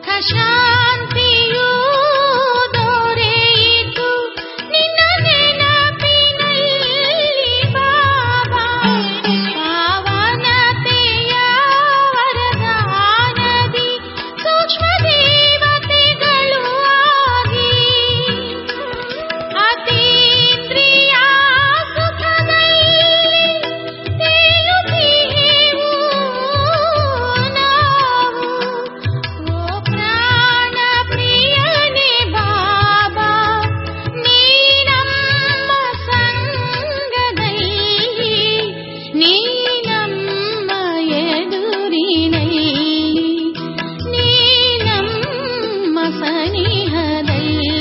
ಸುಖ ಶಾಂತಿಯೂ ದೊರೆಯಿತು ನಿನ್ನ ನೆನಪಿನಲ್ಲಿ ಬಾಬಾ. ಪಾವನತೆಯ ವರದಾನದಿ ಸೂಕ್ಷ್ಮ ದೇವತೆಗಳು ಆಗಿ ಅತೀಂದ್ರಿಯ ಸುಖದಲ್ಲಿ ತೇಲುತ್ತಿಹೆವು ನಾವು. ಓ ಪ್ರಾಣ ಪ್ರಿಯನೇ ಬಾಬಾ, ನೀ ನಮ್ಮ ಸಂಗದಲ್ಲಿ, ನೀ ನಮ್ಮ ಎದುರಿನಲ್ಲಿ, ನೀ ನಮ್ಮ ಸನಿಹದಲ್ಲಿ.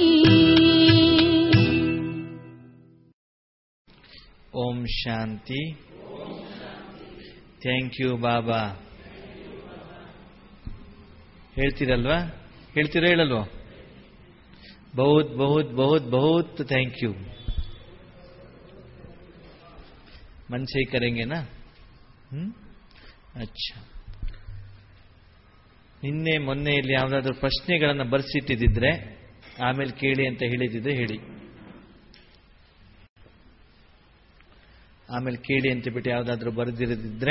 ಓಂ ಶಾಂತಿ. ಥ್ಯಾಂಕ್ ಯು ಬಾಬಾ. ಹೇಳ್ತೀರಲ್ವಾ? ಹೇಳ್ತೀರಾ ಹೇಳಲ್ವಾ? ಬಹುತ್ ಬಹುತ್ ಬಹುತ್ ಬಹುತ್ ಥ್ಯಾಂಕ್ ಯು. मन से ही करेंगे ना? अच्छा. ನಿನ್ನೆ ಮೊನ್ನೆಯಲ್ಲಿ ಯಾವುದಾದ್ರೂ ಪ್ರಶ್ನೆಗಳನ್ನು ಬರೆಸಿಟ್ಟಿದ್ದರೆ ಆಮೇಲೆ ಕೇಳಿ ಅಂತ ಹೇಳಿದಿದ್ರೆ ಹೇಳಿ. ಆಮೇಲೆ ಕೇಳಿ ಅಂತ ಬಿಟ್ಟು ಯಾವುದಾದ್ರೂ ಬರೆದಿರದಿದ್ರೆ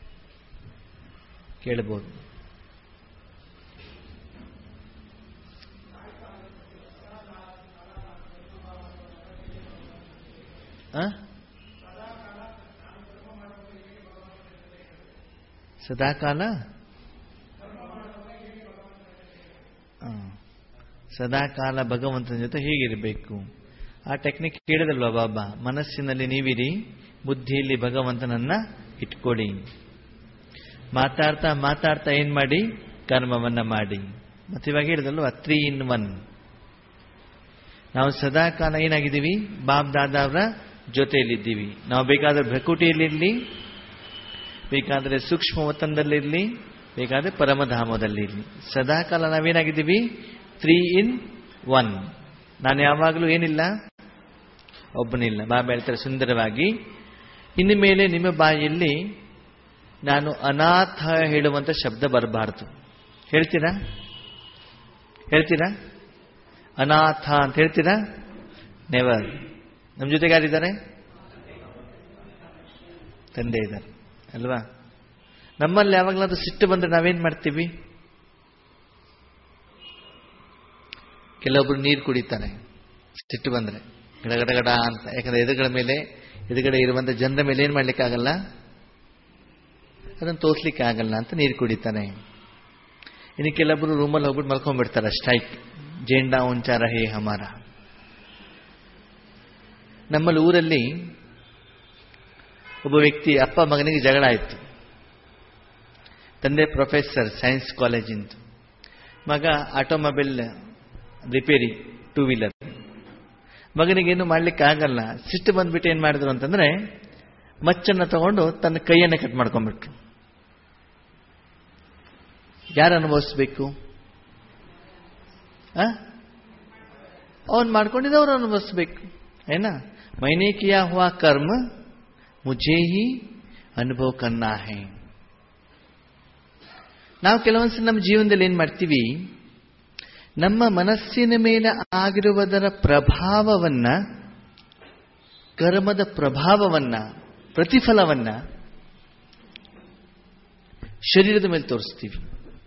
ಕೇಳಬಹುದು. ಸದಾಕಾಲ ಸದಾಕಾಲ ಭಗವಂತನ ಜೊತೆ ಹೇಗಿರಬೇಕು ಆ ಟೆಕ್ನಿಕ್ ಕೇಳಿದಲ್ವಾ ಬಾಬಾ? ಮನಸ್ಸಿನಲ್ಲಿ ನೀವಿರಿ, ಬುದ್ಧಿಯಲ್ಲಿ ಭಗವಂತನನ್ನ ಇಟ್ಕೊಳ್ಳಿ. ಮಾತಾಡ್ತಾ ಮಾತಾಡ್ತಾ ಏನ್ ಮಾಡಿ? ಕರ್ಮವನ್ನ ಮಾಡಿ. ಮತ್ತೆ ಇವಾಗ ಹೇಳಿದಲ್ವಾ 3 in 1. ನಾವು ಸದಾಕಾಲ ಏನಾಗಿದ್ದೀವಿ? ಬಾಬ್ ದಾದಾವರ ಜೊತೆಯಲ್ಲಿದ್ದೀವಿ. ನಾವು ಬೇಕಾದ್ರೆ ಭ್ರಕುಟಿಯಲ್ಲಿರಲಿ, ಬೇಕಾದರೆ ಸೂಕ್ಷ್ಮ ವತನದಲ್ಲಿರಲಿ, ಬೇಕಾದ್ರೆ ಪರಮಧಾಮದಲ್ಲಿರಲಿ, ಸದಾಕಾಲ ನಾವೇನಾಗಿದ್ದೀವಿ? 3 in 1. ನಾನು ಯಾವಾಗಲೂ ಏನಿಲ್ಲ, ಒಬ್ಬನಿಲ್ಲ. ಬಾಬಾ ಹೇಳ್ತಾರೆ ಸುಂದರವಾಗಿ, ಇನ್ನು ಮೇಲೆ ನಿಮ್ಮ ಬಾಯಲ್ಲಿ ನಾನು ಅನಾಥ ಹೇಳುವಂತ ಶಬ್ದ ಬರಬಾರದು. ಹೇಳ್ತೀರಾ? ಹೇಳ್ತೀರಾ? ಅನಾಥ ಅಂತ ಹೇಳ್ತೀರಾ? ನೆವರ್. ನಮ್ಮ ಜೊತೆಗೆ ಯಾರಿದ್ದಾರೆ? ತಂದೆ ಇದ್ದಾರೆ ಅಲ್ವಾ? ನಮ್ಮಲ್ಲಿ ಯಾವಾಗಲಾದ್ರೂ ಸಿಟ್ಟು ಬಂದ್ರೆ ನಾವೇನ್ ಮಾಡ್ತೀವಿ? ಕೆಲವೊಬ್ರು ನೀರು ಕುಡಿತಾರೆ ಸಿಟ್ಟು ಬಂದ್ರೆ, ಗಡಗಡಗಡ ಅಂತ. ಯಾಕಂದ್ರೆ ಎದುರುಗಡೆ ಇರುವಂತ ಜನರ ಮೇಲೆ ಏನ್ ಮಾಡ್ಲಿಕ್ಕೆ ಆಗಲ್ಲ, ಅದನ್ನು ತೋರ್ಸ್ಲಿಕ್ಕೆ ಆಗಲ್ಲ ಅಂತ ನೀರು ಕುಡಿತಾನೆ. ಇನ್ನು ಕೆಲವೊಬ್ರು ರೂಮಲ್ಲಿ ಹೋಗ್ಬಿಟ್ಟು ಮಲ್ಕೊಂಡ್ಬಿಡ್ತಾರೆ. ಸ್ಟ್ರೈಕ್, ಜೇಂಡಾ ಉಂಚಾರ ಹೇ ಹಮಾರ. ನಮ್ಮಲ್ಲಿ ಊರಲ್ಲಿ ಒಬ್ಬ ವ್ಯಕ್ತಿ ಅಪ್ಪ ಮಗನಿಗೆ ಜಗಳ ಆಯಿತು. ತಂದೆ ಪ್ರೊಫೆಸರ್, ಸೈನ್ಸ್ ಕಾಲೇಜಿಂದ. ಮಗ ಆಟೋಮೊಬೈಲ್ ರಿಪೇರಿ, 2 wheeler. ಮಗನಿಗೇನು ಮಾಡ್ಲಿಕ್ಕೆ ಆಗಲ್ಲ. ಸಿಟ್ಟು ಬಂದ್ಬಿಟ್ಟು ಏನ್ ಮಾಡಿದ್ರು ಅಂತಂದ್ರೆ, ಮಚ್ಚನ್ನ ತಗೊಂಡು ತನ್ನ ಕೈಯನ್ನ ಕಟ್ ಮಾಡ್ಕೊಂಡ್ಬಿಟ್ರು. ಯಾರು ಅನುಭವಿಸ್ಬೇಕು? ಅವನ್ ಮಾಡ್ಕೊಂಡಿದ್ದವ್ರು ಅನುಭವಿಸ್ಬೇಕು. ಏನಾ ಮೈನೆ ಕಿಯಾ ಹುವಾ ಕರ್ಮ ಮುझे ही ಅನುಭವ ಕರ್ನಾ ಹೈ. ನಾವು ಕೆಲವೊಂದ್ಸಲ ನಮ್ಮ ಜೀವನದಲ್ಲಿ ಏನ್ ಮಾಡ್ತೀವಿ? ನಮ್ಮ ಮನಸ್ಸಿನ ಮೇಲೆ ಆಗಿರುವುದರ ಪ್ರಭಾವವನ್ನ, ಕರ್ಮದ ಪ್ರಭಾವವನ್ನ, ಪ್ರತಿಫಲವನ್ನ ಶರೀರದ ಮೇಲೆ ತೋರಿಸ್ತೀವಿ.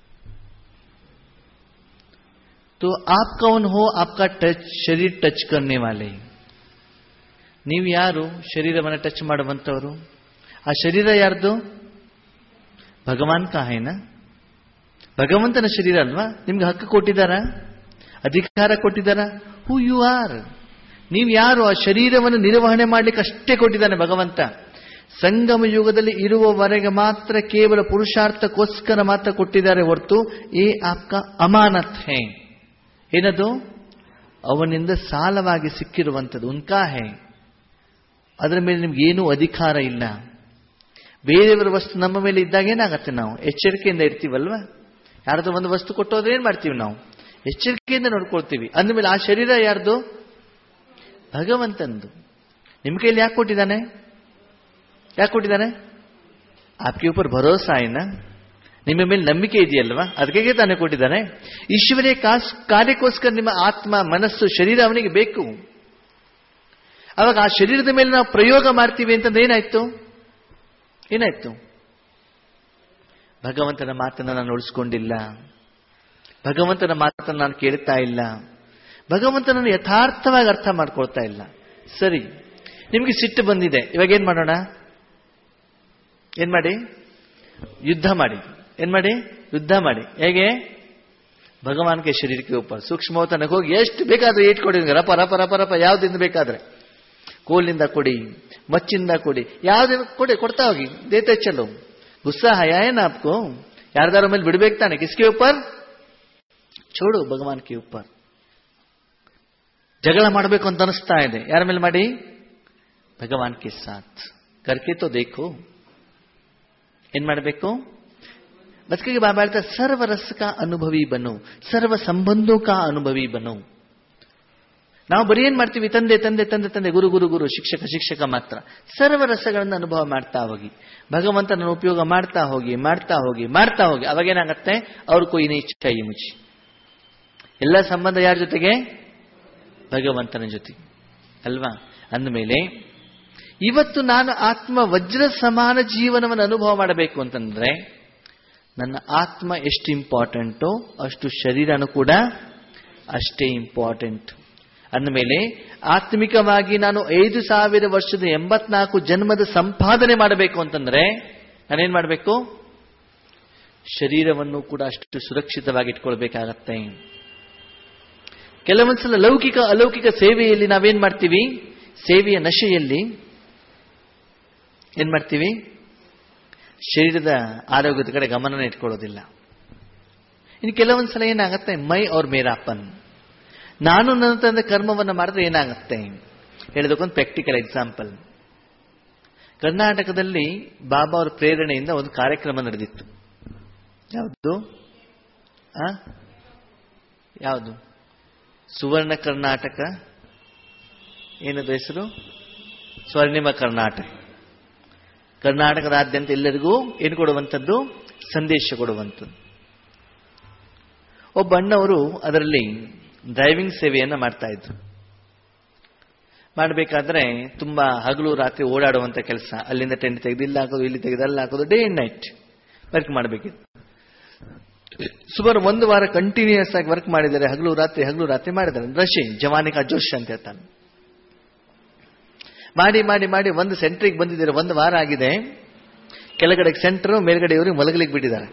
तो आप कौन हो? आपका टच, शरीर टच करने वाले. ನೀವು ಯಾರು? ಶರೀರವನ್ನು ಟಚ್ ಮಾಡುವಂತವರು. ಆ ಶರೀರ ಯಾರ್ದು? ಭಗವಾನ್ ಕಾ ಹೈನಾ? ಭಗವಂತನ ಶರೀರ ಅಲ್ವಾ? ನಿಮ್ಗೆ ಹಕ್ಕು ಕೊಟ್ಟಿದ್ದಾರಾ? ಅಧಿಕಾರ ಕೊಟ್ಟಿದ್ದಾರಾ? Who you are. ನೀವು ಯಾರು? ಆ ಶರೀರವನ್ನು ನಿರ್ವಹಣೆ ಮಾಡ್ಲಿಕ್ಕೆ ಅಷ್ಟೇ ಕೊಟ್ಟಿದ್ದಾನೆ ಭಗವಂತ. ಸಂಗಮ ಯುಗದಲ್ಲಿ ಇರುವವರೆಗೆ ಮಾತ್ರ ಕೇವಲ ಪುರುಷಾರ್ಥಕ್ಕೋಸ್ಕರ ಮಾತ್ರ ಕೊಟ್ಟಿದ್ದಾರೆ ಹೊರತು ಏ ಆಪ್ಕ ಅಮಾನತ್ ಹೇ. ಏನದು? ಅವನಿಂದ ಸಾಲವಾಗಿ ಸಿಕ್ಕಿರುವಂಥದ್ದು. ಉನ್ಕಾ ಹೇ. ಅದರ ಮೇಲೆ ನಿಮ್ಗೆ ಏನೂ ಅಧಿಕಾರ ಇಲ್ಲ. ಬೇರೆಯವರ ವಸ್ತು ನಮ್ಮ ಮೇಲೆ ಇದ್ದಾಗ ಏನಾಗತ್ತೆ? ನಾವು ಎಚ್ಚರಿಕೆಯಿಂದ ಇರ್ತೀವಲ್ವಾ? ಯಾರ್ದು ಒಂದು ವಸ್ತು ಕೊಟ್ಟೋದ್ರೆ ಏನ್ ಮಾಡ್ತೀವಿ? ನಾವು ಎಚ್ಚರಿಕೆಯಿಂದ ನೋಡ್ಕೊಳ್ತೀವಿ. ಅಂದಮೇಲೆ ಆ ಶರೀರ ಯಾರ್ದು? ಭಗವಂತಂದು. ನಿಮ್ಮ ಕೈಯಲ್ಲಿ ಯಾಕೆ ಕೊಟ್ಟಿದ್ದಾನೆ? ಯಾಕೆ ಕೊಟ್ಟಿದ್ದಾನೆ? आपके ऊपर भरोसा है ना? ನಿಮ್ಮ ಮೇಲೆ ನಂಬಿಕೆ ಇದೆಯಲ್ವಾ, ಅದಕ್ಕೆ ತಾನೇ ಕೊಟ್ಟಿದ್ದಾನೆ. ಈಶ್ವರೀಯ ಕಾರ್ಯಕ್ಕೋಸ್ಕರ ನಿಮ್ಮ ಆತ್ಮ, ಮನಸ್ಸು, ಶರೀರ ಅವನಿಗೆ ಬೇಕು. ಅವಾಗ ಆ ಶರೀರದ ಮೇಲೆ ನಾವು ಪ್ರಯೋಗ ಮಾಡ್ತೀವಿ ಅಂತಂದ್ರೆ ಏನಾಯ್ತು? ಭಗವಂತನ ಮಾತನ್ನು ನಾನು ಉಳಿಸ್ಕೊಂಡಿಲ್ಲ, ಭಗವಂತನ ಮಾತನ್ನು ನಾನು ಕೇಳ್ತಾ ಇಲ್ಲ, ಭಗವಂತನನ್ನು ಯಥಾರ್ಥವಾಗಿ ಅರ್ಥ ಮಾಡ್ಕೊಳ್ತಾ ಇಲ್ಲ. ಸರಿ, ನಿಮಗೆ ಸಿಟ್ಟು ಬಂದಿದೆ, ಇವಾಗ ಏನ್ ಮಾಡೋಣ? ಯುದ್ಧ ಮಾಡಿ. ಹೇಗೆ? ಭಗವಾನ್ಗೆ ಶರೀರಕ್ಕೆ ಉಪ ಸೂಕ್ಷ್ಮತನಕ್ಕೆ ಹೋಗಿ ಎಷ್ಟು ಬೇಕಾದ್ರೆ ಏಟ್ ಕೊಡಿ, ರಪ ಯಾವ್ದಿಂದ ಬೇಕಾದ್ರೆ, ಕೋಲಿಂದ ಕೊಡಿ, ಮಚ್ಚಿಂದ ಕೊಡಿ, ಯಾವ್ದಿಂದ ಕೊಡಿ, ಕೊಡ್ತಾ ಹೋಗಿ. ದೇತೆ ಚಲೋ, ಗುಸ್ಸಾ ಹಯಾ है ना आपको? ಯಾರ್ದಾರ ಮೇಲೆ ಬಿಡ್ಬೇಕು ತಾನೆ. ಕಿಸ್ಕೆ ऊपर छोड़ो, ಭಗವಾನ್ ಕೆ ऊपर. ಜಗಳ ಮಾಡಬೇಕು ಅಂತ ಅನಿಸ್ತಾ ಇದೆ, ಯಾರ ಮೇಲೆ ಮಾಡಿ? ಭಗವಾನ್ ಕೆ ಸಾಥ್ ಕರ್ಕೆ ತೋ ದೇಖೋ. ಏನ್ ಮಾಡಬೇಕು? ಬಸ್ಕಿಗೆ ಬಾಬಾ ಹೇಳ್ತಾರೆ, ಸರ್ವ ರಸ ಕಾ ಅನುಭವಿ ಬನು, ಸರ್ವ ಸಂಬಂಧೋ ಕಾ ಅನುಭವಿ ಬನು. ನಾವು ಬರೀ ಏನ್ ಮಾಡ್ತೀವಿ? ತಂದೆ ತಂದೆ ತಂದೆ ತಂದೆ, ಗುರು ಗುರು ಗುರು, ಶಿಕ್ಷಕ ಶಿಕ್ಷಕ ಮಾತ್ರ. ಸರ್ವ ರಸಗಳನ್ನು ಅನುಭವ ಮಾಡ್ತಾ ಹೋಗಿ, ಭಗವಂತನ ಉಪಯೋಗ ಮಾಡ್ತಾ ಹೋಗಿ. ಅವಾಗೇನಾಗತ್ತೆ? ಅವ್ರ ಕೊಯ್ ನೀ ಚೈ ಮುಚ್ಚಿ. ಎಲ್ಲ ಸಂಬಂಧ ಯಾರ ಜೊತೆಗೆ? ಭಗವಂತನ ಜೊತೆ ಅಲ್ವಾ? ಅಂದಮೇಲೆ ಇವತ್ತು ನಾನು ಆತ್ಮ ವಜ್ರ ಸಮಾನ ಜೀವನವನ್ನು ಅನುಭವ ಮಾಡಬೇಕು ಅಂತಂದ್ರೆ ನನ್ನ ಆತ್ಮ ಎಷ್ಟು ಇಂಪಾರ್ಟೆಂಟೋ ಅಷ್ಟು ಶರೀರನೂ ಕೂಡ ಅಷ್ಟೇ ಇಂಪಾರ್ಟೆಂಟ್. ಅಂದಮೇಲೆ ಆತ್ಮಿಕವಾಗಿ ನಾನು 5000 ವರ್ಷದ 84 ಜನ್ಮದ ಸಂಪಾದನೆ ಮಾಡಬೇಕು ಅಂತಂದ್ರೆ ನಾನೇನ್ ಮಾಡಬೇಕು? ಶರೀರವನ್ನು ಕೂಡ ಅಷ್ಟು ಸುರಕ್ಷಿತವಾಗಿ ಇಟ್ಕೊಳ್ಬೇಕಾಗತ್ತೆ. ಕೆಲವೊಂದ್ಸಲ ಲೌಕಿಕ ಅಲೌಕಿಕ ಸೇವೆಯಲ್ಲಿ ನಾವೇನ್ ಮಾಡ್ತೀವಿ? ಸೇವೆಯ ನಶೆಯಲ್ಲಿ ಏನ್ ಮಾಡ್ತೀವಿ? ಶರೀರದ ಆರೋಗ್ಯದ ಕಡೆ ಗಮನನ ಇಟ್ಕೊಳ್ಳೋದಿಲ್ಲ. ಇನ್ನು ಕೆಲವೊಂದ್ಸಲ ಏನಾಗತ್ತೆ? ಮೈ ಅವ್ರ ಮೇರಾಪನ್, ನಾನು ನನ್ನ ತಂದೆ ಕರ್ಮವನ್ನು ಮಾಡಿದ್ರೆ ಏನಾಗುತ್ತೆ ಹೇಳೋದಕ್ಕೊಂದು ಪ್ರಾಕ್ಟಿಕಲ್ ಎಕ್ಸಾಂಪಲ್. ಕರ್ನಾಟಕದಲ್ಲಿ ಬಾಬಾ ಅವರ ಪ್ರೇರಣೆಯಿಂದ ಒಂದು ಕಾರ್ಯಕ್ರಮ ನಡೆದಿತ್ತು. ಯಾವುದು? ಸುವರ್ಣ ಕರ್ನಾಟಕ, ಏನದು ಹೆಸರು? ಸ್ವರ್ಣಿಮ ಕರ್ನಾಟಕ. ಕರ್ನಾಟಕದಾದ್ಯಂತ ಎಲ್ಲರಿಗೂ ಏನು ಕೊಡುವಂಥದ್ದು? ಸಂದೇಶ ಕೊಡುವಂಥದ್ದು. ಒಬ್ಬ ಅಣ್ಣವರು ಅದರಲ್ಲಿ ಡ್ರೈವಿಂಗ್ ಸೇವೆಯನ್ನು ಮಾಡ್ತಾ ಇದ್ರು. ಮಾಡಬೇಕಾದ್ರೆ ತುಂಬಾ ಹಗಲು ರಾತ್ರಿ ಓಡಾಡುವಂತ ಕೆಲಸ. ಅಲ್ಲಿಂದ ಟೆಂಟ್ ತೆಗೆದು ಇಲ್ಲಿ ಹಾಕೋದು, ಇಲ್ಲಿ ತೆಗೆದು ಅಲ್ಲಿ ಹಾಕೋದು, ಡೇ ಅಂಡ್ ನೈಟ್ ವರ್ಕ್ ಮಾಡಬೇಕಿತ್ತು. ಸುಮಾರು 1 ವಾರ ಕಂಟಿನ್ಯೂಸ್ ಆಗಿ ವರ್ಕ್ ಮಾಡಿದ್ದಾರೆ. ಹಗಲು ರಾತ್ರಿ ಮಾಡಿದ್ದಾರೆ. ರಶಿ ಜವಾನಿ ಕಾ ಜೋಶ್ ಅಂತ ಹೇಳ್ತಾನೆ. ಮಾಡಿ ಒಂದು ಸೆಂಟ್ರಿಗೆ ಬಂದಿದ್ದಾರೆ. 1 ವಾರ ಆಗಿದೆ. ಕೆಳಗಡೆ ಸೆಂಟರ್, ಮೇಲ್ಗಡೆ ಇವರಿಗೆ ಮಲಗಲಿಕ್ಕೆ ಬಿಟ್ಟಿದ್ದಾರೆ.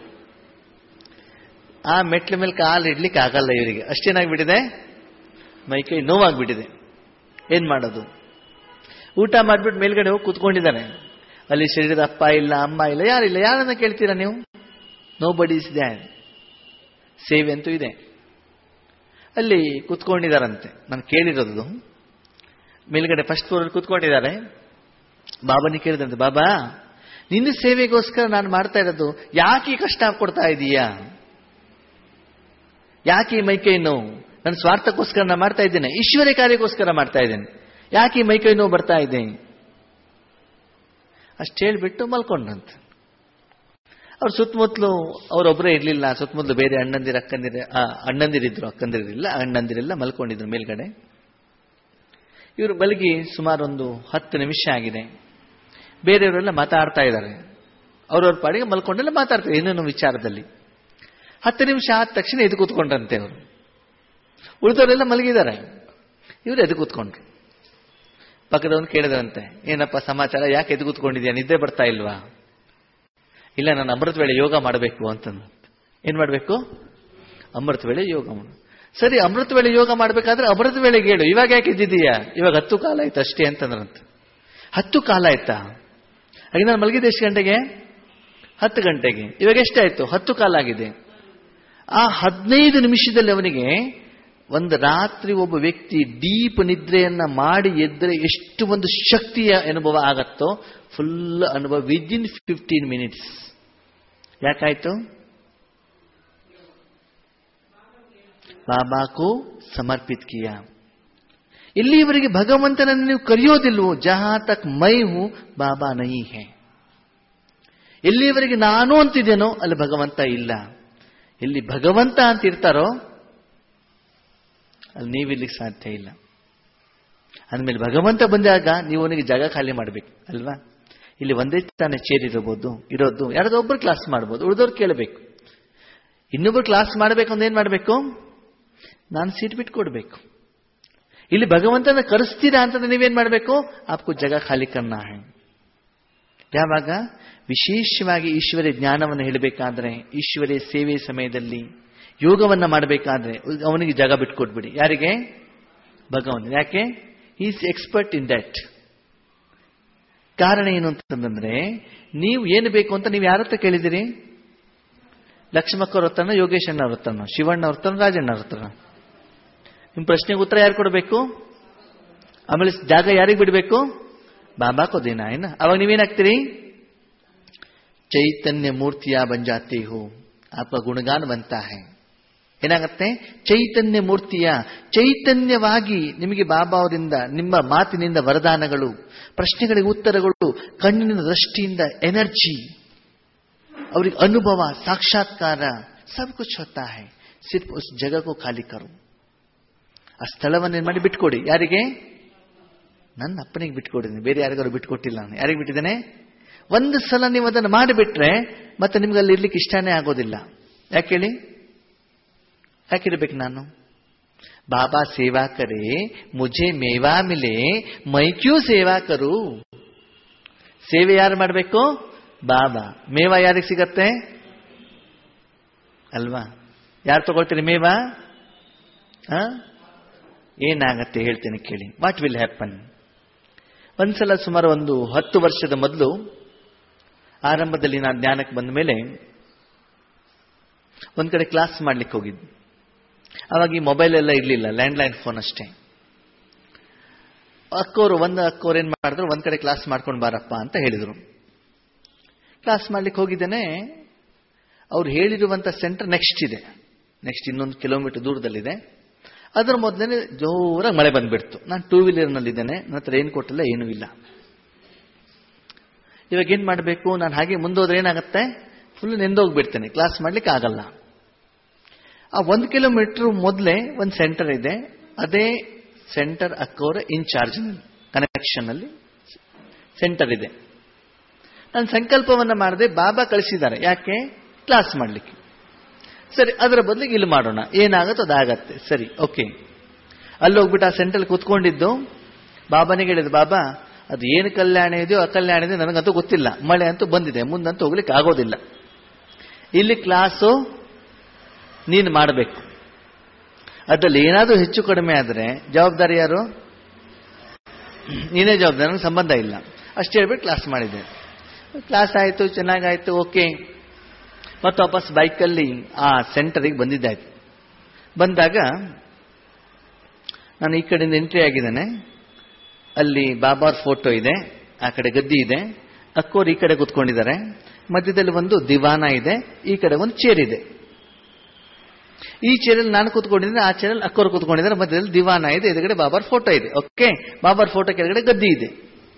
ಆ ಮೆಟ್ಲ ಮೇಲೆ ಕಾಲು ಇಡ್ಲಿಕ್ಕೆ ಆಗಲ್ಲ ಇವರಿಗೆ. ಅಷ್ಟೇನಾಗ್ಬಿಟ್ಟಿದೆ? ಮೈಕೈ ನೋವಾಗ್ಬಿಟ್ಟಿದೆ. ಏನ್ ಮಾಡೋದು? ಊಟ ಮಾಡ್ಬಿಟ್ಟು ಮೇಲ್ಗಡೆ ಹೋಗಿ ಕೂತ್ಕೊಂಡಿದ್ದಾನೆ. ಅಲ್ಲಿ ಶರೀರದ ಅಪ್ಪ ಇಲ್ಲ, ಅಮ್ಮ ಇಲ್ಲ, ಯಾರಿಲ್ಲ. ಯಾರನ್ನ ಕೇಳ್ತೀರಾ ನೀವು? ನೋ ಬಡಿ ಇಸ್ ದ್ಯಾಟ್. ಸೇವೆ ಅಂತೂ ಇದೆ. ಅಲ್ಲಿ ಕೂತ್ಕೊಂಡಿದ್ದಾರಂತೆ. ನಾನು ಕೇಳಿರೋದು ಮೇಲ್ಗಡೆ ಫಸ್ಟ್ ಫ್ಲೋರ್ ಕೂತ್ಕೊಂಡಿದ್ದಾರೆ. ಬಾಬಾನಿ ಕೇಳಿದಂತೆ, ಬಾಬಾ ನಿನ್ನ ಸೇವೆಗೋಸ್ಕರ ನಾನು ಮಾಡ್ತಾ ಇರೋದು, ಯಾಕೆ ಕಷ್ಟ ಕೊಡ್ತಾ ಇದೀಯಾ? ಯಾಕೆ ಮೈಕೈ ನೋವು? ನನ್ನ ಸ್ವಾರ್ಥಕ್ಕೋಸ್ಕರ ನಾನು ಮಾಡ್ತಾ ಇದ್ದೇನೆ, ಈಶ್ವರ್ಯ ಕಾರ್ಯಕ್ಕೋಸ್ಕರ ಮಾಡ್ತಾ ಇದ್ದೇನೆ, ಯಾಕೆ ಮೈಕೈ ನೋವು ಬರ್ತಾ ಇದೆ? ಅಷ್ಟು ಹೇಳಿಬಿಟ್ಟು ಮಲ್ಕೊಂಡ್ರಂತೆ. ಅವ್ರ ಸುತ್ತಮುತ್ತಲು ಅವರೊಬ್ಬರೇ ಇರ್ಲಿಲ್ಲ. ಸುತ್ತಮುತ್ತಲು ಬೇರೆ ಅಣ್ಣಂದಿರಿದ್ರು, ಅಕ್ಕಂದಿರಿಲ್ಲ, ಅಣ್ಣಂದಿರೆಲ್ಲ ಮಲ್ಕೊಂಡಿದ್ರು ಮೇಲ್ಗಡೆ. ಇವರು ಮಲಗಿ ಸುಮಾರು ಒಂದು 10 ನಿಮಿಷ ಆಗಿದೆ. ಬೇರೆಯವರೆಲ್ಲ ಮಾತಾಡ್ತಾ ಇದ್ದಾರೆ. ಅವ್ರವ್ರ ಪಾಡಿಗೆ ಮಲ್ಕೊಂಡೆಲ್ಲ ಮಾತಾಡ್ತಾರೆ ಏನೇನೋ ವಿಚಾರದಲ್ಲಿ. 10 ನಿಮಿಷ ಆದ ತಕ್ಷಣ ಎದ್ದು ಕೂತ್ಕೊಂಡ್ರಂತೆ ಅವರು. ಉಳಿದವರೆಲ್ಲ ಮಲಗಿದ್ದಾರೆ, ಇವರು ಎದ್ದು ಕೂತ್ಕೊಂಡ್ರು. ಪಕ್ಕದವನು ಕೇಳಿದ್ರಂತೆ, ಏನಪ್ಪ ಸಮಾಚಾರ, ಯಾಕೆ ಎದ್ದು ಕೂತ್ಕೊಂಡಿದ್ಯಾ, ನಿದ್ದೆ ಬರ್ತಾ ಇಲ್ವಾ? ಇಲ್ಲ, ನಾನು ಅಮೃತ ವೇಳೆ ಯೋಗ ಮಾಡಬೇಕು ಅಂತಂದ. ಏನ್ ಮಾಡಬೇಕು? ಅಮೃತ ವೇಳೆ ಯೋಗ ಮಾಡು. ಸರಿ, ಅಮೃತ ವೇಳೆ ಯೋಗ ಮಾಡ್ಬೇಕಾದ್ರೆ ಅಮೃತ ವೇಳೆಗೆ ಹೇಳು, ಇವಾಗ ಯಾಕೆ ಇದ್ದಿದ್ದೀಯಾ? ಇವಾಗ 10 ಕಾಲ ಆಯ್ತು ಅಷ್ಟೇ ಅಂತಂದ್ರಂತ. 10 ಕಾಲ ಆಯ್ತಾ? ಹಾಗೆ ನಾನು ಮಲಗಿದ್ದೆ ಎಷ್ಟು ಗಂಟೆಗೆ? 10 ಗಂಟೆಗೆ. ಇವಾಗ ಎಷ್ಟಾಯ್ತು? 10 ಕಾಲ ಆಗಿದೆ. ಆ 15 ನಿಮಿಷದಲ್ಲಿ ಅವನಿಗೆ ಒಂದು ರಾತ್ರಿ ಒಬ್ಬ ವ್ಯಕ್ತಿ ಡೀಪ್ ನಿದ್ರೆಯನ್ನ ಮಾಡಿ ಎದ್ದರೆ ಎಷ್ಟು ಒಂದು ಶಕ್ತಿಯ ಅನುಭವ ಆಗತ್ತೋ ಫುಲ್ ಅನುಭವ ವಿದಿನ್ 15 ಮಿನಿಟ್ಸ್. ಯಾಕಾಯ್ತು? ಬಾಬಾಕು ಸಮರ್ಪಿತ್ ಕಿಯಾ. ಇಲ್ಲಿಯವರೆಗೆ ಭಗವಂತನನ್ನು ನೀವು ಕರೆಯೋದಿಲ್ವೋ, ಜಹಾ ತಕ್ ಮೈ ಹೂ ಬಾಬಾ ನಹೀ ಹೇ. ಎಲ್ಲಿಯವರೆಗೆ ನಾನು ಅಂತಿದ್ದೇನೋ ಅಲ್ಲಿ ಭಗವಂತ ಇಲ್ಲ. ಎಲ್ಲಿ ಭಗವಂತ ಅಂತ ಇರ್ತಾರೋ ಅಲ್ಲಿ ನೀವಿರ್ಲಿಕ್ಕೆ ಸಾಧ್ಯ ಇಲ್ಲ. ಅಂದಮೇಲೆ ಭಗವಂತ ಬಂದಾಗ ನೀವು ಅವನಿಗೆ ಜಾಗ ಖಾಲಿ ಮಾಡಬೇಕು ಅಲ್ವಾ. ಇಲ್ಲಿ ಒಂದೇ ತಾನೇ ಚೇರ್ ಇರೋದು ಯಾರಾದ್ರೂ ಒಬ್ಬರು ಕ್ಲಾಸ್ ಮಾಡ್ಬೋದು, ಉಳಿದವ್ರು ಕೇಳಬೇಕು. ಇನ್ನೊಬ್ರು ಕ್ಲಾಸ್ ಮಾಡಬೇಕು ಅಂದ್ರೆ ಏನ್ ಮಾಡಬೇಕು? ನಾನು ಸೀಟ್ ಬಿಟ್ಟು ಕೊಡ್ಬೇಕು. ಇಲ್ಲಿ ಭಗವಂತನ ಕರೆಸ್ತೀರಾ ಅಂತಂದ್ರೆ ನೀವೇನ್ ಮಾಡಬೇಕು? ಆಪ್ಕೋ ಜಾಗ ಖಾಲಿ ಕರ್ನಾ ಹೈ. ಯಾವಾಗ ವಿಶೇಷವಾಗಿ ಈಶ್ವರ್ಯ ಜ್ಞಾನವನ್ನು ಹೇಳಬೇಕಾದ್ರೆ, ಈಶ್ವರ್ಯ ಸೇವೆ ಸಮಯದಲ್ಲಿ ಯೋಗವನ್ನ ಮಾಡಬೇಕಾದ್ರೆ ಅವನಿಗೆ ಜಾಗ ಬಿಟ್ಕೊಡ್ಬಿಡಿ. ಯಾರಿಗೆ? ಭಗವಂತ. ಯಾಕೆ? Is expert in that. ಕಾರಣ ಏನು ಅಂತಂದ್ರೆ, ನೀವು ಏನು ಬೇಕು ಅಂತ ನೀವು ಯಾರ ಹತ್ರ ಕೇಳಿದಿರಿ? ಲಕ್ಷ್ಮಕ್ಕವ್ರ ಹತ್ರನೋ, ಯೋಗೇಶ್ ಅಣ್ಣವ್ರ ಹತ್ರನೋ, ಶಿವಣ್ಣ ಅವ್ರ ಹತ್ರನೋ, ರಾಜಣ್ಣ ಅವ್ರ ಹತ್ರನೋ? ನಿಮ್ಮ ಪ್ರಶ್ನೆಗೆ ಉತ್ತರ ಯಾರು ಕೊಡಬೇಕು? ಆಮೇಲೆ ಜಾಗ ಯಾರಿಗೆ ಬಿಡಬೇಕು? ಬಾಬಾ ಕೋ ದೇನಾ ಏನ. ಅವಾಗ ನೀವೇನಾಗ್ತೀರಿ? ಚೈತನ್ಯ ಮೂರ್ತಿಯ ಬಂಜಾತಿ ಹೋ, ಆಪ ಗುಣಗಾನ ಬಂತಾ ಹೈ. ಏನಾಗತ್ತೆ? ಚೈತನ್ಯ ಮೂರ್ತಿಯ ಚೈತನ್ಯವಾಗಿ ನಿಮಗೆ ಬಾಬಾ ಅವರಿಂದ ನಿಮ್ಮ ಮಾತಿನಿಂದ ವರದಾನಗಳು, ಪ್ರಶ್ನೆಗಳಿಗೆ ಉತ್ತರಗಳು, ಕಣ್ಣಿನ ದೃಷ್ಟಿಯಿಂದ ಎನರ್ಜಿ, ಅವರಿಗೆ ಅನುಭವ, ಸಾಕ್ಷಾತ್ಕಾರ, ಸಬ್ ಕುछ ಹೋತಾ ಹೈ. ಸಿರ್ಫ್ ಉಸ್ ಜಗಹ ಕೋ ಖಾಲಿ ಕರೋ. ಆ ಸ್ಥಳವನ್ನೇನು ಮಾಡಿ ಬಿಟ್ಕೊಡಿ. ಯಾರಿಗೆ? ನನ್ನ ಅಪ್ಪನಿಗೆ ಬಿಟ್ಕೊಡಿದ್ದೀನಿ, ಬೇರೆ ಯಾರಿಗಾರು ಬಿಟ್ಕೊಟ್ಟಿಲ್ಲ. ನಾನು ಯಾರಿಗೆ ಬಿಟ್ಟಿದ್ದೇನೆ? ಒಂದು ಸಲ ನೀವು ಅದನ್ನು ಮಾಡಿಬಿಟ್ರೆ ಮತ್ತೆ ನಿಮ್ಗೆ ಅಲ್ಲಿ ಇರ್ಲಿಕ್ಕೆ ಇಷ್ಟನೇ ಆಗೋದಿಲ್ಲ. ಯಾಕೆ ಹೇಳಿ? ಯಾಕಿರ್ಬೇಕು ನಾನು? ಬಾಬಾ ಸೇವಾ ಕರೆ, ಮುझे ಮೇವಾ ಮಿಲೆ, ಮೈ ಕ್ಯೂ ಸೇವಾ ಕರು. ಸೇವೆ ಯಾರು ಮಾಡಬೇಕು? ಬಾಬಾ. ಮೇವಾ ಯಾರಿಗೆ ಸಿಗತ್ತೆ ಅಲ್ವಾ? ಯಾರು ತಗೊಳ್ತೀರಿ ಮೇವಾ? ಏನಾಗತ್ತೆ ಹೇಳ್ತೇನೆ ಕೇಳಿ. What will happen? ಒಂದ್ಸಲ ಸುಮಾರು 10 ವರ್ಷದ ಮೊದಲು ಆರಂಭದಲ್ಲಿ ನಾನು ಜ್ಞಾನಕ್ಕೆ ಬಂದ ಮೇಲೆ ಒಂದ್ ಕಡೆ ಕ್ಲಾಸ್ ಮಾಡ್ಲಿಕ್ಕೆ ಹೋಗಿದ್ದು. ಅವಾಗ ಈ ಮೊಬೈಲ್ ಎಲ್ಲ ಇರಲಿಲ್ಲ, ಲ್ಯಾಂಡ್ಲೈನ್ ಫೋನ್ ಅಷ್ಟೇ. ಅಕ್ಕೋರು ಏನ್ ಮಾಡಿದ್ರು, ಒಂದ್ ಕಡೆ ಕ್ಲಾಸ್ ಮಾಡ್ಕೊಂಡು ಬಾರಪ್ಪ ಅಂತ ಹೇಳಿದ್ರು. ಕ್ಲಾಸ್ ಮಾಡ್ಲಿಕ್ಕೆ ಹೋಗಿದ್ದೇನೆ. ಅವ್ರು ಹೇಳಿರುವಂತ ಸೆಂಟರ್ ನೆಕ್ಸ್ಟ್ ಇದೆ, ನೆಕ್ಸ್ಟ್ ಇನ್ನೊಂದು ಕಿಲೋಮೀಟರ್ ದೂರದಲ್ಲಿದೆ. ಅದರ ಮೊದಲೇ ಜೋರಾಗಿ ಮಳೆ ಬಂದ್ಬಿಡ್ತು. ನಾನು 2 ವೀಲರ್ನಲ್ಲಿದ್ದೇನೆ, ನನ್ನ ಹತ್ರ ರೈನ್ ಕೋಟ್ ಇಲ್ಲ, ಏನೂ ಇಲ್ಲ. ಇವಾಗ ಏನ್ ಮಾಡಬೇಕು? ನಾನು ಹಾಗೆ ಮುಂದೋದ್ರೆ ಏನಾಗುತ್ತೆ? ಫುಲ್ ನೆಂದೋಗ್ಬಿಡ್ತೇನೆ, ಕ್ಲಾಸ್ ಮಾಡ್ಲಿಕ್ಕೆ ಆಗಲ್ಲ. ಆ 1 ಕಿಲೋಮೀಟರ್ ಮೊದಲೇ ಒಂದು ಸೆಂಟರ್ ಇದೆ. ಅದೇ ಸೆಂಟರ್ ಅಕ್ಕೋರ ಇನ್ಚಾರ್ಜ್ ಕನೆಕ್ಷನ್ ಅಲ್ಲಿ ಸೆಂಟರ್ ಇದೆ. ನಾನು ಸಂಕಲ್ಪವನ್ನ ಮಾಡದೆ, ಬಾಬಾ ಕಳಿಸಿದ್ದಾರೆ. ಯಾಕೆ? ಕ್ಲಾಸ್ ಮಾಡ್ಲಿಕ್ಕೆ. ಸರಿ, ಅದರ ಬದಲಿಗೆ ಇಲ್ಲಿ ಮಾಡೋಣ, ಏನಾಗುತ್ತೋ ಅದಾಗತ್ತೆ. ಸರಿ, ಓಕೆ. ಅಲ್ಲಿ ಹೋಗ್ಬಿಟ್ಟು ಆ ಸೆಂಟರ್ ಕೂತ್ಕೊಂಡಿದ್ದು ಬಾಬಾನಿಗೆ ಹೇಳಿದ್ರು, ಬಾಬಾ ಅದು ಏನು ಕಲ್ಯಾಣ ಇದೆಯೋ ಅಕಲ್ಯಾಣ ಇದೆಯೋ ನನಗಂತೂ ಗೊತ್ತಿಲ್ಲ, ಮಳೆ ಅಂತೂ ಬಂದಿದೆ, ಮುಂದಂತೂ ಹೋಗ್ಲಿಕ್ಕೆ ಆಗೋದಿಲ್ಲ. ಇಲ್ಲಿ ಕ್ಲಾಸು ನೀನು ಮಾಡಬೇಕು. ಅದ್ರಲ್ಲಿ ಏನಾದರೂ ಹೆಚ್ಚು ಕಡಿಮೆ ಆದರೆ ಜವಾಬ್ದಾರಿ ಯಾರು? ನೀನೇ ಜವಾಬ್ದಾರಿ, ನನಗೆ ಸಂಬಂಧ ಇಲ್ಲ. ಅಷ್ಟೇ ಹೇಳ್ಬಿಟ್ಟು ಕ್ಲಾಸ್ ಮಾಡಿದೆ. ಕ್ಲಾಸ್ ಆಯಿತು, ಚೆನ್ನಾಗಾಯ್ತು, ಓಕೆ. ಮತ್ತೆ ವಾಪಸ್ ಬೈಕಲ್ಲಿ ಆ ಸೆಂಟರಿಗೆ ಬಂದಿದ್ದಾಯ್ತು. ಬಂದಾಗ ನಾನು ಈ ಕಡೆಯಿಂದ ಎಂಟ್ರಿ ಆಗಿದ್ದೇನೆ. ಅಲ್ಲಿ ಬಾಬಾರ್ ಫೋಟೋ ಇದೆ, ಆ ಕಡೆ ಗದ್ದಿ ಇದೆ, ಅಕ್ಕೋರು ಈ ಕಡೆ ಕೂತ್ಕೊಂಡಿದ್ದಾರೆ, ಮಧ್ಯದಲ್ಲಿ ಒಂದು ದಿವಾನ ಇದೆ, ಈ ಕಡೆ ಒಂದು ಚೇರ್ ಇದೆ. ಈ ಚೇರಲ್ಲಿ ನಾನು ಕೂತ್ಕೊಂಡಿದ್ದೇನೆ, ಆ ಚೇರಲ್ಲಿ ಅಕ್ಕೋರು ಕೂತ್ಕೊಂಡಿದ್ದಾರೆ, ಮಧ್ಯದಲ್ಲಿ ದಿವಾನ ಇದೆ, ಎದುರುಗಡೆ ಬಾಬಾರ್ ಫೋಟೋ ಇದೆ. ಓಕೆ, ಬಾಬಾರ್ ಫೋಟೋ ಕೆಳಗಡೆ ಗದ್ದಿ ಇದೆ.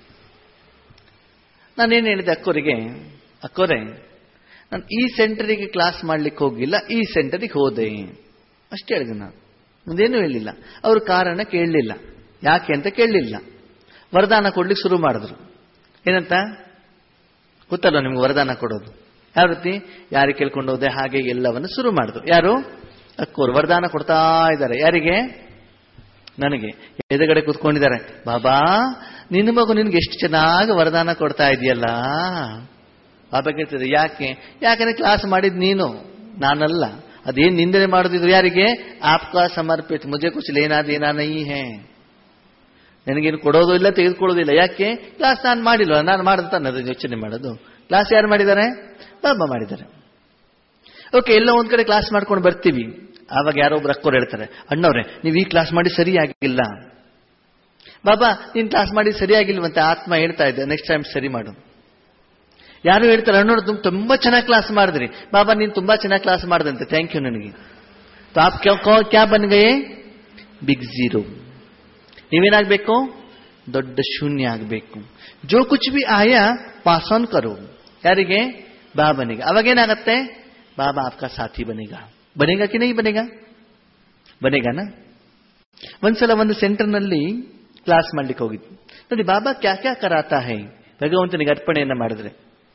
ನಾನೇನು ಹೇಳಿದೆ ಅಕ್ಕೋರಿಗೆ, ಅಕ್ಕೋರೆ ನಾನು ಈ ಸೆಂಟರಿಗೆ ಕ್ಲಾಸ್ ಮಾಡ್ಲಿಕ್ಕೆ ಹೋಗಿಲ್ಲ, ಈ ಸೆಂಟರಿಗೆ ಹೋದೆ ಅಷ್ಟೇ ಹೇಳಿದೆ. ನಾನು ಮುಂದೇನು ಹೇಳಿಲ್ಲ. ಅವರು ಕಾರಣ ಕೇಳಲಿಲ್ಲ, ಯಾಕೆ ಅಂತ ಕೇಳಲಿಲ್ಲ. ವರದಾನ ಕೊಡ್ಲಿಕ್ಕೆ ಶುರು ಮಾಡಿದ್ರು. ಏನಂತ ಗೊತ್ತಲ್ಲ ನಿಮ್ಗೆ ವರದಾನ ಕೊಡೋದು ಯಾವ ರೀತಿ? ಯಾರಿಗೆ ಕೇಳ್ಕೊಂಡು ಹೋದೆ ಹಾಗೆ ಎಲ್ಲವನ್ನು ಶುರು ಮಾಡಿದ್ರು. ಯಾರು? ಅಕ್ಕೋರು ವರದಾನ ಕೊಡ್ತಾ ಇದ್ದಾರೆ. ಯಾರಿಗೆ? ನನಗೆ. ಎದುರುಗಡೆ ಕೂತ್ಕೊಂಡಿದ್ದಾರೆ. ಬಾಬಾ ನಿನ್ನ ಮಗು ನಿನ್ಗೆ ಎಷ್ಟು ಚೆನ್ನಾಗಿ ವರದಾನ ಕೊಡ್ತಾ ಇದೆಯಲ್ಲ. ಬಾಬಾ ಕೇಳ್ತಿದ್ರು, ಯಾಕೆ? ಯಾಕಂದ್ರೆ ಕ್ಲಾಸ್ ಮಾಡಿದ್ ನೀನು, ನಾನಲ್ಲ. ಅದೇನ್ ನಿಂದನೆ ಮಾಡೋದಿದ್ರು ಯಾರಿಗೆ? ಆಪ್ಕಾ ಸಮರ್ಪಿತ, ಮುಜೆ ಕುಚ್ ಲೇನಾ ದೇನಾ ನಹೀ ಹೈ. ನನಗೇನು ಕೊಡೋದು ಇಲ್ಲ, ತೆಗೆದುಕೊಳ್ಳೋದಿಲ್ಲ. ಯಾಕೆ? ಕ್ಲಾಸ್ ನಾನು ಮಾಡಿಲ್ವ, ನಾನು ಮಾಡಿದ ತಾನೆ ಯೋಚನೆ ಮಾಡೋದು. ಕ್ಲಾಸ್ ಯಾರು ಮಾಡಿದ್ದಾರೆ? ಬಾಬಾ ಮಾಡಿದ್ದಾರೆ. ಓಕೆ, ಎಲ್ಲ ಒಂದ್ ಕಡೆ ಕ್ಲಾಸ್ ಮಾಡ್ಕೊಂಡು ಬರ್ತೀವಿ. ಆವಾಗ ಯಾರೊಬ್ರು ಅಕ್ಕೋರು ಹೇಳ್ತಾರೆ, ಅಣ್ಣವ್ರೆ ನೀವು ಈ ಕ್ಲಾಸ್ ಮಾಡಿ ಸರಿಯಾಗಿಲ್ಲ. ಬಾಬಾ ನೀನ್ ಕ್ಲಾಸ್ ಮಾಡಿ ಸರಿಯಾಗಿಲ್ವಂತೆ ಆತ್ಮ ಹೇಳ್ತಾ ಇದ್ದೆ, ನೆಕ್ಸ್ಟ್ ಟೈಮ್ ಸರಿ ಮಾಡು. ಯಾರು ಹೇಳ್ತಾರೆ, ಅಣ್ಣವ್ರು ತುಂಬಾ ಚೆನ್ನಾಗಿ ಕ್ಲಾಸ್ ಮಾಡಿದ್ರಿ. ಬಾಬಾ ನೀನ್ ತುಂಬಾ ಚೆನ್ನಾಗಿ ಕ್ಲಾಸ್ ಮಾಡ್ದಂತೆ, ಥ್ಯಾಂಕ್ ಯು ನನಗೆ. ಆಪ್ ಕ್ಯಾ ಬನ್ ಗಯೇ? Big zero. ನೀವೇನಾಗಬೇಕು? ದೊಡ್ಡ ಶೂನ್ಯ ಆಗಬೇಕು. ಜೋ ಕುಚ್ ಬಿ ಆಯಾ ಪಾಸ್ ಆನ್ ಕರೋ. ಯಾರಿಗೆ? बा बनेगा. ಅವಾಗೇನಾಗತ್ತೆ? ಬಾಬಾ आपका साथी बनेगा. बनेगा कि नहीं बनेगा? बनेगा ना. ಒಂದ್ಸಲ ಒಂದು ಸೆಂಟರ್ನಲ್ಲಿ ಕ್ಲಾಸ್ ಮಾಡ್ಲಿಕ್ಕೆ ಹೋಗಿದ್ದು ನೋಡಿ. ಬಾಬಾ ಕ್ಯಾ ಕ್ಯಾ ಕರಾತಾ ಹೈ ಭಗವಂತನಿಗೆ ಅರ್ಪಣೆಯನ್ನ ಮಾಡಿದ್ರೆ.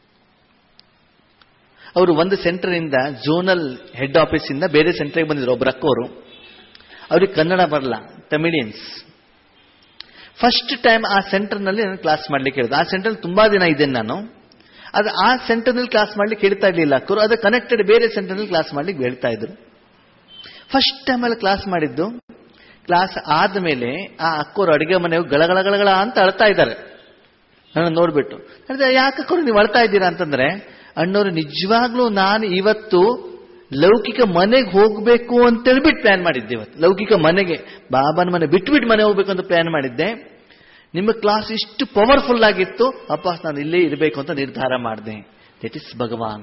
ಅವರು ಒಂದು ಸೆಂಟರ್ ಇಂದ ಝೋನಲ್ ಹೆಡ್ ಆಫೀಸ್ ಇಂದ ಬೇರೆ ಸೆಂಟರ್ಗೆ ಬಂದಿದ್ರು. ಒಬ್ರು ಅಕ್ಕೋರು, ಅವ್ರಿಗೆ ಕನ್ನಡ ಬರಲ್ಲ, ತಮಿಳಿಯನ್ಸ್. ಫಸ್ಟ್ ಟೈಮ್ ಆ ಸೆಂಟರ್ನಲ್ಲಿ ನಾನು ಕ್ಲಾಸ್ ಮಾಡ್ಲಿಕ್ಕೆ ಹೇಳಿದೆ. ಆ ಸೆಂಟರ್ ತುಂಬಾ ದಿನ ಇದ್ದೇನೆ ನಾನು. ಅದು ಆ ಸೆಂಟರ್ನಲ್ಲಿ ಕ್ಲಾಸ್ ಮಾಡ್ಲಿಕ್ಕೆ ಹೇಳ್ತಾ ಇರ್ಲಿಲ್ಲ ಅಕ್ಕರು. ಅದು ಕನೆಕ್ಟೆಡ್ ಬೇರೆ ಸೆಂಟರ್ನಲ್ಲಿ ಕ್ಲಾಸ್ ಮಾಡ್ಲಿಕ್ಕೆ ಹೇಳ್ತಾ ಇದ್ರು. ಫಸ್ಟ್ ಟೈಮ್ ಅಲ್ಲಿ ಕ್ಲಾಸ್ ಮಾಡಿದ್ದು. ಕ್ಲಾಸ್ ಆದ್ಮೇಲೆ ಆ ಅಕ್ಕೋರು ಅಡಿಗೆ ಮನೆ ಗಳಗಳಗಳಗಳ ಅಂತ ಅಳ್ತಾ ಇದ್ದಾರೆ. ನನ್ನ ನೋಡ್ಬಿಟ್ಟು ಯಾಕಕ್ಕರು ನೀವು ಅಳ್ತಾ ಇದ್ದೀರಾ ಅಂತಂದ್ರೆ, ಅಣ್ಣವ್ರು ನಿಜವಾಗ್ಲೂ ನಾನು ಇವತ್ತು ಲೌಕಿಕ ಮನೆಗೆ ಹೋಗ್ಬೇಕು ಅಂತೇಳ್ಬಿಟ್ಟು ಪ್ಲಾನ್ ಮಾಡಿದ್ದೆ. ಇವತ್ತು ಲೌಕಿಕ ಮನೆಗೆ, ಬಾಬಾನ ಮನೆ ಬಿಟ್ಬಿಟ್ಟು ಮನೆ ಹೋಗ್ಬೇಕು ಅಂತ ಪ್ಲಾನ್ ಮಾಡಿದ್ದೆ. ನಿಮ್ಮ ಕ್ಲಾಸ್ ಇಷ್ಟು ಪವರ್ಫುಲ್ ಆಗಿತ್ತು, ವಾಪಸ್ ನಾನು ಇಲ್ಲೇ ಇರಬೇಕು ಅಂತ ನಿರ್ಧಾರ ಮಾಡಿದೆ. ದಟ್ ಇಸ್ ಭಗವಾನ್.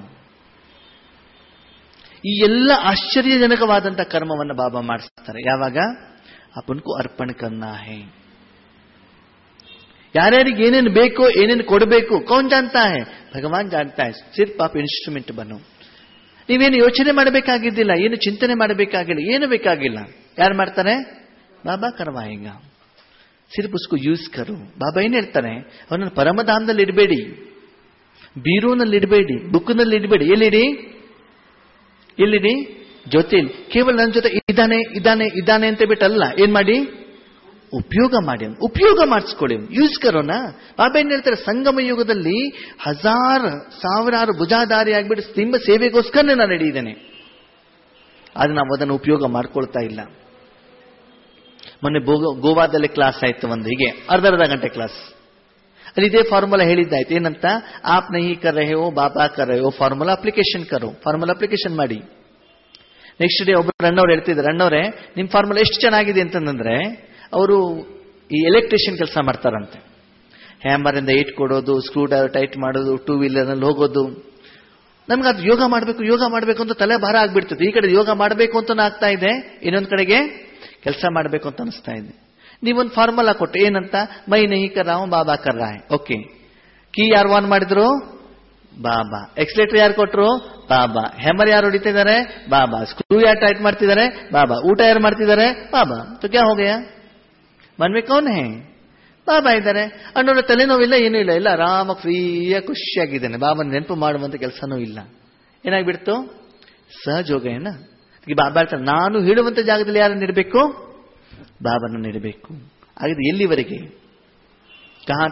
ಈ ಎಲ್ಲ ಆಶ್ಚರ್ಯಜನಕವಾದಂತ ಕರ್ಮವನ್ನು ಬಾಬಾ ಮಾಡಿಸ್ತಾರೆ. ಯಾವಾಗ? ಅಪನ್ಕು ಅರ್ಪಣ ಕರ್ನಾ ಹೈ. ಯಾರ್ಯಾರಿಗೆ ಏನೇನು ಬೇಕೋ, ಏನೇನು ಕೊಡಬೇಕು, ಕೌನ್ ಜಾನ್ತಾ ಹೈ? ಭಗವಾನ್ ಜಾನ್ತಾ ಹೈ. ಸಿರ್ಫ್ ಆಪ್ ಇನ್ಸ್ಟ್ರೂಮೆಂಟ್ ಬನ್ನು. ನೀವೇನು ಯೋಚನೆ ಮಾಡಬೇಕಾಗಿದ್ದಿಲ್ಲ, ಏನು ಚಿಂತನೆ ಮಾಡಬೇಕಾಗಿಲ್ಲ, ಏನು ಬೇಕಾಗಿಲ್ಲ. ಯಾರು ಮಾಡ್ತಾರೆ? ಬಾಬಾ ಕರ್ವಾಯಿಗ. ಸಿರ್ಫ್ ಉಸ್ಕು ಯೂಸ್ ಕರು. ಬಾಬಾ ಏನ್ ಹೇಳ್ತಾನೆ? ಅವನನ್ನು ಪರಮಧಾಮದಲ್ಲಿ ಇಡಬೇಡಿ, ಬೀರೂನಲ್ಲಿ ಇಡಬೇಡಿ, ಬುಕ್ನಲ್ಲಿ ಇಡಬೇಡಿ. ಎಲ್ಲಿಡಿ? ಜೊತೆಲಿ. ಕೇವಲ ನನ್ನ ಜೊತೆ ಇದ್ದಾನೆ ಇದ್ದಾನೆ ಇದ್ದಾನೆ ಅಂತ ಬಿಟ್ಟಲ್ಲ. ಏನ್ ಮಾಡಿ? ಉಪಯೋಗ ಮಾಡಿ, ಉಪಯೋಗ ಮಾಡಿಸ್ಕೊಳ್ಳಿ, ಯೂಸ್ ಕರೋನಾ. ಬಾಬಾ ಏನ್ ಹೇಳ್ತಾರೆ? ಸಂಗಮ ಯುಗದಲ್ಲಿ ಸಾವಿರಾರು ಭುಜಾಧಾರಿ ಆಗ್ಬಿಟ್ಟು ನಿಮ್ಮ ಸೇವೆಗೋಸ್ಕರ ನಾನು ನಡೆಯಿದ್ದೇನೆ. ಆದ್ರೆ ನಾವು ಅದನ್ನು ಉಪಯೋಗ ಮಾಡ್ಕೊಳ್ತಾ ಇಲ್ಲ. ಮೊನ್ನೆ ಗೋವಾದಲ್ಲಿ ಕ್ಲಾಸ್ ಆಯ್ತು, ಒಂದು ಹೀಗೆ ಅರ್ಧ ಗಂಟೆ ಕ್ಲಾಸ್. ಅಲ್ಲಿ ಇದೇ ಫಾರ್ಮುಲಾ ಹೇಳಿದ್ದಾಯ್ತು. ಏನಂತ? ಆಪ್ ನಹಿ ಕರ್ ರಹೆ ಹೋ, ಬಾಬಾ ಕರ್ ರಹೆ ಹೋ, ಫಾರ್ಮುಲಾ ಅಪ್ಲಿಕೇಶನ್ ಕರೋ. ಫಾರ್ಮುಲಾ ಅಪ್ಲಿಕೇಶನ್ ಮಾಡಿ. ನೆಕ್ಸ್ಟ್ ಡೇ ಒಬ್ಬರು ಅಣ್ಣವ್ರು ಹೇಳ್ತಿದ್ದಾರೆ, ಅಣ್ಣವ್ರೆ ನಿಮ್ ಫಾರ್ಮುಲಾ ಎಷ್ಟು ಚೆನ್ನಾಗಿದೆ ಅಂತಂದ್ರೆ, ಅವರು ಈ ಎಲೆಕ್ಟ್ರಿಷಿಯನ್ ಕೆಲಸ ಮಾಡ್ತಾರಂತೆ. ಹ್ಯಾಮರ್ ಇಂದ ಏಟ್ ಕೊಡೋದು, ಸ್ಕ್ರೂ ಡ್ರೈವರ್ ಟೈಟ್ ಮಾಡೋದು, ಟೂ ವೀಲರ್ ನಲ್ಲಿ ಹೋಗೋದು. ನಮ್ಗೆ ಅದು ಯೋಗ ಮಾಡಬೇಕು ಅಂತ ತಲೆ ಭಾರ ಆಗ್ಬಿಡ್ತದೆ. ಈ ಕಡೆ ಯೋಗ ಮಾಡಬೇಕು ಅಂತ ಆಗ್ತಾ ಇದೆ, ಇನ್ನೊಂದ್ ಕಡೆಗೆ ಕೆಲಸ ಮಾಡಬೇಕು ಅಂತ ಅನಿಸ್ತಾ ಇದೆ. ನೀವೊಂದು ಫಾರ್ಮುಲಾ ಕೊಟ್ಟು ಏನಂತ? ಮೈ ನಹಿ ಕರ್ ರಹಾ ಹೂಂ, ಬಾಬಾ ಕರ್ ರಹಾ ಹೈ. ಓಕೆ. ಕೀ ಯಾರು ಆನ್ ಮಾಡಿದ್ರು? ಬಾಬಾ. ಎಕ್ಸಲೇಟರ್ ಯಾರು ಕೊಟ್ರು? ಬಾಬಾ. ಹೆಮರ್ ಯಾರು ಹೊಡಿತಿದ್ದಾರೆ? ಬಾಬಾ. ಸ್ಕ್ರೂ ಯಾರು ಟೈಟ್ ಮಾಡ್ತಿದ್ದಾರೆ? ಬಾಬಾ. ಊಟ ಯಾರು ಮಾಡ್ತಿದ್ದಾರೆ? ಬಾಬಾ. तो क्या हो गया? मन में कौन है? ಬಾಬಾ ಇದ್ದಾರೆ. ಅನ್ನೋರ ತಲೆನೋವಿಲ್ಲ, ಏನೂ ಇಲ್ಲ, ಇಲ್ಲ, ಆರಾಮ ಫ್ರೀಯಾಗಿ ಖುಷಿಯಾಗಿದ್ದಾನೆ. ಬಾಬನ ನೆನಪು ಮಾಡುವಂತ ಕೆಲಸನೂ ಇಲ್ಲ. ಏನಾಗ್ಬಿಡ್ತು? ಸಹಜ ಹೋಗೇನ. ಬಾಬಾ ಹೇಳ್ತಾರೆ, ನಾನು ಹೇಳುವಂತ ಜಾಗದಲ್ಲಿ ಯಾರನ್ನು ಇಡಬೇಕು? ಬಾಬನನ್ನು ಇಡಬೇಕು. ಹಾಗಿದ್ರೆ ಎಲ್ಲಿವರೆಗೆ? ಕಹಾ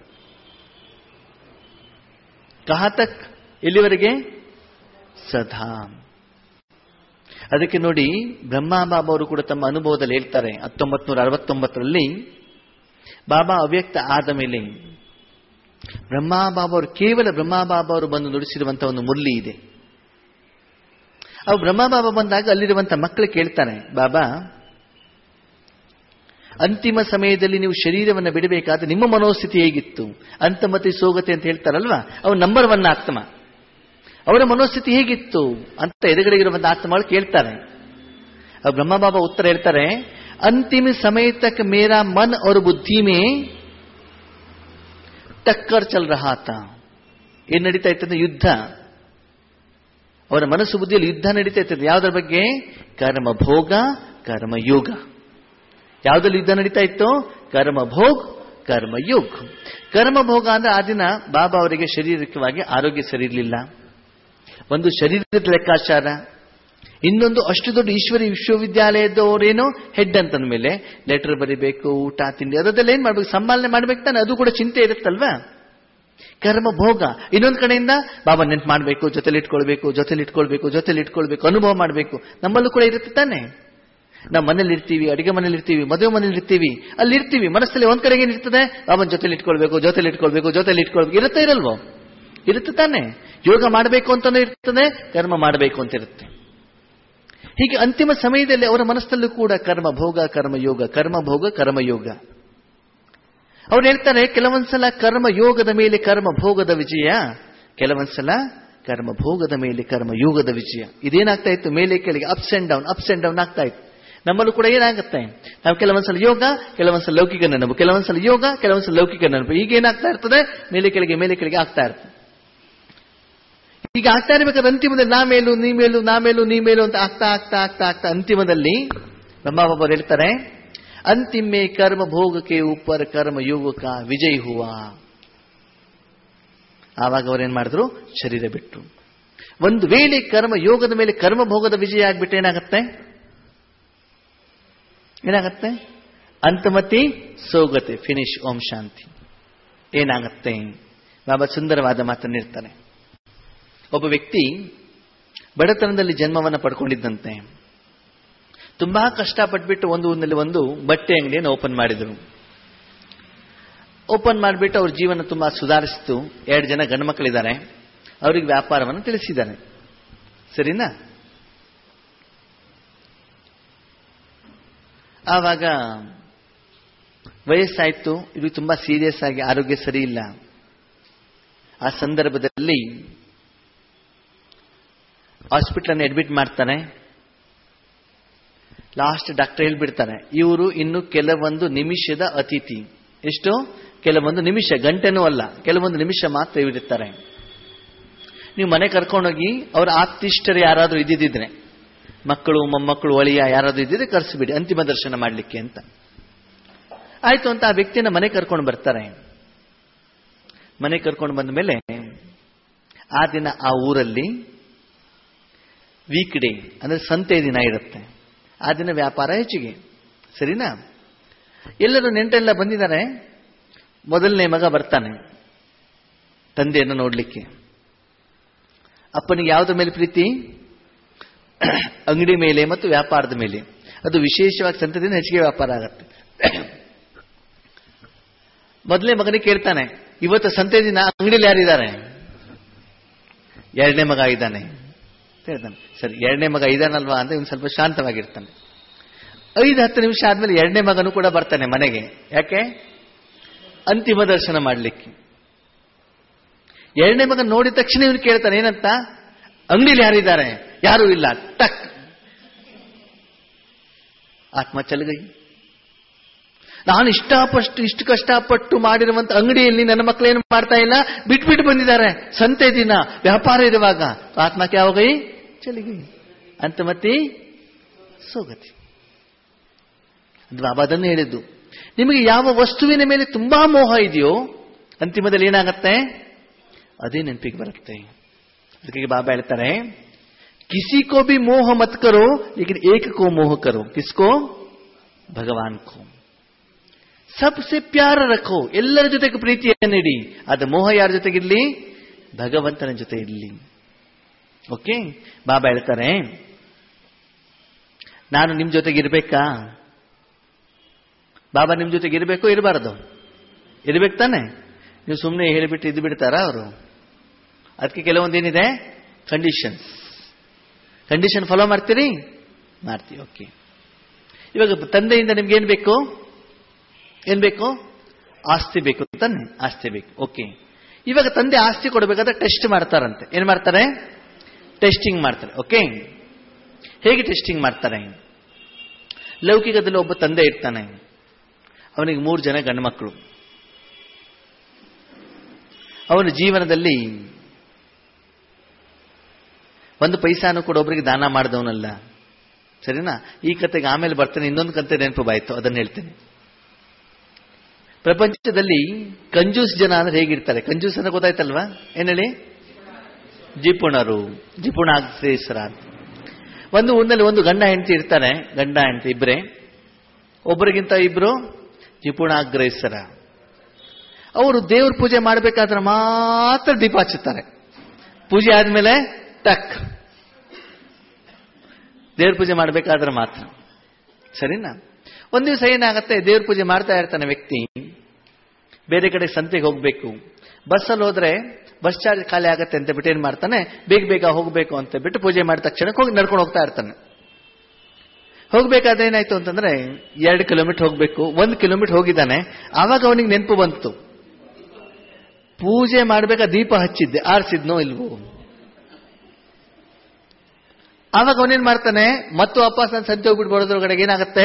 ತಕ್ ಎಲ್ಲಿವರೆಗೆ? ಸದಾ. ಅದಕ್ಕೆ ನೋಡಿ, ಬ್ರಹ್ಮ ಬಾಬಾ ಅವರು ಕೂಡ ತಮ್ಮ ಅನುಭವದಲ್ಲಿ ಹೇಳ್ತಾರೆ, 1969ರಲ್ಲಿ ಬಾಬಾ ಅವ್ಯಕ್ತ ಆದ ಮೇಲೆ ಬ್ರಹ್ಮ ಬಾಬಾ ಅವರು, ಕೇವಲ ಬ್ರಹ್ಮ ಬಾಬಾ ಅವರು ಬಂದು ನುಡಿಸಿರುವಂತಹ ಒಂದು ಮುರಳಿ ಇದೆ. ಅವು ಬ್ರಹ್ಮ ಬಾಬಾ ಬಂದಾಗ ಅಲ್ಲಿರುವಂತಹ ಮಕ್ಕಳು ಕೇಳ್ತಾನೆ, ಬಾಬಾ ಅಂತಿಮ ಸಮಯದಲ್ಲಿ ನೀವು ಶರೀರವನ್ನು ಬಿಡಬೇಕಾದ್ರೆ ನಿಮ್ಮ ಮನೋಸ್ಥಿತಿ ಹೇಗಿತ್ತು? ಅಂತಮತಿ ಸೋಗತೆ ಅಂತ ಹೇಳ್ತಾರಲ್ವಾ, ಅವು ನಂಬರ್ 1 ಆತ್ಮ. ಅವರ ಮನೋಸ್ಥಿತಿ ಹೇಗಿತ್ತು ಅಂತ ಎದುರುಗಡೆಗಿರುವಂತ ಆತ್ಮಗಳು ಕೇಳ್ತಾರೆ. ಬ್ರಹ್ಮ ಬಾಬಾ ಉತ್ತರ ಹೇಳ್ತಾರೆ, अंतिम समय तक मेरा मन और बुद्धि में टक्कर चल रहा था. ಏನ್ ನಡೀತಾ ಇತ್ತು? ಯುದ್ಧ. ಅವರ ಮನಸ್ಸು ಬುದ್ಧಿಯಲ್ಲಿ ಯುದ್ಧ ನಡೀತಾ ಇತ್ತು. ಯಾವುದರ ಬಗ್ಗೆ? ಕರ್ಮ ಭೋಗ, ಕರ್ಮ ಯೋಗ. ಯಾವುದಲ್ಲಿ ಯುದ್ಧ ನಡೀತಾ ಇತ್ತು? ಕರ್ಮ ಭೋಗ, ಕರ್ಮ ಯೋಗ. ಕರ್ಮ ಭೋಗ ಅಂದ್ರೆ ಆ ದಿನ ಬಾಬಾ ಅವರಿಗೆ ಶಾರೀರಿಕವಾಗಿ ಆರೋಗ್ಯ ಸರಿ ಇರಲಿಲ್ಲ. ಒಂದು ಶರೀರದ ಲೆಕ್ಕಾಚಾರ, ಇನ್ನೊಂದು ಅಷ್ಟು ದೊಡ್ಡ ಈಶ್ವರಿ ವಿಶ್ವವಿದ್ಯಾಲಯದವರೇನೋ ಹೆಡ್ ಅಂತಂದ ಮೇಲೆ ಲೆಟರ್ ಬರೀಬೇಕು, ಊಟ ತಿಂಡಿ ಅದೆಲ್ಲ ಏನ್ ಮಾಡ್ಬೇಕು? ಸಂಭಾಲನೆ ಮಾಡ್ಬೇಕು ತಾನೆ. ಅದು ಕೂಡ ಚಿಂತೆ ಇರುತ್ತಲ್ವಾ? ಕರ್ಮ ಭೋಗ. ಇನ್ನೊಂದು ಕಡೆಯಿಂದ ಬಾಬಾ ನೆನ್ಪು ಮಾಡಬೇಕು, ಜೊತೆಲಿ ಇಟ್ಕೊಳ್ಬೇಕು, ಅನುಭವ ಮಾಡಬೇಕು. ನಮ್ಮಲ್ಲೂ ಕೂಡ ಇರುತ್ತೆ ತಾನೆ. ನಾವು ಮನೇಲಿ ಇರ್ತೀವಿ, ಅಡಿಗೆ ಮನೇಲಿ ಇರ್ತೀವಿ, ಮದುವೆ ಮನೇಲಿ ಇರ್ತೀವಿ, ಅಲ್ಲಿ ಇರ್ತೀವಿ. ಮನಸ್ಸಲ್ಲಿ ಒಂದ್ ಕಡೆಗೆ ಏನಿರ್ತದೆ? ಬಾಬನ ಜೊತೆಲಿ ಇಟ್ಕೊಳ್ಬೇಕು. ಇರುತ್ತೆ ಇರಲ್ವೋ? ಇರುತ್ತೆ ತಾನೆ. ಯೋಗ ಮಾಡಬೇಕು ಅಂತಾನೆ ಇರ್ತದೆ, ಕರ್ಮ ಮಾಡಬೇಕು ಅಂತ ಇರುತ್ತೆ. ಹೀಗೆ ಅಂತಿಮ ಸಮಯದಲ್ಲಿ ಅವರ ಮನಸ್ಸಲ್ಲೂ ಕೂಡ ಕರ್ಮ ಭೋಗ, ಕರ್ಮಯೋಗ, ಕರ್ಮ ಭೋಗ, ಕರ್ಮಯೋಗ. ಅವ್ರು ಹೇಳ್ತಾರೆ, ಕೆಲವೊಂದ್ಸಲ ಕರ್ಮ ಯೋಗದ ಮೇಲೆ ಕರ್ಮ ಭೋಗದ ವಿಜಯ, ಕೆಲವೊಂದ್ಸಲ ಕರ್ಮ ಭೋಗದ ಮೇಲೆ ಕರ್ಮ ಯೋಗದ ವಿಜಯ. ಇದೇನಾಗ್ತಾ ಇತ್ತು? ಮೇಲೆ ಕೆಳಗೆ, ಅಪ್ಸ್ ಅಂಡ್ ಡೌನ್ ಆಗ್ತಾ ಇತ್ತು. ನಮ್ಮಲ್ಲೂ ಕೂಡ ಏನಾಗುತ್ತೆ? ನಾವು ಕೆಲವೊಂದ್ಸಲ ಯೋಗ, ಕೆಲವೊಂದ್ಸಲ ಲೌಕಿಕ ನೆನಪು, ಕೆಲವೊಂದ್ಸಲ ಯೋಗ, ಕೆಲವೊಂದ್ಸಲ ಲೌಕಿಕ ನೆನಪು. ಈಗ ಏನಾಗ್ತಾ ಇರ್ತದೆ? ಮೇಲೆ ಕೆಳಗೆ ಆಗ್ತಾ ಇರ್ತದೆ. ಈಗ ಆಗ್ತಾ ಇರ್ಬೇಕಾದ್ರೆ ಅಂತಿಮದಲ್ಲಿ ನಾ ಮೇಲು ನೀ ಮೇಲು ನಾ ಮೇಲು ನೀ ಮೇಲು ಅಂತ ಆಗ್ತಾ ಆಗ್ತಾ ಆಗ್ತಾ ಆಗ್ತಾ ಅಂತಿಮದಲ್ಲಿ ಬ್ರಹ್ಮಬಾಬರು ಹೇಳ್ತಾರೆ, ಅಂತಿಮೆ ಕರ್ಮ ಭೋಗಕ್ಕೆ ಉಪ್ಪರ್ ಕರ್ಮ ಯೋಗಕ ವಿಜಯ್ ಹುವ. ಆವಾಗ ಅವರೇನ್ ಮಾಡಿದ್ರು? ಶರೀರ ಬಿಟ್ರು. ಒಂದು ವೇಳೆ ಕರ್ಮ ಯೋಗದ ಮೇಲೆ ಕರ್ಮ ಭೋಗದ ವಿಜಯ ಆಗ್ಬಿಟ್ಟು ಏನಾಗತ್ತೆ? ಅಂತಮತಿ ಸೋಗತೆ, ಫಿನಿಶ್, ಓಂ ಶಾಂತಿ. ಏನಾಗತ್ತೆ? ಬಾಬಾ ಸುಂದರವಾದ ಮಾತನ್ನಿರ್ತಾನೆ. ಒಬ್ಬ ವ್ಯಕ್ತಿ ಬಡತನದಲ್ಲಿ ಜನ್ಮವನ್ನು ಪಡ್ಕೊಂಡಿದ್ದಂತೆ. ತುಂಬಾ ಕಷ್ಟಪಟ್ಬಿಟ್ಟು ಒಂದು ಊರಿನಲ್ಲಿ ಒಂದು ಬಟ್ಟೆ ಅಂಗಡಿಯನ್ನು ಓಪನ್ ಮಾಡಿದರು. ಓಪನ್ ಮಾಡಿಬಿಟ್ಟು ಅವ್ರ ಜೀವನ ತುಂಬಾ ಸುಧಾರಿಸಿತು. 2 ಜನ ಗಂಡು ಮಕ್ಕಳಿದ್ದಾರೆ, ಅವರಿಗೆ ವ್ಯಾಪಾರವನ್ನು ತಿಳಿಸಿದ್ದಾರೆ. ಸರಿನಾ? ಆವಾಗ ವಯಸ್ಸಾಯ್ತು, ಇದು ತುಂಬಾ ಸೀರಿಯಸ್ ಆಗಿ ಆರೋಗ್ಯ ಸರಿ ಇಲ್ಲ. ಆ ಸಂದರ್ಭದಲ್ಲಿ ಹಾಸ್ಪಿಟಲ್ ಅನ್ನು ಅಡ್ಮಿಟ್ ಮಾಡ್ತಾನೆ. ಲಾಸ್ಟ್ ಡಾಕ್ಟರ್ ಹೇಳ್ಬಿಡ್ತಾರೆ, ಇವರು ಇನ್ನು ಕೆಲವೊಂದು ನಿಮಿಷದ ಅತಿಥಿ. ಎಷ್ಟು? ಕೆಲವೊಂದು ನಿಮಿಷ, ಗಂಟೆನೂ ಅಲ್ಲ, ಕೆಲವೊಂದು ನಿಮಿಷ ಮಾತ್ರ ಇವರಿರ್ತಾರೆ. ನೀವು ಮನೆ ಕರ್ಕೊಂಡೋಗಿ ಅವ್ರ ಆಪ್ತಿಷ್ಠರು ಯಾರಾದ್ರೂ ಇದ್ದಿದ್ರೆ, ಮಕ್ಕಳು ಮೊಮ್ಮಕ್ಕಳು ಒಳಿಯ ಯಾರಾದ್ರೂ ಇದ್ದಿದ್ರೆ ಕರೆಸಿಬಿಡಿ ಅಂತಿಮ ದರ್ಶನ ಮಾಡಲಿಕ್ಕೆ ಅಂತ. ಆಯ್ತು ಅಂತ ಆ ವ್ಯಕ್ತಿನ ಮನೆ ಕರ್ಕೊಂಡು ಬರ್ತಾರೆ. ಮನೆ ಕರ್ಕೊಂಡು ಬಂದ ಮೇಲೆ ಆ ದಿನ ಆ ಊರಲ್ಲಿ ವೀಕ್ ಡೇ ಅಂದ್ರೆ ಸಂತೆ ದಿನ ಇರುತ್ತೆ. ಆ ದಿನ ವ್ಯಾಪಾರ ಹೆಚ್ಚಿಗೆ. ಸರಿನಾ? ಎಲ್ಲರೂ ನೆಂಟೆಲ್ಲ ಬಂದಿದ್ದಾರೆ. ಮೊದಲನೇ ಮಗ ಬರ್ತಾನೆ ತಂದೆಯನ್ನು ನೋಡ್ಲಿಕ್ಕೆ. ಅಪ್ಪನಿಗೆ ಯಾವುದ್ರ ಮೇಲೆ ಪ್ರೀತಿ? ಅಂಗಡಿ ಮೇಲೆ ಮತ್ತು ವ್ಯಾಪಾರದ ಮೇಲೆ. ಅದು ವಿಶೇಷವಾಗಿ ಸಂತೆ ದಿನ ಹೆಚ್ಚಿಗೆ ವ್ಯಾಪಾರ ಆಗತ್ತೆ. ಮೊದಲನೇ ಮಗನಿಗೆ ಕೇಳ್ತಾನೆ, ಇವತ್ತು ಸಂತೆ ದಿನ ಅಂಗಡಿಯಲ್ಲಿ ಯಾರಿದ್ದಾರೆ? 2ನೇ ಮಗ ಇದ್ದಾನೆ ಹೇಳ್ತಾನೆ. ಸರಿ, 2ನೇ ಮಗ ಇದ್ದಾನಲ್ವಾ ಅಂತ ಇವ್ನು ಸ್ವಲ್ಪ ಶಾಂತವಾಗಿರ್ತಾನೆ. 5-10 ನಿಮಿಷ ಆದ್ಮೇಲೆ 2ನೇ ಮಗನೂ ಕೂಡ ಬರ್ತಾನೆ ಮನೆಗೆ. ಯಾಕೆ? ಅಂತಿಮ ದರ್ಶನ ಮಾಡಲಿಕ್ಕೆ. 2ನೇ ಮಗ ನೋಡಿದ ತಕ್ಷಣ ಇವನು ಕೇಳ್ತಾನೆ, ಏನಂತ? ಅಂಗಡಿಯಲ್ಲಿ ಯಾರಿದ್ದಾರೆ? ಯಾರೂ ಇಲ್ಲ. ಟಕ್, ಆತ್ಮ ಚಲಗೈ. ನಾನು ಇಷ್ಟು ಕಷ್ಟಪಟ್ಟು ಮಾಡಿರುವಂತ ಅಂಗಡಿಯಲ್ಲಿ ನನ್ನ ಮಕ್ಕಳೇನು ಮಾಡ್ತಾ ಇಲ್ಲ, ಬಿಟ್ಬಿಟ್ಟು ಬಂದಿದ್ದಾರೆ. ಸಂತೆ ದಿನ ವ್ಯಾಪಾರ ಇರುವಾಗ ಆತ್ಮಕ್ಕೆ ಯಾವ ಗೈ ಚಲಿಗೈ ಅಂತಮತಿ ಸೋಗತಿ. ಬಾಬಾ ಅದನ್ನು ಹೇಳಿದ್ದು. ನಿಮಗೆ ಯಾವ ವಸ್ತುವಿನ ಮೇಲೆ ತುಂಬಾ ಮೋಹ ಇದೆಯೋ ಅಂತಿಮದಲ್ಲಿ ಏನಾಗತ್ತೆ? ಅದೇ ನೆನಪಿಗೆ ಬರುತ್ತೆ. ಅದಕ್ಕೆ ಬಾಬಾ ಹೇಳ್ತಾರೆ, ಕಿಸಿ ಕೋ ಭಿ ಮೋಹ ಮತ್ ಕರೋ ಲೇಕಿನ್ ಏಕ ಕೋ ಮೋಹ ಕರೋ. ಕಿಸ್ಕೋ? ಭಗವಾನ್ ಕೋ. ಸಬ್ಸೆ ಪ್ಯಾರ ರಖೋ. ಎಲ್ಲರ ಜೊತೆಗೆ ಪ್ರೀತಿಯನ್ನಿಡಿ. ಅದು ಮೋಹ ಯಾರ ಜೊತೆಗಿರ್ಲಿ? ಭಗವಂತನ ಜೊತೆ ಇರಲಿ. ಓಕೆ? ಬಾಬಾ ಹೇಳ್ತಾರೆ, ನಾನು ನಿಮ್ ಜೊತೆಗೆ ಇರ್ಬೇಕಾ? ಬಾಬಾ ನಿಮ್ ಜೊತೆಗೆ ಇರಬೇಕು ಇರಬಾರದು? ಇರ್ಬೇಕು ತಾನೆ? ನೀವು ಸುಮ್ಮನೆ ಹೇಳಿಬಿಟ್ಟು ಇದ್ದು ಬಿಡ್ತಾರ ಅವರು? ಅದಕ್ಕೆ ಕೆಲವೊಂದೇನಿದೆ ಕಂಡೀಷನ್ ಫಾಲೋ ಮಾಡ್ತೀರಿ? ಮಾಡ್ತೀವಿ. ಓಕೆ. ಇವಾಗ ತಂದೆಯಿಂದ ನಿಮ್ಗೆ ಏನ್ ಬೇಕು? ಆಸ್ತಿ ಬೇಕು ತಾನೆ? ಆಸ್ತಿ ಬೇಕು. ಓಕೆ. ಇವಾಗ ತಂದೆ ಆಸ್ತಿ ಕೊಡಬೇಕಾದ್ರೆ ಟೆಸ್ಟ್ ಮಾಡ್ತಾರಂತೆ. ಏನ್ ಮಾಡ್ತಾರೆ? ಟೆಸ್ಟಿಂಗ್ ಮಾಡ್ತಾರೆ. ಓಕೆ. ಹೇಗೆ ಟೆಸ್ಟಿಂಗ್ ಮಾಡ್ತಾರೆ? ಲೌಕಿಕದಲ್ಲಿ ಒಬ್ಬ ತಂದೆ ಇರ್ತಾನೆ, ಅವನಿಗೆ 3 ಜನ ಗಂಡು ಮಕ್ಕಳು. ಅವನ ಜೀವನದಲ್ಲಿ ಒಂದು ಪೈಸಾನು ಕೂಡ ಒಬ್ಬರಿಗೆ ದಾನ ಮಾಡಿದವನಲ್ಲ. ಸರಿನಾ? ಈ ಕತೆಗೆ ಆಮೇಲೆ ಬರ್ತೇನೆ. ಇನ್ನೊಂದು ಕತೆ ನೆನಪು ಬಾಯ್ತು, ಅದನ್ನು ಹೇಳ್ತೇನೆ. ಪ್ರಪಂಚದಲ್ಲಿ ಕಂಜೂಸ್ ಜನ ಅಂದ್ರೆ ಹೇಗಿರ್ತಾರೆ? ಕಂಜೂಸ್ ಅಂದ್ರೆ ಗೊತ್ತಾಯ್ತಲ್ವಾ? ಏನ್ ಹೇಳಿ? ಜಿಪುಣಾಗ್ರೇಸರ. ಒಂದು ಊರಿನಲ್ಲಿ ಒಂದು ಗಂಡ ಹೆಂಡತಿ ಇರ್ತಾರೆ. ಗಂಡ ಹೆಂಡತಿ ಇಬ್ಬರೇ. ಒಬ್ಬರಿಗಿಂತ ಇಬ್ರು ಜಿಪುಣಾಗ್ರೇಸರ. ಅವರು ದೇವ್ರ ಪೂಜೆ ಮಾಡಬೇಕಾದ್ರೆ ಮಾತ್ರ ದೀಪ ಹಚ್ಚುತ್ತಾರೆ. ಪೂಜೆ ಆದ್ಮೇಲೆ ಟಕ್. ದೇವ್ರ ಪೂಜೆ ಮಾಡಬೇಕಾದ್ರೆ ಮಾತ್ರ. ಸರಿನಾ? ಒಂದ್ ದಿವಸ ಏನಾಗತ್ತೆ, ದೇವ್ರ ಪೂಜೆ ಮಾಡ್ತಾ ಇರ್ತಾನೆ ವ್ಯಕ್ತಿ. ಬೇರೆ ಕಡೆ ಸಂತೆಗೆ ಹೋಗ್ಬೇಕು. ಬಸ್ಸಲ್ಲಿ ಹೋದ್ರೆ ಬಸ್ ಚಾರ್ಜ್ ಖಾಲಿ ಆಗತ್ತೆ ಅಂತ ಬಿಟ್ಟು ಏನ್ ಮಾಡ್ತಾನೆ, ಬೇಗ ಹೋಗ್ಬೇಕು ಅಂತ ಬಿಟ್ಟು ಪೂಜೆ ಮಾಡಿದ ತಕ್ಷಣ ಹೋಗಿ ನಡ್ಕೊಂಡು ಹೋಗ್ತಾ ಇರ್ತಾನೆ. ಹೋಗ್ಬೇಕಾದ್ರೆ ಏನಾಯ್ತು ಅಂತಂದ್ರೆ 2 ಕಿಲೋಮೀಟರ್ ಹೋಗ್ಬೇಕು. 1 ಕಿಲೋಮೀಟರ್ ಹೋಗಿದ್ದಾನೆ. ಆವಾಗ ಅವನಿಗೆ ನೆನಪು ಬಂತು, ಪೂಜೆ ಮಾಡ್ಬೇಕಾ ದೀಪ ಹಚ್ಚಿದ್ದೆ, ಆರಿಸಿದ್ನೋ ಇಲ್ವೋ. ಆವಾಗ ಅವನೇನ್ ಮಾಡ್ತಾನೆ, ಮತ್ತು ವಾಪಸ್ ನಾನು ಸಂತೆ ಹೋಗ್ಬಿಟ್ಟು ಬರೋದ್ರೊಳಗಡೆಗೆ ಏನಾಗತ್ತೆ,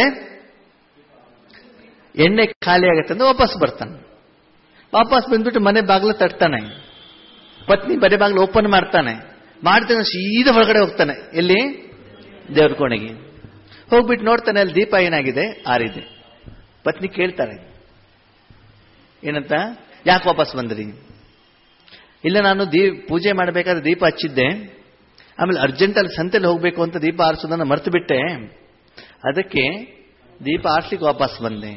ಎಣ್ಣೆ ಖಾಲಿ ಆಗತ್ತೆ ಅಂದ್ರೆ ವಾಪಸ್ ಬರ್ತಾನೆ. ವಾಪಸ್ ಬಂದ್ಬಿಟ್ಟು ಮನೆ ಬಾಗಿಲು ತಟ್ತಾನೆ. ಪತ್ನಿ ಮನೆ ಬಾಗಿಲು ಓಪನ್ ಮಾಡ್ತಾನೆ. ಮಾಡ್ತಾನೆ ಸೀದಾ ಹೊರಗಡೆ ಹೋಗ್ತಾನೆ. ಎಲ್ಲಿ? ದೇವ್ರ ಕೋಣೆಗೆ ಹೋಗ್ಬಿಟ್ಟು ನೋಡ್ತಾನೆ, ಅಲ್ಲಿ ದೀಪ ಏನಾಗಿದೆ? ಆರಿದೆ. ಪತ್ನಿ ಕೇಳ್ತಾರೆ ಏನಂತ, ಯಾಕೆ ವಾಪಸ್ ಬಂದ್ರಿ? ಇಲ್ಲ, ನಾನು ಪೂಜೆ ಮಾಡಬೇಕಾದ್ರೆ ದೀಪ ಹಚ್ಚಿದ್ದೆ, ಆಮೇಲೆ ಅರ್ಜೆಂಟಲ್ಲಿ ಸಂತೆಯಲ್ಲಿ ಹೋಗ್ಬೇಕು ಅಂತ ದೀಪ ಆರಿಸೋದನ್ನ ಮರ್ತು ಬಿಟ್ಟೆ, ಅದಕ್ಕೆ ದೀಪ ಆರಿಸ್ಲಿಕ್ಕೆ ವಾಪಸ್ ಬಂದೆ.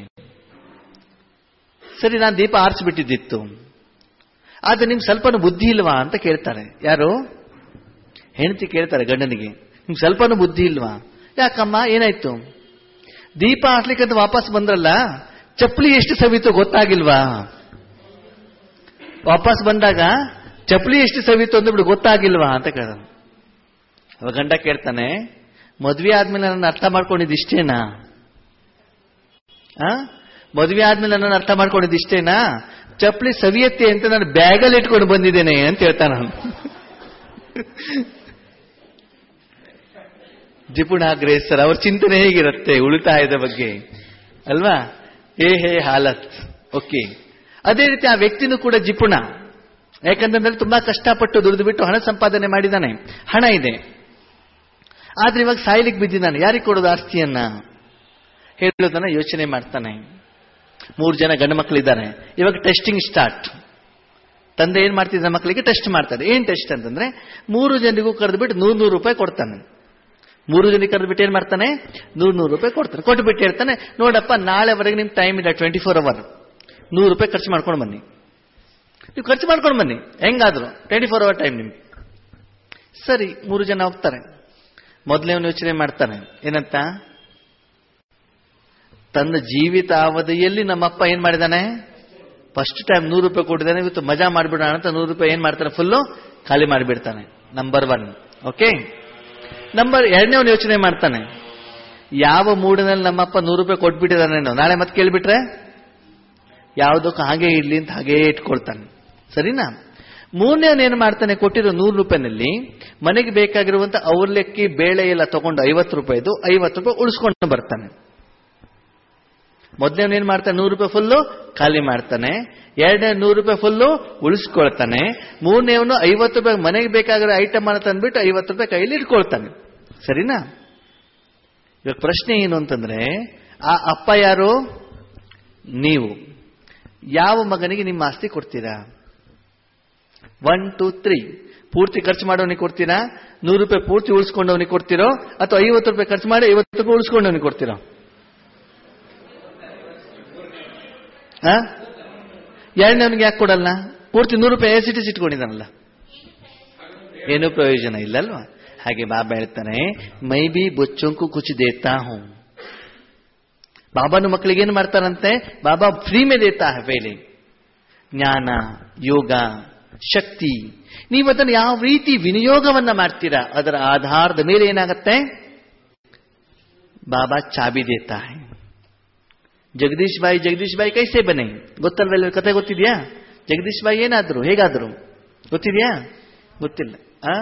ಸರಿ, ನಾನು ದೀಪ ಆರಿಸ್ಬಿಟ್ಟಿದ್ದಿತ್ತು, ಆದ್ರೆ ನಿಮ್ಗೆ ಸ್ವಲ್ಪನೂ ಬುದ್ಧಿ ಇಲ್ವಾ ಅಂತ ಕೇಳ್ತಾರೆ. ಯಾರು? ಹೆಂಡತಿ ಕೇಳ್ತಾರೆ ಗಂಡನಿಗೆ, ನಿಮ್ಗೆ ಸ್ವಲ್ಪನೂ ಬುದ್ಧಿ ಇಲ್ವಾ? ಯಾಕಮ್ಮ, ಏನಾಯ್ತು? ದೀಪ ಆರಿಸ್ಲಿಕ್ಕೆ ಅಂತ ವಾಪಸ್ ಬಂದ್ರಲ್ಲ, ಚಪ್ಪಲಿ ಎಷ್ಟು ಸವಿತು ಗೊತ್ತಾಗಿಲ್ವಾ? ವಾಪಸ್ ಬಂದಾಗ ಚಪ್ಪಲಿ ಎಷ್ಟು ಸವಿತು ಅಂದ್ಬಿಟ್ಟು ಗೊತ್ತಾಗಿಲ್ವಾ ಅಂತ ಕೇಳ. ಅವ ಗಂಡ ಕೇಳ್ತಾನೆ, ಮದ್ವೆ ಆದ್ಮೇಲೆ ನನ್ನ ಅರ್ಥ ಮಾಡ್ಕೊಂಡಿದ್ದಿಷ್ಟೇನಾ? ಮದ್ವೆ ಆದ್ಮೇಲೆ ನನ್ನ ಅರ್ಥ ಮಾಡ್ಕೊಂಡಿದ್ದಿಷ್ಟೇನಾ? ಚಪ್ಪಲಿ ಸವಿಯತ್ತೆ ಅಂತ ನಾನು ಬ್ಯಾಗಲ್ಲಿ ಇಟ್ಕೊಂಡು ಬಂದಿದ್ದೇನೆ ಅಂತ ಹೇಳ್ತಾನ. ಜಿಪುಣ ಗ್ರೇಸರ್ ಅವ್ರ ಚಿಂತನೆ ಹೇಗಿರುತ್ತೆ ಉಳಿತಾಯದ ಬಗ್ಗೆ ಅಲ್ವಾ? ಹೇ ಹಾಲತ್. ಓಕೆ, ಅದೇ ರೀತಿ ಆ ವ್ಯಕ್ತಿನೂ ಕೂಡ ಜಿಪುಣ. ಯಾಕಂತಂದ್ರೆ ತುಂಬಾ ಕಷ್ಟಪಟ್ಟು ದುಡಿದು ಬಿಟ್ಟು ಹಣ ಸಂಪಾದನೆ ಮಾಡಿದ್ದಾನೆ, ಹಣ ಇದೆ, ಆದ್ರೆ ಇವಾಗ ಸಾಯ್ಲಿಕ್ಕೆ ಬಿದ್ದಿದ್ದಾನೆ. ಯಾರಿಗೆ ಕೊಡೋದು ಆಸ್ತಿಯನ್ನ ಹೇಳೋದನ್ನ ಯೋಚನೆ ಮಾಡ್ತಾನೆ. 3 ಜನ ಗಂಡು ಮಕ್ಕಳಿದ್ದಾರೆ. ಇವಾಗ ಟೆಸ್ಟಿಂಗ್ ಸ್ಟಾರ್ಟ್. ತಂದೆ ಏನ್ ಮಾಡ್ತಿದ್ದ, ಮಕ್ಕಳಿಗೆ ಟೆಸ್ಟ್ ಮಾಡ್ತಾರೆ. ಏನ್ ಟೆಸ್ಟ್ ಅಂತಂದ್ರೆ 3 ಜನರಿಗೂ ಕರೆದ್ಬಿಟ್ಟು 100 ರೂಪಾಯಿ ಕೊಡ್ತಾನೆ. 3 ಜನಕ್ಕೆ ಕರೆದ್ಬಿಟ್ಟು ಏನ್ ಮಾಡ್ತಾನೆ, 100 ರೂಪಾಯಿ ಕೊಡ್ತಾನೆ. ಕೊಟ್ಬಿಟ್ಟು ಹೇಳ್ತಾನೆ, ನೋಡಪ್ಪ, ನಾಳೆವರೆಗೆ ನಿಮ್ ಟೈಮ್ ಇಲ್ಲ, 24 ಅವರ್, 100 ರೂಪಾಯಿ ಖರ್ಚು ಮಾಡ್ಕೊಂಡು ಬನ್ನಿ. ನೀವು ಖರ್ಚು ಮಾಡ್ಕೊಂಡು ಬನ್ನಿ, ಹೆಂಗಾದ್ರು 24 ಅವರ್ ಟೈಮ್ ನಿಮ್ಗೆ. ಸರಿ, 3 ಜನ ಹೋಗ್ತಾರೆ. ಮೊದಲೇ ಅವನು ಯೋಚನೆ ಮಾಡ್ತಾನೆ ಏನಂತ, ತನ್ನ ಜೀವಿತಾವಧಿಯಲ್ಲಿ ನಮ್ಮಪ್ಪ ಏನ್ ಮಾಡಿದಾನೆ, ಫಸ್ಟ್ ಟೈಮ್ 100 ರೂಪಾಯಿ ಕೊಟ್ಟಿದ್ದಾನೆ, ಇವತ್ತು ಮಜಾ ಮಾಡಿಬಿಡೋಣ ಅಂತ 100 ರೂಪಾಯಿ ಏನ್ ಮಾಡ್ತಾನೆ, ಫುಲ್ಲು ಖಾಲಿ ಮಾಡಿಬಿಡ್ತಾನೆ. ನಂಬರ್ 1. ಓಕೆ, ನಂಬರ್ 2ನೇ ಅವನು ಯೋಚನೆ ಮಾಡ್ತಾನೆ, ಯಾವ ಮೂಡಿನಲ್ಲಿ ನಮ್ಮಪ್ಪ 100 ರೂಪಾಯಿ ಕೊಟ್ಬಿಟ್ಟಿದ್ದಾನೆ, ನಾಳೆ ಮತ್ತೆ ಕೇಳಿಬಿಟ್ರೆ ಯಾವುದಕ್ಕೂ ಹಾಗೆ ಇಡ್ಲಿ ಅಂತ ಹಾಗೇ ಇಟ್ಕೊಳ್ತಾನೆ. ಸರಿನಾ? 3ನೇ ಅವನು ಏನ್ ಮಾಡ್ತಾನೆ, ಕೊಟ್ಟಿರೋ 100 ರೂಪಾಯಿನಲ್ಲಿ ಮನೆಗೆ ಬೇಕಾಗಿರುವಂತ ಅವಲಕ್ಕಿ ಬೇಳೆ ಎಲ್ಲ ತಗೊಂಡು 50 ರೂಪಾಯಿದು 50 ರೂಪಾಯಿ ಉಳಿಸ್ಕೊಂಡು ಬರ್ತಾನೆ. ಮೊದಲನೇ ಅವನು ಏನ್ ಮಾಡ್ತಾನೆ, 100 ರೂಪಾಯಿ ಫುಲ್ಲು ಖಾಲಿ ಮಾಡ್ತಾನೆ. 2ನೇ 100 ರೂಪಾಯಿ ಫುಲ್ಲು ಉಳಿಸ್ಕೊಳ್ತಾನೆ. 3ನೇ ಅವನು 50 ರೂಪಾಯಿ ಮನೆಗೆ ಬೇಕಾಗಿರೋ ಐಟಮ್ ಅನ್ನು ತಂದ್ಬಿಟ್ಟು 50 ರೂಪಾಯಿ ಕೈಯಲ್ಲಿ ಇಟ್ಕೊಳ್ತಾನೆ. ಸರಿನಾ? ಇವಾಗ ಪ್ರಶ್ನೆ ಏನು ಅಂತಂದ್ರೆ, ಆ ಅಪ್ಪ ಯಾರು? ನೀವು. ಯಾವ ಮಗನಿಗೆ ನಿಮ್ಮ ಆಸ್ತಿ ಕೊಡ್ತೀರಾ? 1, 2, 3. ಪೂರ್ತಿ ಖರ್ಚು ಮಾಡೋನಿಗೆ ಕೊಡ್ತೀರಾ? 100 ರೂಪಾಯಿ ಪೂರ್ತಿ ಉಳಿಸ್ಕೊಂಡವನಿಗೆ ಕೊಡ್ತಿರೋ, ಅಥವಾ 50 ರೂಪಾಯಿ ಖರ್ಚು ಮಾಡಿ 50 ರೂಪಾಯಿ ಉಳಿಸ್ಕೊಂಡವನಿಗೆ ಕೊಡ್ತಿರೋ? 2ನೇವನಿಗೆ ಯಾಕೆ ಕೊಡಲ್ಲ? ಪೂರ್ತಿ 100 ರೂಪಾಯಿ ಎಸಿಟಿಸ್ ಇಟ್ಕೊಂಡಿದ್ದಾನಲ್ಲ, ಏನೂ ಪ್ರಯೋಜನ ಇಲ್ಲಲ್ವಾ? ಹಾಗೆ ಬಾಬಾ ಹೇಳ್ತಾನೆ, ಮೈ ಬಿ ಬಚ್ಚೋಂಕು ಕುಚ್ ದೇತಾ ಹೂ. ಬಾಬಾನು ಮಕ್ಕಳಿಗೆ ಏನು ಮಾಡ್ತಾರಂತೆ, ಬಾಬಾ ಫ್ರೀ ಮೇ ದೇತಾ ಹೈ. ಪೇಲೆ ಜ್ಞಾನ, ಯೋಗ, ಶಕ್ತಿ, ನೀವು ಅದನ್ನು ಯಾವ ರೀತಿ ವಿನಿಯೋಗವನ್ನ ಮಾಡ್ತೀರಾ ಅದರ ಆಧಾರದ ಮೇಲೆ ಏನಾಗತ್ತೆ, ಬಾಬಾ ಚಾಬಿ ದೇತಾ ಹೈ. ಜಗದೀಶ್ ಬಾಯಿ ಕೈಸೆ ಬನೆ ಗೊತ್ತಲ್ವೆಲ್ಲ, ಕತೆ ಗೊತ್ತಿದ್ಯಾ? ಜಗದೀಶ್ ಬಾಯಿ ಏನಾದ್ರು, ಹೇಗಾದ್ರು ಗೊತ್ತಿದ್ಯಾ? ಗೊತ್ತಿಲ್ಲ.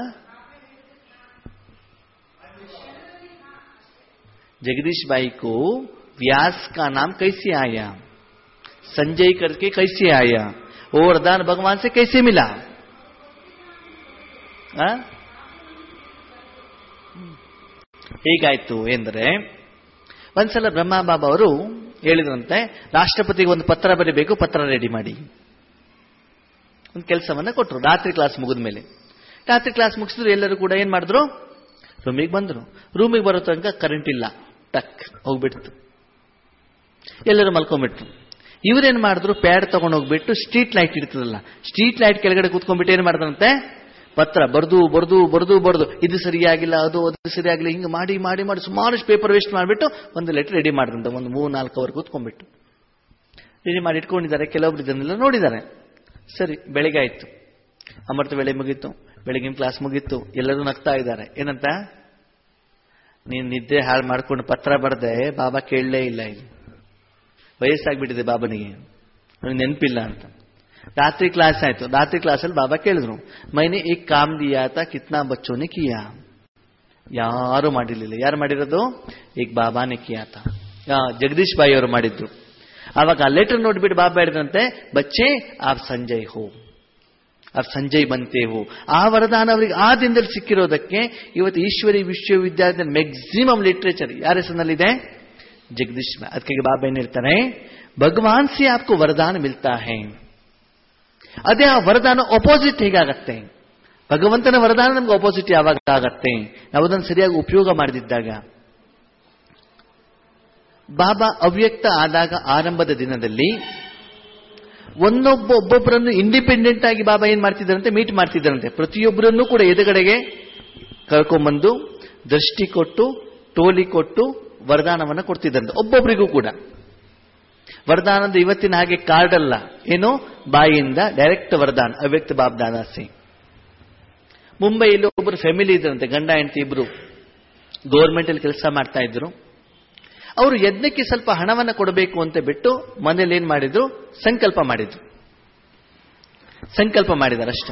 जगदीश बाई को व्यास का नाम कैसे आया, संजय करके कैसे आया, वो वरदान भगवान से कैसे मिला? ಹೇಗಾಯ್ತು ಎಂದ್ರೆ, ಒಂದ್ಸಲ ಬ್ರಹ್ಮ ಬಾಬಾ ಅವರು ಹೇಳಿದ್ರಂತೆ, ರಾಷ್ಟ್ರಪತಿಗೆ ಒಂದು ಪತ್ರ ಬರೀಬೇಕು, ಪತ್ರ ರೆಡಿ ಮಾಡಿ. ಒಂದು ಕೆಲಸವನ್ನ ಕೊಟ್ಟರು. ರಾತ್ರಿ ಕ್ಲಾಸ್ ಮುಗಿದ ಮೇಲೆ, ರಾತ್ರಿ ಕ್ಲಾಸ್ ಮುಗಿಸಿದ್ರು, ಎಲ್ಲರೂ ಕೂಡ ಏನ್ ಮಾಡಿದ್ರು, ರೂಮಿಗೆ ಬಂದ್ರು. ರೂಮಿಗೆ ಬರೋ ತನಕ ಕರೆಂಟ್ ಇಲ್ಲ, ಟಕ್ ಹೋಗ್ಬಿಡ್ತು, ಎಲ್ಲರೂ ಮಲ್ಕೊಂಡ್ಬಿಟ್ರು. ಇವರೇನ್ ಮಾಡಿದ್ರು, ಪ್ಯಾಡ್ ತಗೊಂಡು ಹೋಗ್ಬಿಟ್ಟು ಸ್ಟ್ರೀಟ್ ಲೈಟ್ ಇರ್ತದಲ್ಲ, ಸ್ಟ್ರೀಟ್ ಲೈಟ್ ಕೆಳಗಡೆ ಕೂತ್ಕೊಂಡ್ಬಿಟ್ಟು ಏನ್ ಮಾಡಿದ್ರಂತೆ, ಪತ್ರ ಬರ್ದು ಇದು ಸರಿಯಾಗಿಲ್ಲ, ಅದು ಸರಿಯಾಗಿಲ್ಲ, ಹಿಂಗೆ ಮಾಡಿ ಮಾಡಿ ಮಾಡಿ ಸುಮಾರಷ್ಟು ಪೇಪರ್ ವೇಸ್ಟ್ ಮಾಡಿಬಿಟ್ಟು ಒಂದು ಲೆಟರ್ ರೆಡಿ ಮಾಡಿದ್ರಂತೆ. ಒಂದು 3-4 ಅವರ್ ಕೂತ್ಕೊಂಡ್ಬಿಟ್ಟು ರೆಡಿ ಮಾಡಿ ಇಟ್ಕೊಂಡಿದ್ದಾರೆ. ಕೆಲವೊಬ್ರು ಇದನ್ನೆಲ್ಲ ನೋಡಿದ್ದಾರೆ. ಸರಿ, ಬೆಳಿಗ್ಗೆ ಆಯ್ತು, ಅಮೃತ ವೇಳೆ ಮುಗೀತು, ಬೆಳಗಿನ ಕ್ಲಾಸ್ ಮುಗೀತು, ಎಲ್ಲರೂ ನಗ್ತಾ ಇದ್ದಾರೆ. ಏನಂತ, ನೀನ್ ನಿದ್ದೆ ಹಾಳು ಮಾಡ್ಕೊಂಡು ಪತ್ರ ಬರ್ದೆ, ಬಾಬಾ ಕೇಳಲೇ ಇಲ್ಲ, ಇಲ್ಲಿ ವಯಸ್ಸಾಗ್ಬಿಟ್ಟಿದೆ ಬಾಬನಿಗೆ, ನೆನಪಿಲ್ಲ ಅಂತ. ರಾತ್ರಿ ಕ್ಲಾಸ್ ಆಯ್ತು. ರಾತ್ರಿ ಕ್ಲಾಸಲ್ಲಿ ಬಾಬಾ ಕೇಳಿದ್ರು, ಮೈನೆ ಏಕ್ ಕಾಮ್ ದಿಯಾ ತಾ ಕಿತ್ನಾ ಬಚ್ಚೋನೆ ಕಿಯಾ? ಯಾರು ಮಾಡಿರ್ಲಿಲ್ಲ. ಯಾರು ಮಾಡಿರೋದು? ಏಕ್ ಬಾಬಾನೆ ಕಿಯಾ ತಾ. ಜಗದೀಶ್ ಬಾಯಿ ಅವರು ಮಾಡಿದ್ರು. ಆವಾಗ ಆ ಲೆಟರ್ ನೋಡ್ಬಿಟ್ಟು ಬಾಬಾ ಹೇಳಿದ್ರಂತೆ, ಬಚ್ಚೆ ಆಪ್ ಸಂಜಯ್ ಹೋ, ಅವ್ರು ಸಂಜಯ್ ಬಂತೇವು. ಆ ವರದಾನ ಅವರಿಗೆ ಆ ದಿನದಲ್ಲಿ ಸಿಕ್ಕಿರೋದಕ್ಕೆ ಇವತ್ತು ಈಶ್ವರಿ ವಿಶ್ವವಿದ್ಯಾಲಯದ ಮ್ಯಾಕ್ಸಿಮಮ್ ಲಿಟ್ರೇಚರ್ ಯಾರ ಹೆಸರಿನಲ್ಲಿದೆ? ಜಗದೀಶ್. ಅದಕ್ಕೆ ಬಾಬಾ ಏನ್ ಹೇಳ್ತಾರೆ, ಭಗವಾನ್ ಸಿ ಆಪ್ಕೋ ವರದಾನ ಮಿಲ್ತಾ ಹೈ. ಅದೇ ಆ ವರದಾನ ಅಪೋಸಿಟ್ ಹೇಗಾಗತ್ತೆ? ಭಗವಂತನ ವರದಾನ ನಮ್ಗೆ ಅಪೋಸಿಟ್ ಯಾವಾಗ ಆಗತ್ತೆ? ನಾವು ಅದನ್ನು ಸರಿಯಾಗಿ ಉಪಯೋಗ ಮಾಡದಿದ್ದಾಗ. ಬಾಬಾ ಅವ್ಯಕ್ತ ಆದಾಗ ಆರಂಭದ ದಿನದಲ್ಲಿ ಒಬ್ಬೊಬ್ಬರನ್ನು ಇಂಡಿಪೆಂಡೆಂಟ್ ಆಗಿ ಬಾಬಾ ಏನ್ ಮಾಡ್ತಿದ್ದಾರಂತೆ, ಮೀಟ್ ಮಾಡ್ತಿದ್ದಾರಂತೆ. ಪ್ರತಿಯೊಬ್ಬರನ್ನು ಕೂಡ ಎದುರುಗಡೆಗೆ ಕರ್ಕೊಂಡ್ಬಂದು ದೃಷ್ಟಿ ಕೊಟ್ಟು ಟೋಲಿ ಕೊಟ್ಟು ವರದಾನವನ್ನು ಕೊಡ್ತಿದ್ದಂತೆ ಒಬ್ಬೊಬ್ಬರಿಗೂ ಕೂಡ. ವರದಾನದ ಇವತ್ತಿನ ಹಾಗೆ ಕಾರ್ಡ್ ಅಲ್ಲ, ಏನು ಬಾಯಿಯಿಂದ ಡೈರೆಕ್ಟ್ ವರದಾನ. ಅವ್ಯಕ್ತ ಬಾಬ್ ದಾದಾಸಿ. ಮುಂಬೈಯಲ್ಲಿ ಒಬ್ಬರು ಫ್ಯಾಮಿಲಿ ಇದ್ರಂತೆ, ಗಂಡ ಹೆಂಡತಿ ಇಬ್ರು ಗೌರ್ಮೆಂಟ್ ಅಲ್ಲಿ ಕೆಲಸ ಮಾಡ್ತಾ ಇದ್ರು. ಅವರು ಯಜ್ಞಕ್ಕೆ ಸ್ವಲ್ಪ ಹಣವನ್ನು ಕೊಡಬೇಕು ಅಂತ ಬಿಟ್ಟು ಮನೇಲಿ ಏನ್ ಮಾಡಿದ್ರು, ಸಂಕಲ್ಪ ಮಾಡಿದ್ದಾರೆ ಅಷ್ಟೇ.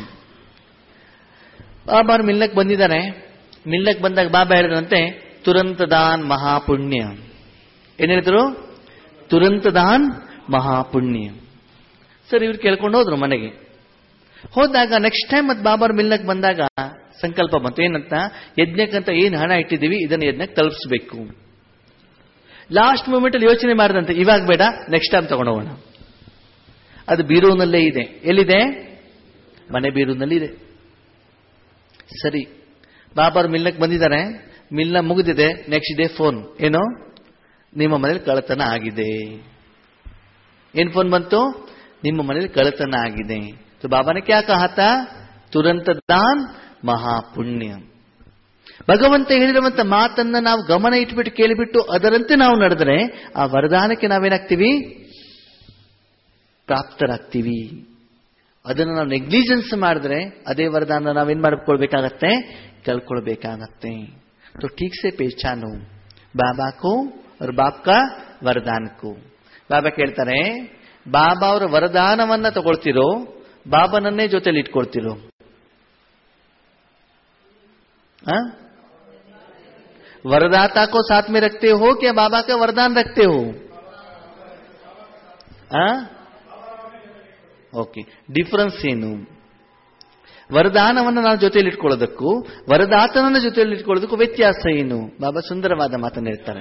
ಬಾಬಾ ಮಿಲ್ಲಕ್ ಬಂದಿದ್ದಾರೆ. ಮಿಲ್ಲಕ್ ಬಂದಾಗ ಬಾಬಾ ಹೇಳಿದ್ರಂತೆ, ತುರಂತ ದಾನ್ ಮಹಾಪುಣ್ಯ. ಏನ್ ಹೇಳಿದ್ರು? ತುರಂತ ದಾನ್ ಮಹಾಪುಣ್ಯ. ಸರ್ ಇವ್ರು ಕೇಳ್ಕೊಂಡು ಹೋದ್ರು ಮನೆಗೆ. ಹೋದಾಗ ನೆಕ್ಸ್ಟ್ ಟೈಮ್ ಮತ್ತೆ ಬಾಬಾ ಮಿಲ್ಲಕ್ ಬಂದಾಗ ಸಂಕಲ್ಪ ಬಂತು. ಏನಂತ? ಯಜ್ಞಕ್ಕಂತ ಏನ್ ಹಣ ಇಟ್ಟಿದ್ದೀವಿ ಇದನ್ನು ಯಜ್ಞಕ್ಕೆ ತಲುಪಿಸಬೇಕು. ಲಾಸ್ಟ್ ಮೂಮೆಂಟ್ ಅಲ್ಲಿ ಯೋಚನೆ ಮಾಡಿದಂತೆ, ಇವಾಗ ಬೇಡ, ನೆಕ್ಸ್ಟ್ ಟೈಮ್ ತಗೊಂಡೋಗೋಣ. ಅದು ಬೀರೂನಲ್ಲೇ ಇದೆ. ಎಲ್ಲಿದೆ? ಮನೆ ಬೀರೂನಲ್ಲಿ ಇದೆ. ಸರಿ, ಬಾಬಾರು ಮಿಲ್ಲಕ್ ಬಂದಿದ್ದಾರೆ. ಮಿಲ್ಲ ಮುಗಿದಿದೆ. ನೆಕ್ಸ್ಟ್ ಡೇ ಫೋನ್, ಏನು, ನಿಮ್ಮ ಮನೇಲಿ ಕಳ್ಳತನ ಆಗಿದೆ. ಏನ್ ಫೋನ್ ಬಂತು? ನಿಮ್ಮ ಮನೇಲಿ ಕಳ್ಳತನ ಆಗಿದೆ. तो बाबा ने क्या कहा था? तुरंत दान ಮಹಾಪುಣ್ಯ. ಭಗವಂತ ಹೇಳಿರುವಂತ ಮಾತನ್ನ ನಾವು ಗಮನ ಇಟ್ಬಿಟ್ಟು ಕೇಳಿಬಿಟ್ಟು ಅದರಂತೆ ನಾವು ನಡೆದ್ರೆ ಆ ವರದಾನಕ್ಕೆ ನಾವೇನಾಗ್ತೀವಿ? ಪ್ರಾಪ್ತರಾಗ್ತೀವಿ. ಅದನ್ನು ನಾವು ನೆಗ್ಲಿಜೆನ್ಸ್ ಮಾಡಿದ್ರೆ ಅದೇ ವರದಾನ ನಾವೇನ್ ಮಾಡ್ಕೊಳ್ಬೇಕಾಗತ್ತೆ? ಕಳ್ಕೊಳ್ಬೇಕಾಗತ್ತೆ. तो ठीक से पहचानो बाबा को और बाप का वरदान को. ಬಾಬಾ ಕೇಳ್ತಾರೆ, ಬಾಬಾ ಅವರ ವರದಾನವನ್ನ ತಗೊಳ್ತಿರೋ ಬಾಬನನ್ನೇ ಜೊತೆಲಿ ಇಟ್ಕೊಳ್ತಿರೋ? वरदाता को साथ में रखते हो क्या बाबा का वरदान रखते हो? ಓಕೆ, ಡಿಫರೆನ್ಸ್ ಏನು? ವರದಾನವನ್ನು ನಾವು ಜೊತೆಯಲ್ಲಿ ಇಟ್ಕೊಳ್ಳೋದಕ್ಕೂ ವರದಾತನನ್ನ ಜೊತೆಯಲ್ಲಿ ಇಟ್ಕೊಳ್ಳೋದಕ್ಕೂ ವ್ಯತ್ಯಾಸ ಏನು? ಬಾಬಾ ಸುಂದರವಾದ ಮಾತನ್ನು ಹೇಳ್ತಾರೆ.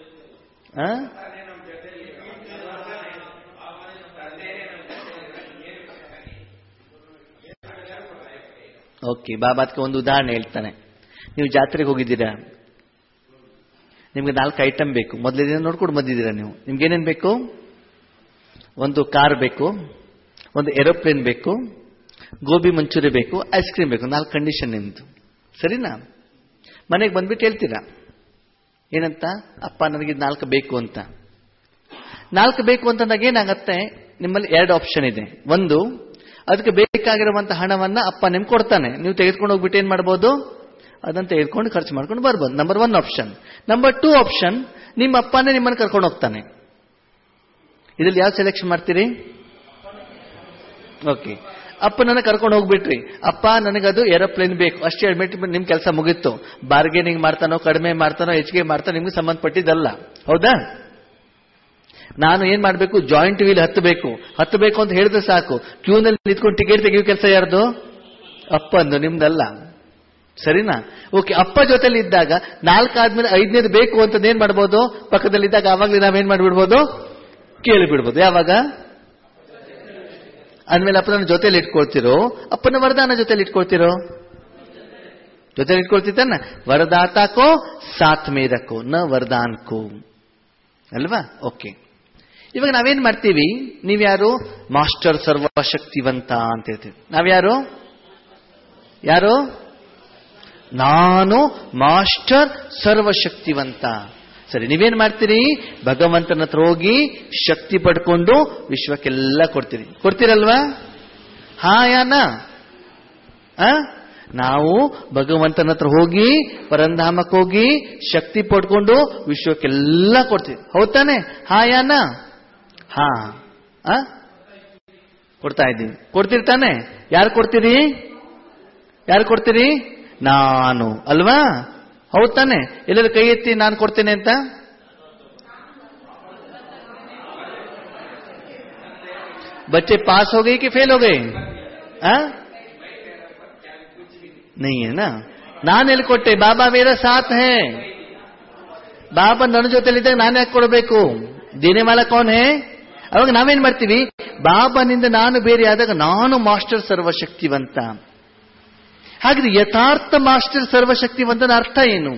ಓಕೆ, ಬಾಬಾ ಅದಕ್ಕೆ ಒಂದು ಉದಾಹರಣೆ ಹೇಳ್ತಾನೆ. ನೀವು ಜಾತ್ರೆಗೆ ಹೋಗಿದ್ದೀರಾ, ನಿಮ್ಗೆ 4 ಐಟಮ್ ಬೇಕು. ಮೊದಲೇ ದಿನ ನೋಡ್ಕೊಂಡು ಬಂದಿದ್ದೀರಾ ನೀವು. ನಿಮ್ಗೆ ಏನೇನು ಬೇಕು? ಒಂದು ಕಾರ್ ಬೇಕು, ಒಂದು ಏರೋಪ್ಲೇನ್ ಬೇಕು, ಗೋಬಿ ಮಂಚೂರಿ ಬೇಕು, ಐಸ್ ಕ್ರೀಮ್ ಬೇಕು. 4 ಕಂಡೀಷನ್ ನಿಮ್ದು, ಸರಿನಾ? ಮನೆಗೆ ಬಂದ್ಬಿಟ್ಟು ಹೇಳ್ತೀರಾ ಏನಂತ? ಅಪ್ಪ ನನಗೆ 4 ಬೇಕು ಅಂತ. 4 ಬೇಕು ಅಂತಂದಾಗ ಏನಾಗತ್ತೆ? ನಿಮ್ಮಲ್ಲಿ 2 ಆಪ್ಷನ್ ಇದೆ. ಒಂದು, ಅದಕ್ಕೆ ಬೇಕಾಗಿರುವಂತಹ ಹಣವನ್ನ ಅಪ್ಪ ನಿಮ್ಗೆ ಕೊಡ್ತಾನೆ, ನೀವು ತೆಗೆದುಕೊಂಡು ಹೋಗ್ಬಿಟ್ಟು ಏನ್ ಮಾಡ್ಬೋದು? ಅದನ್ನು ತೆಗೆದುಕೊಂಡು ಖರ್ಚು ಮಾಡ್ಕೊಂಡು ಬರ್ಬೋದು. Number 1 option. ನಂಬರ್ 2 ಆಪ್ಷನ್, ನಿಮ್ಮ ಅಪ್ಪನೇ ನಿಮ್ಮನ್ನು ಕರ್ಕೊಂಡು ಹೋಗ್ತಾನೆ. ಇದ್ರಲ್ಲಿ ಯಾವ ಸೆಲೆಕ್ಷನ್ ಮಾಡ್ತೀರಿ? ಓಕೆ, ಅಪ್ಪನನ್ನ ಕರ್ಕೊಂಡು ಹೋಗ್ಬಿಟ್ರಿ. ಅಪ್ಪ ನನಗದು ಏರೋಪ್ಲೇನ್ ಬೇಕು ಅಷ್ಟೇ ಹೇಳ್ಬಿಟ್ಟು ನಿಮ್ ಕೆಲಸ ಮುಗಿತ್ತು. ಬಾರ್ಗೇನಿಂಗ್ ಮಾಡ್ತಾನೋ, ಕಡಿಮೆ ಮಾಡ್ತಾನೋ, ಹೆಚ್ಚಿಗೆ ಮಾಡ್ತಾನೋ ನಿಮ್ಗೆ ಸಂಬಂಧಪಟ್ಟಿದ್ದಲ್ಲ, ಹೌದಾ? ನಾನು ಏನ್ ಮಾಡ್ಬೇಕು? ಜಾಯಿಂಟ್ ವೀಲ್ ಹತ್ತಬೇಕು ಅಂತ ಹೇಳಿದ್ರೆ ಸಾಕು. ಕ್ಯೂನಲ್ಲಿ ನಿಂತ್ಕೊಂಡು ಟಿಕೆಟ್ ತೆಗೆಯೋ ಕೆಲಸ ಯಾರ್ದು? ಅಪ್ಪಂದು, ನಿಮ್ದಲ್ಲ, ಸರಿನಾ? ಓಕೆ, ಅಪ್ಪ ಜೊತೆಲಿ ಇದ್ದಾಗ 4 ಆದ್ಮೇಲೆ 5ನೇದು ಬೇಕು ಅಂತ ಏನ್ ಮಾಡ್ಬೋದು? ಪಕ್ಕದಲ್ಲಿದ್ದಾಗ ಆವಾಗಲೇ ನಾವೇನ್ ಮಾಡ್ಬಿಡ್ಬೋದು? ಕೇಳಿಬಿಡ್ಬೋದು. ಯಾವಾಗ? ಅಂದ್ಮೇಲೆ ಅಪ್ಪನ ಜೊತೆಲಿ ಇಟ್ಕೊಳ್ತಿರೋ ಅಪ್ಪನ ವರದಾನ ಜೊತೆಲಿ ಇಟ್ಕೊಳ್ತಿರೋ? ಜೊತೆಲಿ ಇಟ್ಕೊಳ್ತಿದ್ದಾನ. ವರದಾತಕೋ ಸಾಥ್ ಮೇ ರಖೋ ನ ವರದಾನ್ಕೋ, ಅಲ್ವಾ? ಓಕೆ, ಇವಾಗ ನಾವೇನ್ ಮಾಡ್ತೀವಿ? ನೀವ್ಯಾರು? ಮಾಸ್ಟರ್ ಸರ್ವಶಕ್ತಿವಂತ ಅಂತ ಹೇಳ್ತೀವಿ. ನಾವ್ಯಾರು? ಯಾರು? ನಾನು ಮಾಸ್ಟರ್ ಸರ್ವಶಕ್ತಿವಂತ. ಸರಿ, ನೀವೇನ್ ಮಾಡ್ತೀರಿ? ಭಗವಂತನ ಹತ್ರ ಹೋಗಿ ಶಕ್ತಿ ಪಡ್ಕೊಂಡು ವಿಶ್ವಕ್ಕೆಲ್ಲ ಕೊಡ್ತೀರಲ್ವಾ? ಹಾ ಯಾನ? ನಾವು ಭಗವಂತನ ಹತ್ರ ಹೋಗಿ ಪರಂಧಾಮಕ್ಕೆ ಹೋಗಿ ಶಕ್ತಿ ಪಡ್ಕೊಂಡು ವಿಶ್ವಕ್ಕೆಲ್ಲ ಕೊಡ್ತೀವಿ, ಹೌದಾನೆ? ಹಾ ಯಾನ? ಹಾ, ಕೊಡ್ತಾ ಇದ್ದೀವಿ. ಕೊಡ್ತಿರ್ತಾನೆ. ಯಾರು ಕೊಡ್ತೀರಿ? ಯಾರು ಕೊಡ್ತೀರಿ? ನಾನು, ಅಲ್ವಾ? ಹೌದ್ ತಾನೆ? ಎಲ್ಲರೂ ಕೈ ಎತ್ತಿ ನಾನು ಕೊಡ್ತೇನೆ ಅಂತ. बच्चे पास हो गए कि फेल हो गए? नहीं है ना. ನಾನು ಎಲ್ಲಿ ಕೊಟ್ಟೆ? ಬಾಬಾ ಮೇರಾ ಸಾಥ್ ಹೇ. ಬಾಬಾ ನನ್ನ ಜೊತೆಲಿದ್ದಾಗ ನಾನು ಯಾಕೆ ಕೊಡಬೇಕು? ದೇನೆ ವಾಲ ಕೌನ್ ಹೇ? ಅವಾಗ ನಾವೇನ್ ಮಾಡ್ತೀವಿ? ಬಾಬಾನಿಂದ ನಾನು ಬೇರೆ ಆದಾಗ ನಾನು ಮಾಸ್ಟರ್ ಸರ್ವಶಕ್ತಿವಂತ. ಹಾಗಿದ್ರೆ ಯಥಾರ್ಥ ಮಾಸ್ಟರ್ ಸರ್ವಶಕ್ತಿವಂತನ ಅರ್ಥ ಏನು?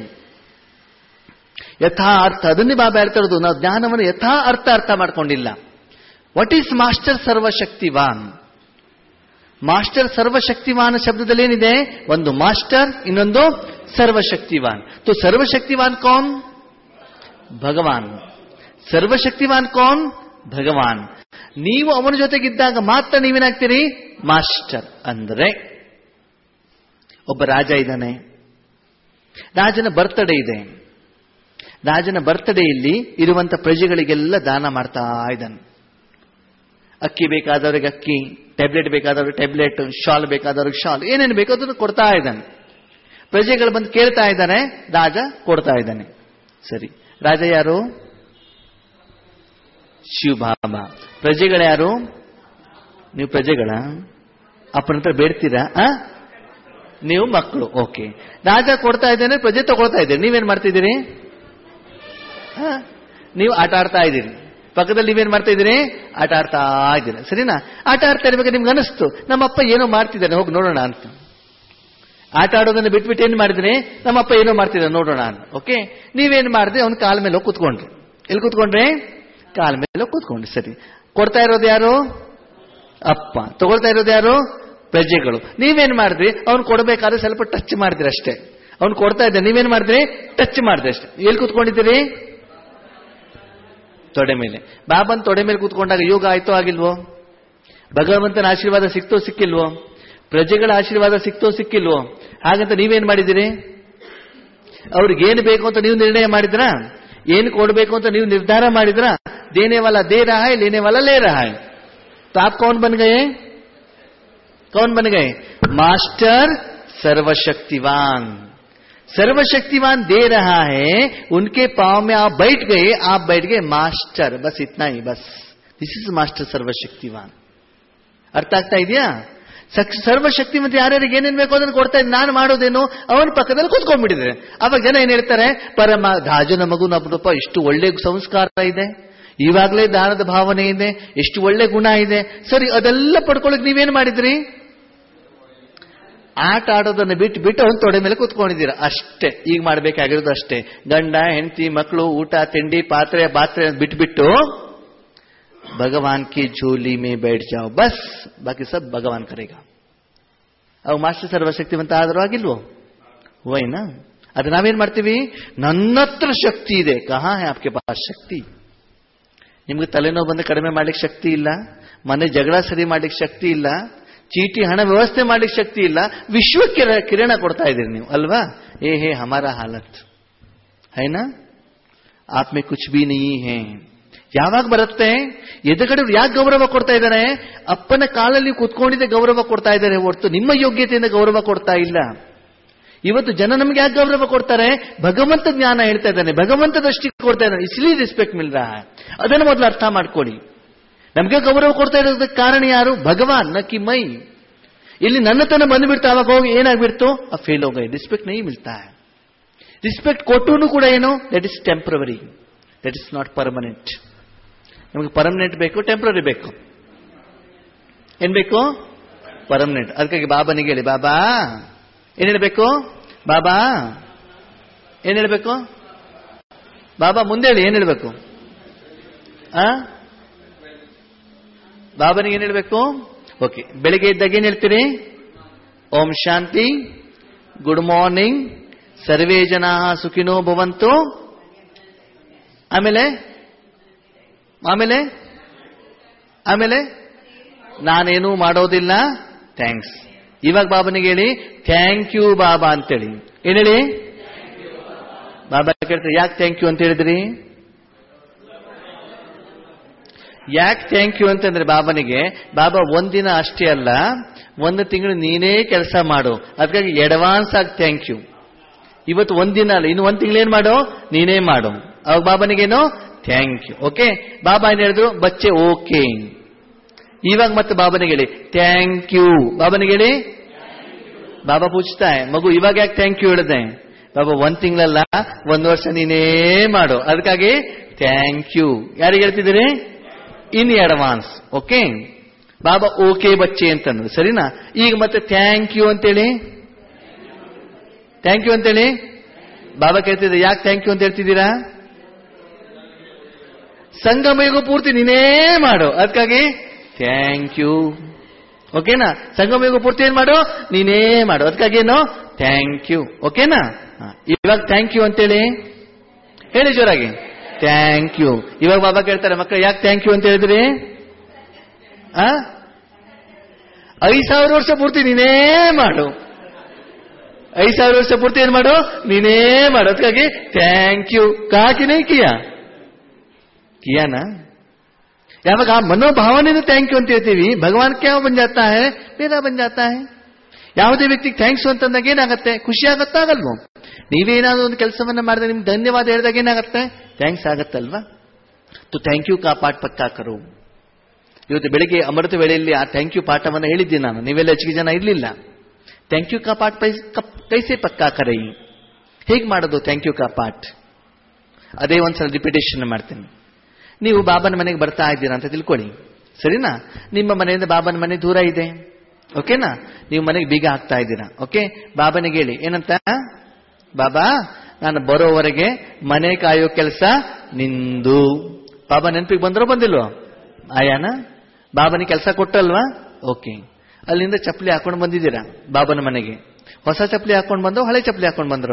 ಯಥಾ ಅರ್ಥ, ಅದನ್ನೇ ಬಾಬಾ ಹೇಳ್ತಾ ಇರೋದು. ನಾವು ಜ್ಞಾನವನ್ನು ಯಥಾ ಅರ್ಥ ಮಾಡ್ಕೊಂಡಿಲ್ಲ. ವಾಟ್ ಈಸ್ ಮಾಸ್ಟರ್ ಸರ್ವಶಕ್ತಿವಾನ್? ಮಾಸ್ಟರ್ ಸರ್ವಶಕ್ತಿವಾನ್ ಶಬ್ದದಲ್ಲಿ ಏನಿದೆ? ಒಂದು ಮಾಸ್ಟರ್, ಇನ್ನೊಂದು ಸರ್ವಶಕ್ತಿವಾನ್. तो सर्वशक्तिवान कौन? ಭಗವಾನ್. ಸರ್ವಶಕ್ತಿವಾನ್ ಕೌನ್? ಭಗವಾನ್. ನೀವು ಅವನ ಜೊತೆಗಿದ್ದಾಗ ಮಾತ್ರ ನೀವೇನಾಗ್ತೀರಿ? ಮಾಸ್ಟರ್. ಅಂದ್ರೆ ಒಬ್ಬ ರಾಜ ಇದ್ದಾನೆ, ರಾಜನ ಬರ್ತ್ಡೇ ಇದೆ. ರಾಜನ ಬರ್ತ್ಡೇಯಲ್ಲಿ ಇರುವಂತ ಪ್ರಜೆಗಳಿಗೆಲ್ಲ ದಾನ ಮಾಡ್ತಾ ಇದ್ದಾನೆ. ಅಕ್ಕಿ ಬೇಕಾದವ್ರಿಗೆ ಅಕ್ಕಿ, ಟ್ಯಾಬ್ಲೆಟ್ ಬೇಕಾದವ್ರಿಗೆ ಟ್ಯಾಬ್ಲೆಟ್, ಶಾಲ್ ಬೇಕಾದವ್ರಿಗೆ ಶಾಲ್, ಏನೇನು ಬೇಕೋ ಅದನ್ನು ಕೊಡ್ತಾ ಇದ್ದಾನೆ. ಪ್ರಜೆಗಳು ಬಂದು ಕೇಳ್ತಾ ಇದ್ದಾನೆ, ರಾಜ ಕೊಡ್ತಾ ಇದ್ದಾನೆ. ಸರಿ, ರಾಜ ಯಾರು? ಶಿವ ಬಾಬಾ. ಪ್ರಜೆಗಳು ಯಾರು? ನೀವು ಪ್ರಜೆಗಳ ಅಪ್ಪನ ಹತ್ರ ಬೇಡ್ತೀರಾ? ನೀವು ಮಕ್ಕಳು. ಓಕೆ, ರಾಜ ಕೊಡ್ತಾ ಇದ್ದೇನೆ, ಪ್ರಜೆ ತಗೊಳ್ತಾ ಇದ್ದೇನೆ. ನೀವೇನ್ ಮಾಡ್ತಿದ್ದೀರಿ? ನೀವು ಆಟ ಆಡ್ತಾ ಇದ್ದೀರಿ. ಪಕ್ಕದಲ್ಲಿ ನೀವೇನ್ ಮಾಡ್ತಾ ಇದ್ದೀರಿ? ಆಟ ಆಡ್ತಾ ಇದ್ದೀರಿ. ಸರಿನಾ? ಆಟ ಆಡ್ತಾ ಇರ್ಬೇಕು, ನಿಮ್ಗೆ ಅನಿಸ್ತು ನಮ್ಮಪ್ಪ ಏನೋ ಮಾಡ್ತಿದ್ದಾನೆ, ಹೋಗಿ ನೋಡೋಣ ಅಂತ. ಆಟ ಆಡೋದನ್ನ ಬಿಟ್ಬಿಟ್ಟು ಏನ್ ಮಾಡಿದ್ರಿ? ನಮ್ಮಪ್ಪ ಏನೋ ಮಾಡ್ತಿದ್ದಾನೆ ನೋಡೋಣ ಅಂತ. ಓಕೆ, ನೀವೇನ್ ಮಾಡಿದ್ರಿ? ಅವ್ನ ಕಾಲ ಮೇಲೆ ಹೋಗಿ ಕೂತ್ಕೊಂಡ್ರಿ. ಎಲ್ಲಿ ಕೂತ್ಕೊಂಡ್ರಿ? ಕಾಲ ಮೇಲೆ ಕೂತ್ಕೊಂಡ್ರಿ. ಸರಿ, ಕೊಡ್ತಾ ಇರೋದು ಯಾರು? ಅಪ್ಪ. ತಗೊಳ್ತಾ ಇರೋದು ಯಾರು? ಪ್ರಜೆಗಳು. ನೀವೇನ್ ಮಾಡಿದ್ರಿ? ಅವ್ನು ಕೊಡಬೇಕಾದ್ರೆ ಸ್ವಲ್ಪ ಟಚ್ ಮಾಡಿದ್ರಿ ಅಷ್ಟೇ. ಅವ್ನು ಕೊಡ್ತಾ ಇದ್ದ, ನೀವೇನ್ ಮಾಡಿದ್ರಿ? ಟಚ್ ಮಾಡಿದ್ರಿ ಅಷ್ಟೇ. ಎಲ್ಲಿ ಕೂತ್ಕೊಂಡಿದ್ದೀರಿ? ತೊಡೆ ಮೇಲೆ. ಬಾಬನ್ ತೊಡೆ ಮೇಲೆ ಕೂತ್ಕೊಂಡಾಗ ಯೋಗ ಆಯ್ತೋ ಆಗಿಲ್ವೋ? ಭಗವಂತನ ಆಶೀರ್ವಾದ ಸಿಕ್ತೋ ಸಿಕ್ಕಿಲ್ವೋ? ಪ್ರಜೆಗಳ ಆಶೀರ್ವಾದ ಸಿಕ್ತೋ ಸಿಕ್ಕಿಲ್ವೋ? ಹಾಗಂತ ನೀವೇನ್ ಮಾಡಿದಿರಿ? ಅವ್ರಿಗೇನು ಬೇಕು ಅಂತ ನೀವು ನಿರ್ಣಯ ಮಾಡಿದ್ರಾ? ಏನು ಕೊಡಬೇಕು ಅಂತ ನೀವು ನಿರ್ಧಾರ ಮಾಡಿದ್ರಾ? ದೇನೆ ವಾಲ ದೇ ರಹಾ ಹೈ, ಲೇನೆ ವಾಲ ಲೇ ರಹಾ ಹೈ. तो आप कौन बन गए? कौन बन गए? मास्टर सर्वशक्तिवान. सर्वशक्तिवान दे रहा है, उनके पांव में आप बैठ गए, आप बैठ गए मास्टर. बस इतना ही, बस. दिस इज मास्टर सर्वशक्तिवान. ಅರ್ಥ ಆಗ್ತಾ ಇದೆಯಾ? ಸರ್ವಶಕ್ತಿವಂತ ಯಾರ್ಯಾರಿಗೆ ಏನೇನ್ ಬೇಕೋ ಅದನ್ನು ಕೊಡ್ತಾ ಇದ್ದೀನಿ. ನಾನು ಮಾಡೋದೇನು? ಅವನ ಪಕ್ಕದಲ್ಲಿ ಕೂತ್ಕೊಂಡ್ಬಿಟ್ಟಿದ್ರೆ ಅವಾಗ ಜನ ಏನ್ ಹೇಳ್ತಾರೆ? ಪರಮ ರಾಜನ ಮಗು ನಮ್ಮಪ್ಪ ಇಷ್ಟು ಒಳ್ಳೆ ಸಂಸ್ಕಾರ ಇದೆ, ಇವಾಗಲೇ ದಾನದ ಭಾವನೆ ಇದೆ, ಎಷ್ಟು ಒಳ್ಳೆ ಗುಣ ಇದೆ. ಸರಿ, ಅದೆಲ್ಲ ಪಡ್ಕೊಳ್ಳೋಕೆ ನೀವೇನ್ ಮಾಡಿದ್ರಿ? ಆಟ ಆಡೋದನ್ನ ಬಿಟ್ಟು ಅವನು ತೊಡೆ ಮೇಲೆ ಕೂತ್ಕೊಂಡಿದ್ದೀರಾ ಅಷ್ಟೇ. ಈಗ ಮಾಡ್ಬೇಕಾಗಿರೋದು ಅಷ್ಟೇ. ಗಂಡ ಹೆಂಡತಿ ಮಕ್ಕಳು ಊಟ ತಿಂಡಿ ಪಾತ್ರೆ ಬಿಟ್ಬಿಟ್ಟು ಭಗವಾನ್ ಕಿ झोली में बैठ जाओ, बस. बाकी सब भगवान करेगा. ಅವು ಮಾಸ್ಟರ್ ಸರ್ವಶಕ್ತಿವಂತ ಆದರೂ ಆಗಿಲ್ವೋ? ಹೋಯ್ನಾ? ಅದು ನಾವೇನ್ ಮಾಡ್ತೀವಿ? ನನ್ನ ಹತ್ರ ಶಕ್ತಿ ಇದೆ. ಕಹಾ ಹೈ ಆಪ್ಕೆ ಪಾಸ್ ಶಕ್ತಿ? ನಿಮ್ಗೆ ತಲೆನೋವು ಬಂದು ಕಡಿಮೆ ಮಾಡ್ಲಿಕ್ಕೆ ಶಕ್ತಿ ಇಲ್ಲ, ಮನೆ ಜಗಳ ಸರಿ ಮಾಡ್ಲಿಕ್ಕೆ ಶಕ್ತಿ ಇಲ್ಲ, ಚೀಟಿ ಹಣ ವ್ಯವಸ್ಥೆ ಮಾಡ್ಲಿಕ್ಕೆ ಶಕ್ತಿ ಇಲ್ಲ, ವಿಶ್ವಕ್ಕೆ ಕಿರಣ ಕೊಡ್ತಾ ಇದ್ದೀರಿ ನೀವು ಅಲ್ವಾ? ಏ ಹೇ ಹಮಾರಾ ಹಾಲತ್ ಹೈನಾ? ಆಪ್ ಮೇ ಕುಚ್ ಭಿ ನಹೀ ಹೈ. ಯಾವಾಗ ಬರುತ್ತೆ? ಎದುರುಗಡೆ ಯಾಕೆ ಗೌರವ ಕೊಡ್ತಾ ಇದ್ದಾರೆ? ಅಪ್ಪನ ಕಾಲಲ್ಲಿ ಕೂತ್ಕೊಂಡಿದ್ದೆ ಗೌರವ ಕೊಡ್ತಾ ಇದ್ದಾರೆ ಹೊರತು ನಿಮ್ಮ ಯೋಗ್ಯತೆಯಿಂದ ಗೌರವ ಕೊಡ್ತಾ ಇಲ್ಲ. ಇವತ್ತು ಜನ ನಮ್ಗೆ ಯಾಕೆ ಗೌರವ ಕೊಡ್ತಾರೆ? ಭಗವಂತ ಜ್ಞಾನ ಹೇಳ್ತಾ ಇದ್ದಾನೆ, ಭಗವಂತ ದೃಷ್ಟಿ ಕೊಡ್ತಾ ಇದ್ದಾನೆ, ಇಸ್ಲಿ ರೆಸ್ಪೆಕ್ಟ್ ಮಿಲ್ ರಹಾ ಹೈ. ಅದನ್ನು ಮೊದಲು ಅರ್ಥ ಮಾಡ್ಕೊಳ್ಳಿ. ನಮ್ಗೆ ಗೌರವ ಕೊಡ್ತಾ ಇರೋದಕ್ಕೆ ಕಾರಣ ಯಾರು? ಭಗವಾನ್, ನ ಕಿ ಮೈ. ಇಲ್ಲಿ ನನ್ನತನ ಬಂದ್ಬಿಡ್ತು, ಅವಾಗ ಹೋಗಿ ಏನಾಗ್ಬಿಡ್ತು? ಆ ಫೇಲ್ ಹೋಗಿ ರಿಸ್ಪೆಕ್ಟ್ ನಹೀ ಮಿಲ್ತಾ ಹೈ. ರಿಸ್ಪೆಕ್ಟ್ ಕೊಟ್ಟೂನು ಕೂಡ ಏನು? That is temporary, that is not permanent. ನಮಗೆ ಪರ್ಮನೆಂಟ್ ಬೇಕು, ಟೆಂಪ್ರರಿ ಬೇಕು. ಏನ್ ಬೇಕು? ಪರ್ಮನೆಂಟ್. ಅದಕ್ಕಾಗಿ ಬಾಬನಿಗೆ ಹೇಳಿ, ಬಾಬಾ ಏನ್ ಹೇಳ್ಬೇಕು? ಬಾಬಾ ಏನ್ ಹೇಳ್ಬೇಕು? ಬಾಬಾ ಮುಂದೆ ಹೇಳಿ, ಏನ್ ಹೇಳ್ಬೇಕು? ಬಾಬನಿಗೆ ಏನ್ ಹೇಳ್ಬೇಕು? ಓಕೆ, ಬೆಳಿಗ್ಗೆ ಇದ್ದಾಗ ಏನ್ ಹೇಳ್ತೀರಿ? ಓಂ ಶಾಂತಿ, ಗುಡ್ ಮಾರ್ನಿಂಗ್, ಸರ್ವೇ ಜನಾ ಸುಖಿನೋ ಭವಂತು. ಆಮೇಲೆ ಆಮೇಲೆ ಆಮೇಲೆ ನಾನೇನೂ ಮಾಡೋದಿಲ್ಲ, ಥ್ಯಾಂಕ್ಸ್. ಇವಾಗ ಬಾಬನಿಗೆ ಹೇಳಿ, ಥ್ಯಾಂಕ್ ಯು ಬಾಬಾ ಅಂತೇಳಿ. ಏನ್ ಹೇಳಿ? ಬಾಬಾ ಕೇಳ್ತಾರೆ, ಯಾಕೆ ಥ್ಯಾಂಕ್ ಯು ಅಂತ ಹೇಳಿದ್ರಿ? ಯಾಕೆ ಥ್ಯಾಂಕ್ ಯು ಅಂತಂದ್ರೆ ಬಾಬನಿಗೆ, ಬಾಬಾ ಒಂದಿನ ಅಷ್ಟೇ ಅಲ್ಲ, ಒಂದು ತಿಂಗಳು ನೀನೇ ಕೆಲಸ ಮಾಡು, ಅದಕ್ಕಾಗಿ ಅಡ್ವಾನ್ಸ್ ಆಗಿ ಥ್ಯಾಂಕ್ ಯು. ಇವತ್ತು ಒಂದಿನ ಅಲ್ಲ, ಇನ್ನು ಒಂದು ತಿಂಗಳು ಏನ್ ಮಾಡು? ನೀನೇ ಮಾಡು. ಅವಾಗ ಬಾಬನಿಗೇನು? Thank you. ಓಕೆ, ಬಾಬಾ ಏನ್ ಹೇಳಿದ್ರು? ಬಚ್ಚೆ ಓಕೆ. ಇವಾಗ ಮತ್ತೆ ಬಾಬನಿಗೆ ಹೇಳಿ, ಥ್ಯಾಂಕ್ ಯು. ಬಾಬನಿಗೆ ಹೇಳಿ, ಬಾಬಾ ಪೂಚ್ತಾ ಮಗು ಇವಾಗ ಯಾಕೆ ಥ್ಯಾಂಕ್ ಯು ಹೇಳಿದೆ? ಬಾಬಾ 1 ತಿಂಗಳಲ್ಲ 1 ವರ್ಷ ನೀನೇ ಮಾಡು, ಅದಕ್ಕಾಗಿ ಥ್ಯಾಂಕ್ ಯು. ಯಾರಿಗೆ ಹೇಳ್ತಿದ್ದೀರಿ? In advance. ಓಕೆ, ಬಾಬಾ ಓಕೆ ಬಚ್ಚೆ ಅಂತಂದ್ರು, ಸರಿನಾ? ಈಗ ಮತ್ತೆ ಥ್ಯಾಂಕ್ ಯು ಅಂತೇಳಿ, ಥ್ಯಾಂಕ್ ಯು ಅಂತೇಳಿ ಬಾಬಾ ಕೇಳ್ತಿದ್ದೆ, ಯಾಕೆ ಥ್ಯಾಂಕ್ ಯು ಅಂತ ಹೇಳ್ತಿದ್ದೀರಾ? ಸಂಗಮಯುಗ ಪೂರ್ತಿ ನೀನೇ ಮಾಡು, ಅದಕ್ಕಾಗಿ ಥ್ಯಾಂಕ್ ಯು. ಓಕೆನಾ? ಸಂಗಮಯುಗ ಪೂರ್ತಿ ಏನ್ ಮಾಡು? ನೀನೇ ಮಾಡು, ಅದಕ್ಕಾಗಿ ಏನು? Thank you. ಓಕೆನಾ? ಇವಾಗ ಥ್ಯಾಂಕ್ ಯು ಅಂತೇಳಿ ಹೇಳಿ ಜೋರಾಗಿ, ಥ್ಯಾಂಕ್ ಯು. ಇವಾಗ ಬಾಬಾ ಕೇಳ್ತಾರೆ, ಮಕ್ಕಳು ಯಾಕೆ ಥ್ಯಾಂಕ್ ಯು ಅಂತ ಹೇಳಿದ್ರಿ? 5,000 ವರ್ಷ ಪೂರ್ತಿ ನೀನೇ ಮಾಡು, 5,000 ವರ್ಷ ಪೂರ್ತಿ ಏನ್ ಮಾಡು? ನೀನೇ ಮಾಡು, ಅದಕ್ಕಾಗಿ ಥ್ಯಾಂಕ್ ಯು. ಕಾಕಿ ನೈ ಕಿಯಾನಾ? ಯಾವಾಗ ಆ ಮನೋಭಾವನೆಯನ್ನು ಥ್ಯಾಂಕ್ ಯು ಅಂತ ಹೇಳ್ತೀವಿ, ಭಗವಾನ್ ಕ್ಯಾ ಬನ್ ಜಾತಾ ಹೈ? ಬೇರೆ ಬನ್ ಜಾತಾ ಹೈ. ಯಾವುದೇ ವ್ಯಕ್ತಿಗೆ ಥ್ಯಾಂಕ್ಸ್ ಅಂತಂದಾಗ ಏನಾಗತ್ತೆ? ಖುಷಿ ಆಗತ್ತಾಗಲ್ವೋ? ನೀವೇನಾದ್ರೂ ಒಂದು ಕೆಲಸವನ್ನ ಮಾಡಿದ್ರೆ ನಿಮ್ಗೆ ಧನ್ಯವಾದ ಹೇಳಿದಾಗ ಏನಾಗತ್ತೆ? ಥ್ಯಾಂಕ್ಸ್ ಆಗತ್ತಲ್ವಾ? ತು ಥ್ಯಾಂಕ್ ಯು ಕಾ ಪಾಠ ಪಕ್ಕಾ ಕರು. ಇವತ್ತು ಬೆಳಿಗ್ಗೆ ಅಮೃತ ವೇಳೆಯಲ್ಲಿ ಆ ಥ್ಯಾಂಕ್ ಯು ಪಾಠವನ್ನು ಹೇಳಿದ್ದೀನಿ ನಾನು, ನೀವೆಲ್ಲ ಹೆಚ್ಚಿಗೆ ಜನ ಇರಲಿಲ್ಲ. ಥ್ಯಾಂಕ್ ಯು ಕಾ ಪಾಠ ಕೈಸೆ ಪಕ್ಕಾ ಕರೈ, ಹೇಗೆ ಮಾಡೋದು ಥ್ಯಾಂಕ್ ಯು ಕಾ ಪಾಠ? ಅದೇ ಒಂದ್ಸಲ ರಿಪಿಟೇಷನ್ ಮಾಡ್ತೀನಿ. ನೀವು ಬಾಬನ ಮನೆಗೆ ಬರ್ತಾ ಇದ್ದೀರಾ ಅಂತ ತಿಳ್ಕೊಳ್ಳಿ, ಸರಿನಾ? ನಿಮ್ಮ ಮನೆಯಿಂದ ಬಾಬನ ಮನೆ ದೂರ ಇದೆ, ಓಕೆನಾ? ನೀವು ಮನೆಗೆ ಬೀಗ ಹಾಕ್ತಾ ಇದ್ದೀರಾ. ಓಕೆ, ಬಾಬನಿಗೆ ಹೇಳಿ ಏನಂತ? ಬಾಬಾ, ನಾನು ಬರೋವರೆಗೆ ಮನೆ ಕಾಯೋ ಕೆಲಸ ನಿಂದು. ಬಾಬಾ ನೆನಪಿಗೆ ಬಂದ್ರೋ ಬಂದಿಲ್ವೋ? ಆಯಾನ ಬಾಬನಿಗೆ ಕೆಲಸ ಕೊಟ್ಟಲ್ವಾ? ಓಕೆ, ಅಲ್ಲಿಂದ ಚಪ್ಪಲಿ ಹಾಕೊಂಡು ಬಂದಿದ್ದೀರಾ ಬಾಬನ ಮನೆಗೆ. ಹೊಸ ಚಪ್ಪಲಿ ಹಾಕೊಂಡು ಬಂದೋ ಹಳೆ ಚಪ್ಪಲಿ ಹಾಕೊಂಡು ಬಂದ್ರು?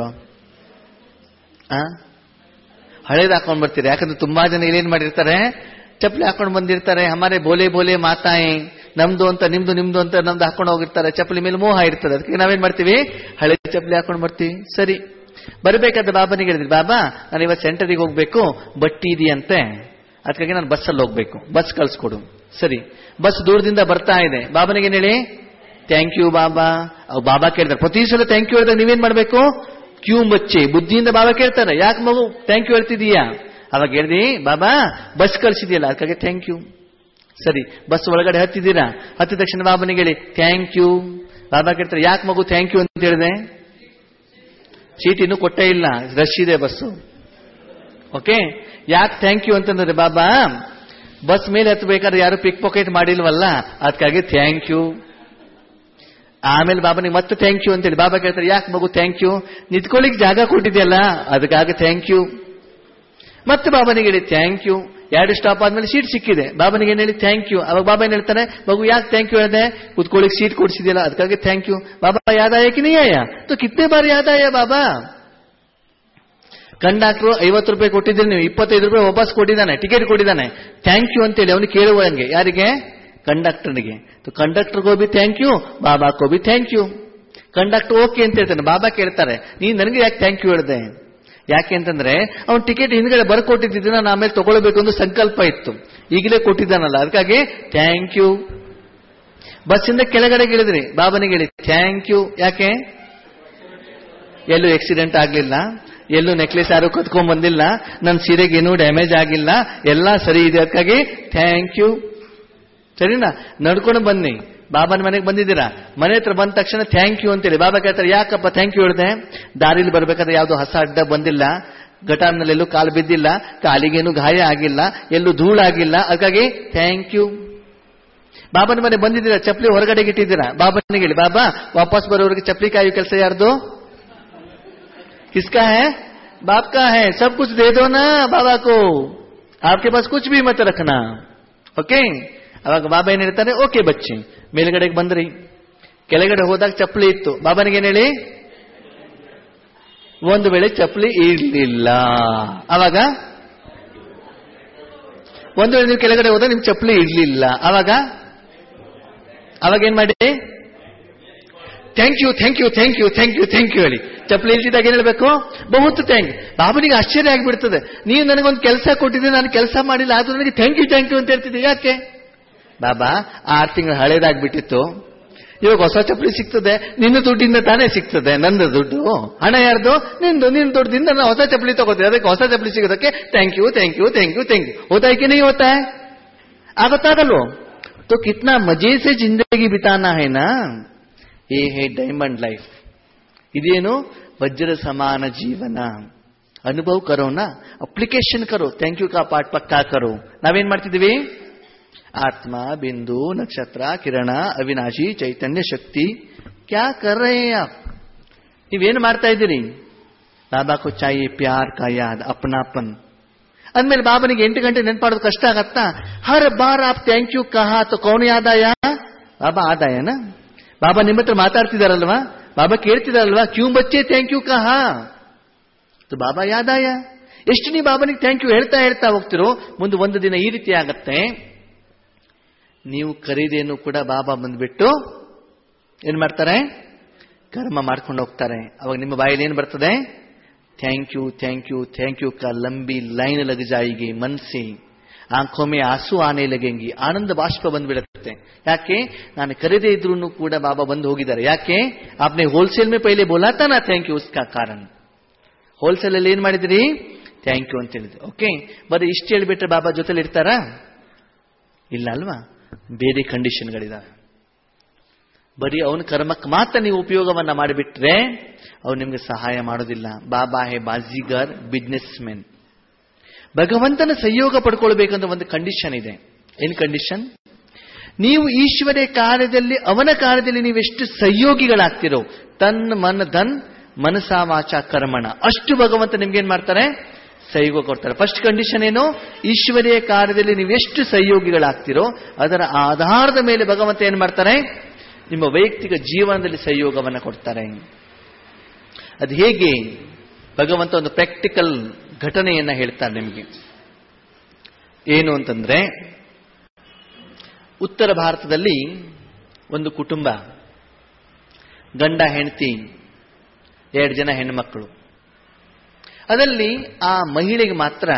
ಹಳೇದು ಹಾಕೊಂಡು ಬರ್ತೀರಿ, ಯಾಕಂದ್ರೆ ತುಂಬಾ ಜನ ಏನೇನ್ ಮಾಡಿರ್ತಾರೆ, ಚಪ್ಪಲಿ ಹಾಕೊಂಡು ಬಂದಿರ್ತಾರೆ. ಹಮಾರೆ ಬೋಲೆ ಬೋಲೆ ಮಾತಾಯಿ, ನಮ್ದು ಅಂತ ನಿಮ್ದು, ನಿಮ್ದು ಅಂತ ನಮ್ದು ಹಾಕೊಂಡು ಹೋಗಿರ್ತಾರೆ. ಚಪ್ಪಲಿ ಮೇಲೆ ಮೋಹ ಇರ್ತದೆ, ಅದಕ್ಕೆ ನಾವೇನ್ ಮಾಡ್ತೀವಿ? ಹಳೆ ಚಪ್ಪಲಿ ಹಾಕೊಂಡು ಬರ್ತೀವಿ. ಸರಿ, ಬರಬೇಕಾದ್ರೆ ಬಾಬನಿಗೆ ಹೇಳಿದ್ರಿ, ಬಾಬಾ ನಾನು ಇವತ್ತು ಸೆಂಟರಿಗೆ ಹೋಗ್ಬೇಕು, ಬಟ್ಟಿ ಇದೆಯಂತೆ, ಅದಕ್ಕಾಗಿ ನಾನು ಬಸ್ಸಲ್ಲಿ ಹೋಗ್ಬೇಕು, ಬಸ್ ಕಳ್ಸ್ಕೊಡು. ಸರಿ, ಬಸ್ ದೂರದಿಂದ ಬರ್ತಾ ಇದೆ, ಬಾಬನಿಗೆ ಹೇಳಿ ಥ್ಯಾಂಕ್ ಯು ಬಾಬಾ. ಬಾಬಾ ಕೇಳಿದ್ರೆ ಪ್ರತಿ ಸಲ ಥ್ಯಾಂಕ್ ಯು ಹೇಳಿದಾಗ ನೀವೇನ್ ಮಾಡ್ಬೇಕು? ಕ್ಯೂ ಬಚ್ಚೆ ಬುದ್ಧಿಯಿಂದ ಬಾಬಾ ಕೇಳ್ತಾರೆ, ಯಾಕೆ ಮಗು ಥ್ಯಾಂಕ್ ಯು ಹೇಳ್ತಿದೀಯಾ? ಅವಾಗ ಹೇಳಿದಿ, ಬಾಬಾ ಬಸ್ ಕಳ್ಸಿದೆಯಲ್ಲ ಅದಕ್ಕಾಗಿ ಥ್ಯಾಂಕ್ ಯು. ಸರಿ, ಬಸ್ ಒಳಗಡೆ ಹತ್ತಿದ್ದೀರಾ, ಹತ್ತಿದ ತಕ್ಷಣ ಬಾಬನಿಗೆ ಹೇಳಿ ಥ್ಯಾಂಕ್ ಯು. ಬಾಬಾ ಕೇಳ್ತಾರೆ, ಯಾಕೆ ಮಗು ಥ್ಯಾಂಕ್ ಯು ಅಂತ ಹೇಳಿದೆ? ಸೀಟ್ ಇನ್ನೂ ಕೊಟ್ಟೇ ಇಲ್ಲ, ರಶ್ ಇದೆ ಬಸ್ಸು. ಓಕೆ, ಯಾಕೆ ಥ್ಯಾಂಕ್ ಯು ಅಂತಂದ್ರೆ, ಬಾಬಾ ಬಸ್ ಮೇಲೆ ಹತ್ತಬೇಕಾದ್ರೆ ಯಾರು ಪಿಕ್ ಪಾಕೆಟ್ ಮಾಡಿಲ್ವಲ್ಲ, ಅದಕ್ಕಾಗಿ ಥ್ಯಾಂಕ್ ಯು. ಆಮೇಲೆ ಬಾಬನಿಗೆ ಮತ್ತೆ ಥ್ಯಾಂಕ್ ಯು ಅಂತೇಳಿ ಬಾಬಾ ಕೇಳ್ತಾರೆ, ಯಾಕೆ ಮಗು ಥ್ಯಾಂಕ್ ಯು? ನಿಂತ್ಕೊಳ್ಳಿಕ್ ಜಾಗ ಕೊಟ್ಟಿದೆಯಲ್ಲ ಅದಕ್ಕಾಗಿ ಥ್ಯಾಂಕ್ ಯು. ಮತ್ತೆ ಬಾಬನಿಗೆ ಹೇಳಿ ಥ್ಯಾಂಕ್ ಯು. 2 ಸ್ಟಾಪ್ ಆದ್ಮೇಲೆ ಸೀಟ್ ಸಿಕ್ಕಿದೆ, ಬಾಬನಿಗೆ ಏನ್ ಹೇಳಿ ಥ್ಯಾಂಕ್ ಯು. ಅವಾಗ ಬಾಬಾ ಏನ್ ಹೇಳ್ತಾನೆ, ಮಗು ಯಾಕೆ ಥ್ಯಾಂಕ್ ಯು ಹೇಳಿದೆ? ಕೂತ್ಕೊಳ್ಳಿಕ್ ಸೀಟ್ ಕೊಡಿಸಿದೆಯಲ್ಲ ಅದಕ್ಕಾಗಿ ಥ್ಯಾಂಕ್ ಯು. ಬಾಬಾ ಯಾದ ಆಯ ಕಿ नहीं आया? तो कितने बार याद आया बाबा? ಕಂಡಕ್ಟರ್ 50 ರೂಪಾಯಿ ಕೊಟ್ಟಿದ್ದೀರಿ, ನೀವು 25 ರೂಪಾಯಿ ವಾಪಸ್ ಕೊಟ್ಟಿದ್ದಾನೆ, ಟಿಕೆಟ್ ಕೊಟ್ಟಿದ್ದಾನೆ, ಥ್ಯಾಂಕ್ ಯು ಅಂತೇಳಿ ಅವನು ಕೇಳುವಂಗೆ. ಯಾರಿಗೆ? ಕಂಡಕ್ಟರ್ಗೆ. ಕಂಡಕ್ಟರ್ಗೋ ಬಿ ಥ್ಯಾಂಕ್ ಯು, ಬಾಬಾಕೋ ಬಿ ಥ್ಯಾಂಕ್ ಯು. ಕಂಡಕ್ಟರ್ ಓಕೆ ಅಂತ ಹೇಳ್ತಾನೆ, ಬಾಬಾ ಕೇಳ್ತಾರೆ ನೀನ್ ನನಗೆ ಯಾಕೆ ಥ್ಯಾಂಕ್ ಯು ಹೇಳಿದೆ? ಯಾಕೆ ಅಂತಂದ್ರೆ ಅವ್ನು ಟಿಕೆಟ್ ಹಿಂದ್ಗಡೆ ಬರ್ಕೊಟ್ಟಿದ್ದ ನಾನು ಆಮೇಲೆ ತಗೊಳ್ಬೇಕು ಅಂತ ಸಂಕಲ್ಪ ಇತ್ತು, ಈಗಲೇ ಕೊಟ್ಟಿದ್ದಾನಲ್ಲ ಅದಕ್ಕಾಗಿ ಥ್ಯಾಂಕ್ ಯು. ಬಸ್ಸಿಂದ ಕೆಳಗಡೆ ಇಳಿದ್ರಿ, ಬಾಬನಿಗೆ ಹೇಳಿ ಥ್ಯಾಂಕ್ ಯು. ಯಾಕೆ? ಎಲ್ಲೂ ಆಕ್ಸಿಡೆಂಟ್ ಆಗ್ಲಿಲ್ಲ, ಎಲ್ಲೂ ನೆಕ್ಲೆಸ್ ಯಾರು ಕತ್ಕೊಂಡ್ ಬಂದಿಲ್ಲ, ನನ್ನ ಸೀರೆಗೆ ಏನೂ ಡ್ಯಾಮೇಜ್ ಆಗಿಲ್ಲ, ಎಲ್ಲ ಸರಿ ಇದೆ, ಅದಕ್ಕಾಗಿ ಥ್ಯಾಂಕ್ ಯು. ಸರಿನಾ? ನಡ್ಕೊಂಡು ಬನ್ನಿ, ಬಾಬನ ಮನೆಗೆ ಬಂದಿದ್ದೀರಾ, ಮನೆ ಹತ್ರ ಬಂದ ತಕ್ಷಣ ಥ್ಯಾಂಕ್ ಯು ಅಂತೇಳಿ ಬಾಬಾ ಕೇಳ್ತಾರೆ, ಯಾಕಪ್ಪ ಥ್ಯಾಂಕ್ ಯು ಹೇಳಿದೆ? ದಾರಿಲಿ ಬರ್ಬೇಕಾದ್ರೆ ಯಾವ್ದು ಹೊಸ ಅಡ್ಡ ಬಂದಿಲ್ಲ, ಗಟಾರ್ನಲ್ಲಿ ಎಲ್ಲೂ ಕಾಲು ಬಿದ್ದಿಲ್ಲ, ಕಾಲಿಗೇನು ಗಾಯ ಆಗಿಲ್ಲ, ಎಲ್ಲೂ ಧೂಳಾಗಿಲ್ಲ, ಅದಕ್ಕಾಗಿ ಥ್ಯಾಂಕ್ ಯು. ಬಾಬನ ಮನೆ ಬಂದಿದ್ದೀರಾ, ಚಪ್ಪಲಿ ಹೊರಗಡೆಗೆ ಇಟ್ಟಿದ್ದೀರಾ, ಬಾಬನಿಗೆ ಹೇಳಿ ಬಾಬಾ ವಾಪಸ್ ಬರೋರಿಗೆ ಚಪ್ಪಲಿ ಕಾಯೋ ಕೆಲಸ ಯಾರ್ದು? किसका है? बाप का है, सब कुछ दे दो ना बाबा को, आपके पास कुछ भी मत रखना. ओके, ಅವಾಗ ಬಾಬಾ ಏನ್ ಹೇಳ್ತಾರೆ, ಓಕೆ ಬಚ್ಚಿ. ಮೇಲ್ಗಡೆಗೆ ಬಂದ್ರಿ, ಕೆಳಗಡೆ ಹೋದಾಗ ಚಪ್ಪಲಿ ಇತ್ತು, ಬಾಬನಿಗೆ ಏನ್ ಹೇಳಿ? ಒಂದು ವೇಳೆ ಚಪ್ಪಲಿ ಇರ್ಲಿಲ್ಲ, ಅವಾಗ ಒಂದು ವೇಳೆ ನೀವು ಕೆಳಗಡೆ ಹೋದಾಗ ನಿಮ್ ಚಪ್ಪಲಿ ಇರ್ಲಿಲ್ಲ, ಅವಾಗ ಏನ್ ಮಾಡಿ? Thank you thank you thank you thank you thank you ಹೇಳಿ. ಚಪ್ಪಲಿ ಇಲ್ದಿದ್ದಾಗ ಏನ್ ಹೇಳ್ಬೇಕು? ಬಹುತ್ ಥ್ಯಾಂಕ್. ಬಾಬನಿಗೆ ಆಶ್ಚರ್ಯ ಆಗಿಬಿಡ್ತದೆ, ನೀವು ನನಗೊಂದು ಕೆಲಸ ಕೊಟ್ಟಿದ್ದೆ, ನಾನು ಕೆಲಸ ಮಾಡಿಲ್ಲ, ಆದ್ರೂ ನನಗೆ ಥ್ಯಾಂಕ್ ಯು ಅಂತ ಹೇಳ್ತಿದ್ದೆ, ಯಾಕೆ? ಬಾಬಾ 6 ತಿಂಗಳು ಹಳೇದಾಗ್ಬಿಟ್ಟಿತ್ತು, ಇವಾಗ ಹೊಸ ಚಪ್ಪಲಿ ಸಿಗ್ತದೆ, ನಿನ್ನ ದುಡ್ಡಿಂದ ತಾನೇ ಸಿಗ್ತದೆ, ನಂದು ದುಡ್ಡು, ಹಣ ಯಾರ್ದು? ನಿಂದು. ನಿನ್ನ ದುಡ್ಡಿಂದ ನಾನು ಹೊಸ ಚಪ್ಪಲಿ ತಗೋತೀನಿ, ಅದಕ್ಕೆ ಹೊಸ ಚಪ್ಪಲಿ ಸಿಗೋದಕ್ಕೆ thank you thank you thank you thank you. ಹೋತಾ है कि नहीं होता है? ಆಗತ್ತಾಗಲ್ವೋ? तो कितना मजे से जिंदगी बिताना है ना. ये है ಡೈಮಂಡ್ ಲೈಫ್. ಇದೇನು ವಜ್ರ ಸಮಾನ ಜೀವನ. ಅನುಭವ ಕರೋ ನಾ, ಅಪ್ಲಿಕೇಶನ್ ಕರೋ, ಥ್ಯಾಂಕ್ ಯು ಕಾ ಪಾಠ ಪಕ್ಕಾ ಕರೋ. ನಾವೇನ್ ಮಾಡ್ತಿದೀವಿ? ಆತ್ಮ, ಬಿಂದು, ನಕ್ಷತ್ರ, ಕಿರಣ, ಅವಿನಾಶಿ, ಚೈತನ್ಯ, ಶಕ್ತಿ. ಕ್ಯಾ ಕರ್ ರಹೆ ಹೈ ಆಪ್? ನೀವೇನು ಮಾಡ್ತಾ ಇದ್ದೀರಿ? ಬಾಬಾ ಕೋ ಚಾಹಿಯೆ ಪ್ಯಾರ್ ಕಾ ಯಾದ್, ಅಪನಾಪನ್. ಅಂದ್ಮೇಲೆ ಬಾಬನಿಗೆ 8 ಗಂಟೆ ನೆನಪಾಡೋದು ಕಷ್ಟ ಆಗತ್ತಾ? ಹರ್ ಬಾರ್ ಆಪ್ ಥ್ಯಾಂಕ್ ಯು ಕಹಾ ತೋ ಕೌನ್ ಯಾದ್ ಆಯಾ? ಬಾಬಾ ಆದಾಯನಾ? ಬಾಬಾ ನಿಮ್ಮ ಹತ್ರ ಮಾತಾಡ್ತಿದಾರಲ್ವಾ, ಬಾಬಾ ಕೇಳ್ತಿದಾರಲ್ವಾ, ಕ್ಯೂ ಬಚ್ಚೆ ಥ್ಯಾಂಕ್ ಯು ಕಹಾ ತೋ ಬಾಬಾ ಯಾದ್ ಆಯಾ? ಎಷ್ಟು ನೀವು ಬಾಬನಿಗೆ ಥ್ಯಾಂಕ್ ಯು ಹೇಳ್ತಾ ಹೇಳ್ತಾ ಹೋಗ್ತಿರೋ, ಮುಂದೆ ಒಂದು ದಿನ ಈ ರೀತಿ ಆಗತ್ತೆ, ನೀವು ಕರೀದೇನು ಕೂಡ ಬಾಬಾ ಬಂದ್ಬಿಟ್ಟು ಏನ್ ಮಾಡ್ತಾರೆ? ಕರ್ಮ ಮಾಡ್ಕೊಂಡು ಹೋಗ್ತಾರೆ. ಅವಾಗ ನಿಮ್ಮ ಬಾಯಲ್ಲಿ ಏನ್ ಬರ್ತದೆ? Thank you thank you thank you ಕಾ ಲಂಬಿ ಲೈನ್ ಲಗ್ ಜಾಯಿಗೆ ಮನ್ಸಿ, ಆಂಖೋ ಮೇ ಆಸು ಆನೆ ಲಗೆಂಗಿ. ಆನಂದ ಬಾಷ್ಪ ಬಂದ್ಬಿಡುತ್ತೆ. ಯಾಕೆ? ನಾನು ಕರೆದೇ ಇದ್ರೂ ಕೂಡ ಬಾಬಾ ಬಂದು ಹೋಗಿದ್ದಾರೆ. ಯಾಕೆ? ಆಪ್ನೆ ಹೋಲ್ಸೇಲ್ ಮೇ ಪೈಲೆ ಬೋಲಾತಾ ನಾ ಥ್ಯಾಂಕ್ ಯು, ಉಸ್ಕಾ ಕಾರಣ. ಹೋಲ್ಸೇಲ್ ಅಲ್ಲಿ ಏನ್ ಮಾಡಿದ್ರಿ? ಥ್ಯಾಂಕ್ ಯು ಅಂತ ಹೇಳಿದ್ರಿ. ಓಕೆ, ಬರೀ ಇಷ್ಟು ಹೇಳಿಬಿಟ್ರೆ ಬಾಬಾ ಜೊತೆಲಿ ಇರ್ತಾರಾ? ಇಲ್ಲ ಅಲ್ವಾ? ಬೇರೆ ಕಂಡೀಷನ್ಗಳಿದಾವೆ. ಬರೀ ಅವನ ಕರ್ಮಕ್ಕೆ ಮಾತ್ರ ನೀವು ಉಪಯೋಗವನ್ನ ಮಾಡಿಬಿಟ್ರೆ ಅವ್ರು ನಿಮ್ಗೆ ಸಹಾಯ ಮಾಡೋದಿಲ್ಲ. ಬಾಬಾ ಹೇ ಬಾಜಿಗರ್, ಬಿಸ್ನೆಸ್ ಮೆನ್. ಭಗವಂತನ ಸಹಯೋಗ ಪಡ್ಕೊಳ್ಬೇಕಂತ ಒಂದು ಕಂಡೀಷನ್ ಇದೆ. ಏನ್ ಕಂಡೀಷನ್? ನೀವು ಈಶ್ವರ ಕಾರ್ಯದಲ್ಲಿ, ಅವನ ಕಾರ್ಯದಲ್ಲಿ ನೀವೆಷ್ಟು ಸಹಯೋಗಿಗಳಾಗ್ತಿರೋ, ತನ್ ಮನ ಧನ್ ಮನಸಾ ವಾಚ ಕರ್ಮಣ, ಅಷ್ಟು ಭಗವಂತ ನಿಮ್ಗೆ ಏನ್ ಮಾಡ್ತಾರೆ? ಸಹಯೋಗ ಕೊಡ್ತಾರೆ. ಫಸ್ಟ್ ಕಂಡೀಷನ್ ಏನು? ಈಶ್ವರೀಯ ಕಾರ್ಯದಲ್ಲಿ ನೀವೆಷ್ಟು ಸಹಯೋಗಿಗಳಾಗ್ತಿರೋ ಅದರ ಆಧಾರದ ಮೇಲೆ ಭಗವಂತ ಏನ್ ಮಾಡ್ತಾರೆ? ನಿಮ್ಮ ವೈಯಕ್ತಿಕ ಜೀವನದಲ್ಲಿ ಸಹಯೋಗವನ್ನು ಕೊಡ್ತಾರೆ. ಅದು ಹೇಗೆ? ಭಗವಂತ ಒಂದು ಪ್ರಾಕ್ಟಿಕಲ್ ಘಟನೆಯನ್ನ ಹೇಳ್ತಾರೆ ನಿಮಗೆ. ಏನು ಅಂತಂದ್ರೆ, ಉತ್ತರ ಭಾರತದಲ್ಲಿ ಒಂದು ಕುಟುಂಬ, ಗಂಡ ಹೆಂಡತಿ, 2 ಜನ ಹೆಣ್ಣುಮಕ್ಕಳು. ಅದರಲ್ಲಿ ಆ ಮಹಿಳೆಗೆ ಮಾತ್ರ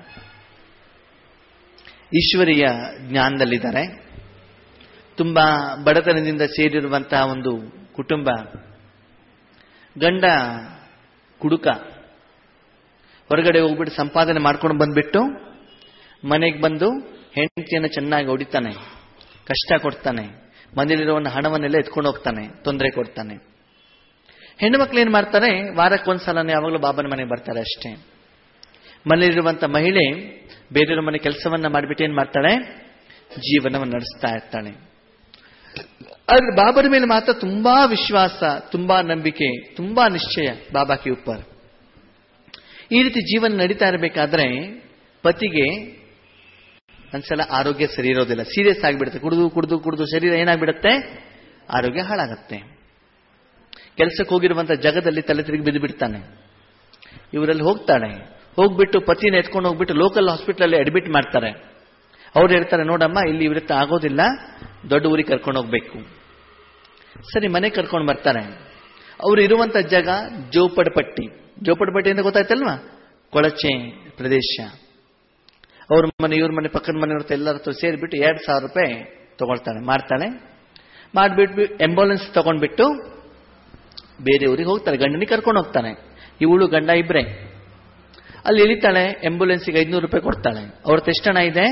ಈಶ್ವರೀಯ ಜ್ಞಾನದಲ್ಲಿದ್ದಾರೆ. ತುಂಬಾ ಬಡತನದಿಂದ ಸೇರಿರುವಂತಹ ಒಂದು ಕುಟುಂಬ. ಗಂಡ ಕುಡುಕ, ಹೊರಗಡೆ ಹೋಗ್ಬಿಟ್ಟು ಸಂಪಾದನೆ ಮಾಡ್ಕೊಂಡು ಬಂದ್ಬಿಟ್ಟು ಮನೆಗೆ ಬಂದು ಹೆಂಡತಿಯನ್ನು ಚೆನ್ನಾಗಿ ಹೊಡಿತಾನೆ, ಕಷ್ಟ ಕೊಡ್ತಾನೆ, ಮನೆಯಲ್ಲಿರುವ ಹಣವನ್ನೆಲ್ಲ ಎತ್ಕೊಂಡು ಹೋಗ್ತಾನೆ, ತೊಂದರೆ ಕೊಡ್ತಾನೆ. ಹೆಣ್ಣು ಮಕ್ಳು ಏನ್ ಮಾಡ್ತಾರೆ? ವಾರಕ್ಕೊಂದ್ಸಲನೇ ಯಾವಾಗಲೂ ಬಾಬನ ಮನೆಗೆ ಬರ್ತಾರೆ ಅಷ್ಟೇ. ಮನೆಯಲ್ಲಿರುವಂತ ಮಹಿಳೆ ಬೇರೆಯವ್ರ ಮನೆ ಕೆಲಸವನ್ನ ಮಾಡಿಬಿಟ್ಟು ಏನ್ ಮಾಡ್ತಾಳೆ? ಜೀವನವನ್ನು ನಡೆಸ್ತಾ ಇರ್ತಾಳೆ. ಆದ್ರೆ ಬಾಬರ ಮೇಲೆ ಮಾತ್ರ ತುಂಬಾ ವಿಶ್ವಾಸ, ತುಂಬಾ ನಂಬಿಕೆ, ತುಂಬಾ ನಿಶ್ಚಯ ಬಾಬಾಕ್ಕೆ ಉಪ್ಪರ್. ಈ ರೀತಿ ಜೀವನ ನಡೀತಾ ಇರಬೇಕಾದ್ರೆ ಪತಿಗೆ ಒಂದ್ಸಲ ಆರೋಗ್ಯ ಸರಿ ಇರೋದಿಲ್ಲ, ಸೀರಿಯಸ್ ಆಗಿಬಿಡುತ್ತೆ. ಕುಡಿದು ಕುಡಿದು ಕುಡಿದು ಶರೀರ ಏನಾಗ್ಬಿಡುತ್ತೆ? ಆರೋಗ್ಯ ಹಾಳಾಗತ್ತೆ. ಕೆಲಸಕ್ಕೆ ಹೋಗಿರುವಂತ ಜಗದಲ್ಲಿ ತಲೆ ತಿರುಗಿ ಬಿದ್ದು ಬಿಡ್ತಾನೆ. ಇವರಲ್ಲಿ ಹೋಗ್ತಾಳೆ, ಹೋಗ್ಬಿಟ್ಟು ಪತಿನ ಎತ್ಕೊಂಡು ಹೋಗ್ಬಿಟ್ಟು ಲೋಕಲ್ ಹಾಸ್ಪಿಟಲ್ ಅಲ್ಲಿ ಅಡ್ಮಿಟ್ ಮಾಡ್ತಾರೆ. ಅವ್ರು ಹೇಳ್ತಾರೆ, ನೋಡಮ್ಮ ಇಲ್ಲಿ ಇವರತ್ತ ಆಗೋದಿಲ್ಲ, ದೊಡ್ಡ ಊರಿಗೆ ಕರ್ಕೊಂಡು ಹೋಗ್ಬೇಕು. ಸರಿ, ಮನೆ ಕರ್ಕೊಂಡು ಬರ್ತಾರೆ. ಅವ್ರು ಇರುವಂತ ಜಾಗ ಜೋಪಡಪಟ್ಟಿ. ಜೋಪಡಪಟ್ಟಿ ಅಂತ ಗೊತ್ತಾಯ್ತಲ್ವಾ? ಕೊಳಚೆ ಪ್ರದೇಶ. ಅವ್ರ ಮನೆ, ಇವ್ರ ಮನೆ, ಪಕ್ಕದ ಮನೆಯವ್ರ ಎಲ್ಲರ ಸೇರಿಬಿಟ್ಟು 2,000 ರೂಪಾಯಿ ತಗೊಳ್ತಾಳೆ, ಮಾಡ್ತಾಳೆ. ಮಾಡ್ಬಿಟ್ಟು ಆಂಬ್ಯುಲೆನ್ಸ್ ತಗೊಂಡ್ಬಿಟ್ಟು ಬೇರೆ ಊರಿಗೆ ಹೋಗ್ತಾಳೆ. ಗಂಡನಿಗೆ ಕರ್ಕೊಂಡು ಹೋಗ್ತಾನೆ. ಇವಳು ಗಂಡ ಇಬ್ರೆ ಅಲ್ಲಿ ಇಳಿತಾಳೆ. ಆಂಬ್ಯುಲೆನ್ಸ್ಗೆ 500 ರೂಪಾಯಿ ಕೊಡ್ತಾಳೆ. ಅವ್ರದ್ದು ಎಷ್ಟು ಹಣ ಇದೆ?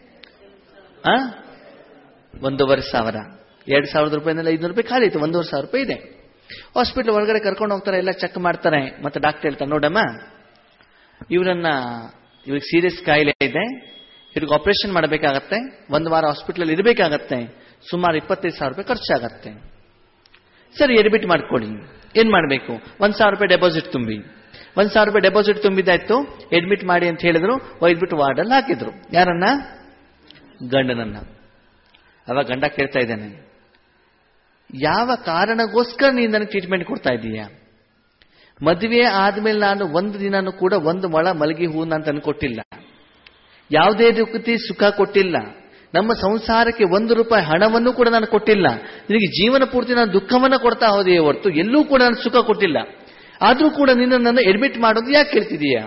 1,500. 2,000 ರೂಪಾಯಿನಲ್ಲಿ 500 ರೂಪಾಯಿ ಖಾಲಿ ಇತ್ತು, 1,500 ರೂಪಾಯಿ ಇದೆ. ಹಾಸ್ಪಿಟಲ್ ಒಳಗಡೆ ಕರ್ಕೊಂಡು ಹೋಗ್ತಾರೆ, ಎಲ್ಲ ಚೆಕ್ ಮಾಡ್ತಾರೆ. ಮತ್ತೆ ಡಾಕ್ಟರ್ ಹೇಳ್ತಾರೆ, ನೋಡಮ್ಮ ಇವ್ರಿಗೆ ಸೀರಿಯಸ್ ಕಾಯಿಲೆ ಇದೆ, ಇವ್ರಿಗೆ ಆಪರೇಷನ್ ಮಾಡಬೇಕಾಗತ್ತೆ, 1 ವಾರ ಹಾಸ್ಪಿಟಲ್ ಇರಬೇಕಾಗತ್ತೆ, ಸುಮಾರು 25,000 ರೂಪಾಯಿ ಖರ್ಚಾಗತ್ತೆ. ಸರಿ, ಅಡ್ಮಿಟ್ ಮಾಡ್ಕೊಳ್ಳಿ. ಏನ್ ಮಾಡಬೇಕು? 1,000 ರೂಪಾಯಿ ಡೆಪಾಸಿಟ್ ತುಂಬಿ. 1,000 ರೂಪಾಯಿ ಡೆಪಾಸಿಟ್ ತುಂಬಿದಾಯ್ತು, ಅಡ್ಮಿಟ್ ಮಾಡಿ ಅಂತ ಹೇಳಿದ್ರು. ಒಯ್ದ್ಬಿಟ್ಟು ವಾರ್ಡಲ್ಲಿ ಹಾಕಿದ್ರು. ಯಾರನ್ನ? ಗಂಡನನ್ನ. ಅವಾಗ ಗಂಡ ಕೇಳ್ತಾ ಇದ್ದಾನೆ, ಯಾವ ಕಾರಣಕ್ಕೋಸ್ಕರ ನೀನು ನನಗೆ ಟ್ರೀಟ್ಮೆಂಟ್ ಕೊಡ್ತಾ ಇದ್ದೀಯಾ? ಮದುವೆ ಆದ್ಮೇಲೆ ನಾನು 1 ದಿನಾನು ಕೂಡ 1 ಮೊಳ ಮಲಗಿ ಹೂ ನಾನು ತಂದು ಕೊಟ್ಟಿಲ್ಲ, ಯಾವುದೇ ರೀತಿ ಸುಖ ಕೊಟ್ಟಿಲ್ಲ, ನಮ್ಮ ಸಂಸಾರಕ್ಕೆ 1 ರೂಪಾಯಿ ಹಣವನ್ನು ಕೂಡ ನಾನು ಕೊಟ್ಟಿಲ್ಲ. ನಿನಗೆ ಜೀವನ ಪೂರ್ತಿ ನಾನು ದುಃಖವನ್ನ ಕೊಡ್ತಾ ಹೋದೆಯೇ ಹೊರತು ಎಲ್ಲೂ ಕೂಡ ನಾನು ಸುಖ ಕೊಟ್ಟಿಲ್ಲ. ಆದ್ರೂ ಕೂಡ ನೀನು ನನ್ನ ಅಡ್ಮಿಟ್ ಮಾಡೋದು ಯಾಕೆ ಕೇಳ್ತಿದೀಯಾ?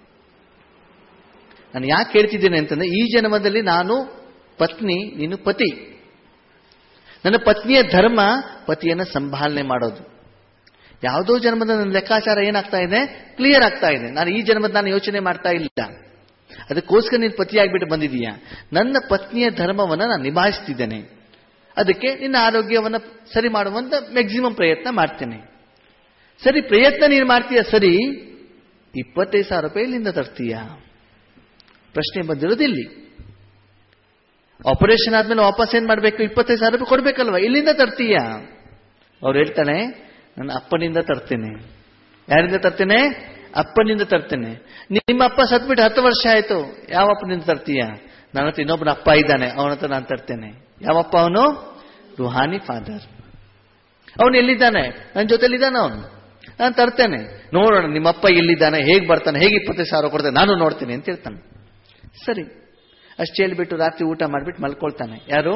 ನಾನು ಯಾಕೆ ಕೇಳ್ತಿದ್ದೇನೆ ಅಂತಂದ್ರೆ, ಈ ಜನ್ಮದಲ್ಲಿ ನಾನು ಪತ್ನಿ, ನೀನು ಪತಿ. ನನ್ನ ಪತ್ನಿಯ ಧರ್ಮ ಪತಿಯನ್ನ ಸಂಭಾಲನೆ ಮಾಡೋದು. ಯಾವುದೋ ಜನ್ಮದ ನನ್ನ ಲೆಕ್ಕಾಚಾರ ಏನಾಗ್ತಾ ಇದೆ? ಕ್ಲಿಯರ್ ಆಗ್ತಾ ಇದೆ. ನಾನು ಈ ಜನ್ಮದ ನಾನು ಯೋಚನೆ ಮಾಡ್ತಾ ಇಲ್ಲ. ಅದಕ್ಕೋಸ್ಕರ ನೀನು ಪತಿಯಾಗ್ಬಿಟ್ಟು ಬಂದಿದೀಯಾ. ನನ್ನ ಪತ್ನಿಯ ಧರ್ಮವನ್ನ ನಾನು ನಿಭಾಯಿಸ್ತಿದ್ದೇನೆ. ಅದಕ್ಕೆ ನಿನ್ನ ಆರೋಗ್ಯವನ್ನು ಸರಿ ಮಾಡುವಂತ ಮ್ಯಾಕ್ಸಿಮಮ್ ಪ್ರಯತ್ನ ಮಾಡ್ತೇನೆ. ಸರಿ, ಪ್ರಯತ್ನ ನೀನು ಮಾಡ್ತೀಯ ಸರಿ, 25,000 ರೂಪಾಯಿ ಇಲ್ಲಿಂದ ತರ್ತೀಯ? ಪ್ರಶ್ನೆ ಬಂದಿರೋದಿಲ್ಲಿ. ಆಪರೇಷನ್ ಆದ್ಮೇಲೆ ವಾಪಸ್ ಏನ್ ಮಾಡ್ಬೇಕು? 25,000 ರೂಪಾಯಿ ಕೊಡ್ಬೇಕಲ್ವಾ? ಇಲ್ಲಿಂದ ತರ್ತೀಯ? ಅವ್ರು ಹೇಳ್ತಾನೆ, ನನ್ನ ಅಪ್ಪನಿಂದ ತರ್ತೇನೆ. ಯಾರಿಂದ ತರ್ತೇನೆ? ಅಪ್ಪನಿಂದ ತರ್ತೇನೆ. ನಿಮ್ಮ ಅಪ್ಪ ಸತ್ಬಿಟ್ಟು 10 ವರ್ಷ ಆಯ್ತು, ಯಾವ ಅಪ್ಪನಿಂದ ತರ್ತೀಯ? ನನ್ನ ಹತ್ರ ಇನ್ನೊಬ್ಬನ ಅಪ್ಪ ಇದ್ದಾನೆ, ಅವನ ಹತ್ರ ನಾನು ತರ್ತೇನೆ. ಯಾವಪ್ಪ ಅವನು? ರುಹಾನಿ ಫಾದರ್. ಅವನು ಎಲ್ಲಿದ್ದಾನೆ? ನನ್ನ ಜೊತೆಲಿದ್ದಾನೆ, ಅವನು. ನಾನು ತರ್ತೇನೆ. ನೋಡೋಣ ನಿಮ್ಮಪ್ಪ ಎಲ್ಲಿದ್ದಾನೆ, ಹೇಗೆ ಬರ್ತಾನೆ, ಹೇಗೆ 25,000 ಕೊಡ್ತಾನೆ, ನಾನು ನೋಡ್ತೇನೆ ಅಂತ ಹೇಳ್ತಾನೆ. ಸರಿ, ಅಷ್ಟು ಹೇಳ್ಬಿಟ್ಟು ರಾತ್ರಿ ಊಟ ಮಾಡಿಬಿಟ್ಟು ಮಲ್ಕೊಳ್ತಾನೆ. ಯಾರು?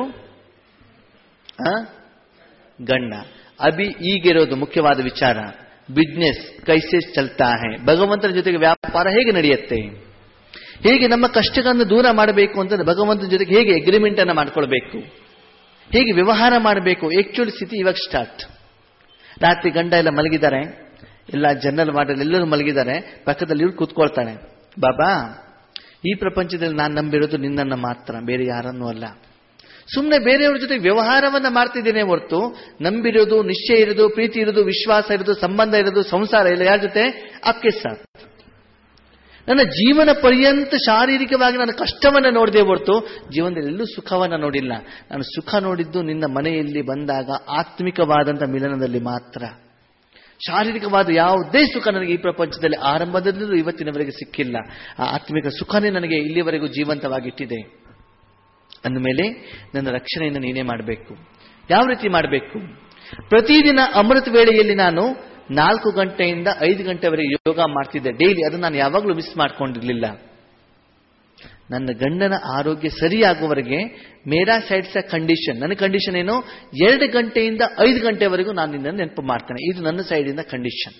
ಗಂಡ. ಅಭಿ ಈಗಿರೋದು ಮುಖ್ಯವಾದ ವಿಚಾರ, ಬಿಸ್ನೆಸ್ ಕೈಸೆ ಚಲ್ತಾ ಹೈ, ಭಗವಂತನ ಜೊತೆಗೆ ವ್ಯಾಪಾರ ಹೇಗೆ ನಡೆಯುತ್ತೆ, ಹೇಗೆ ನಮ್ಮ ಕಷ್ಟಗಳನ್ನು ದೂರ ಮಾಡಬೇಕು ಅಂತಂದ್ರೆ ಭಗವಂತನ ಜೊತೆಗೆ ಹೇಗೆ ಅಗ್ರಿಮೆಂಟ್ ಅನ್ನು ಮಾಡ್ಕೊಳ್ಬೇಕು, ಹೇಗೆ ವ್ಯವಹಾರ ಮಾಡಬೇಕು. ಆಕ್ಚುಲಿ ಸ್ಥಿತಿ ಇವಾಗ ಸ್ಟಾರ್ಟ್. ರಾತ್ರಿ ಗಂಡ ಎಲ್ಲ ಮಲಗಿದ್ದಾರೆ, ಎಲ್ಲ ಜನರಲ್ ವಾರ್ಡಲ್ಲಿ ಎಲ್ಲರೂ ಮಲಗಿದ್ದಾರೆ. ಪಕ್ಕದಲ್ಲಿ ಇವ್ರು ಕೂತ್ಕೊಳ್ತಾನೆ. ಬಾಬಾ, ಈ ಪ್ರಪಂಚದಲ್ಲಿ ನಾನು ನಂಬಿರೋದು ನಿನ್ನನ್ನು ಮಾತ್ರ, ಬೇರೆ ಯಾರನ್ನೂ ಅಲ್ಲ. ಸುಮ್ಮನೆ ಬೇರೆಯವ್ರ ಜೊತೆ ವ್ಯವಹಾರವನ್ನ ಮಾಡ್ತಿದ್ದೇನೆ ಹೊರತು ನಂಬಿರೋದು, ನಿಶ್ಚಯ ಇರೋದು, ಪ್ರೀತಿ ಇರೋದು, ವಿಶ್ವಾಸ ಇರೋದು, ಸಂಬಂಧ ಇರೋದು, ಸಂಸಾರ ಇಲ್ಲ. ಯಾರ ಜೊತೆ? ಆಪ್ಕೆ ಸಾಥ್. ನನ್ನ ಜೀವನ ಪರ್ಯಂತ ಶಾರೀರಿಕವಾಗಿ ನನ್ನ ಕಷ್ಟವನ್ನ ನೋಡಿದೆ ಹೊರತು ಜೀವನದಲ್ಲಿ ಎಲ್ಲೂ ಸುಖವನ್ನ ನೋಡಿಲ್ಲ. ನಾನು ಸುಖ ನೋಡಿದ್ದು ನಿನ್ನ ಮನೆಯಲ್ಲಿ ಬಂದಾಗ ಆತ್ಮಿಕವಾದಂಥ ಮಿಲನದಲ್ಲಿ ಮಾತ್ರ. ಶಾರೀರಿಕವಾದ ಯಾವುದೇ ಸುಖ ನನಗೆ ಈ ಪ್ರಪಂಚದಲ್ಲಿ ಆರಂಭದಲ್ಲೂ ಇವತ್ತಿನವರೆಗೆ ಸಿಕ್ಕಿಲ್ಲ. ಆ ಆತ್ಮಿಕ ಸುಖನೇ ನನಗೆ ಇಲ್ಲಿವರೆಗೂ ಜೀವಂತವಾಗಿಟ್ಟಿದೆ. ಅಂದಮೇಲೆ ನನ್ನ ರಕ್ಷಣೆಯನ್ನು ನೀನೇ ಮಾಡಬೇಕು. ಯಾವ ರೀತಿ ಮಾಡಬೇಕು? ಪ್ರತಿದಿನ ಅಮೃತ ವೇಳೆಯಲ್ಲಿ ನಾನು 4 ಗಂಟೆಯಿಂದ 5 ಗಂಟೆವರೆಗೆ ಯೋಗ ಮಾಡ್ತಿದ್ದೆ ಡೈಲಿ. ಅದನ್ನು ನಾನು ಯಾವಾಗಲೂ ಮಿಸ್ ಮಾಡ್ಕೊಂಡಿರ್ಲಿಲ್ಲ. ನನ್ನ ಗಂಡನ ಆರೋಗ್ಯ ಸರಿಯಾಗುವವರೆಗೆ ಮೇರಾ ಸೈಡ್ಸ್ ಕಂಡೀಷನ್, ನನ್ನ ಕಂಡೀಷನ್ ಏನು? 2 ಗಂಟೆಯಿಂದ 5 ಗಂಟೆವರೆಗೂ ನಾನು ನಿನ್ನನ್ನು ನೆನಪು ಮಾಡ್ತೇನೆ. ಇದು ನನ್ನ ಸೈಡಿಂದ ಕಂಡೀಷನ್.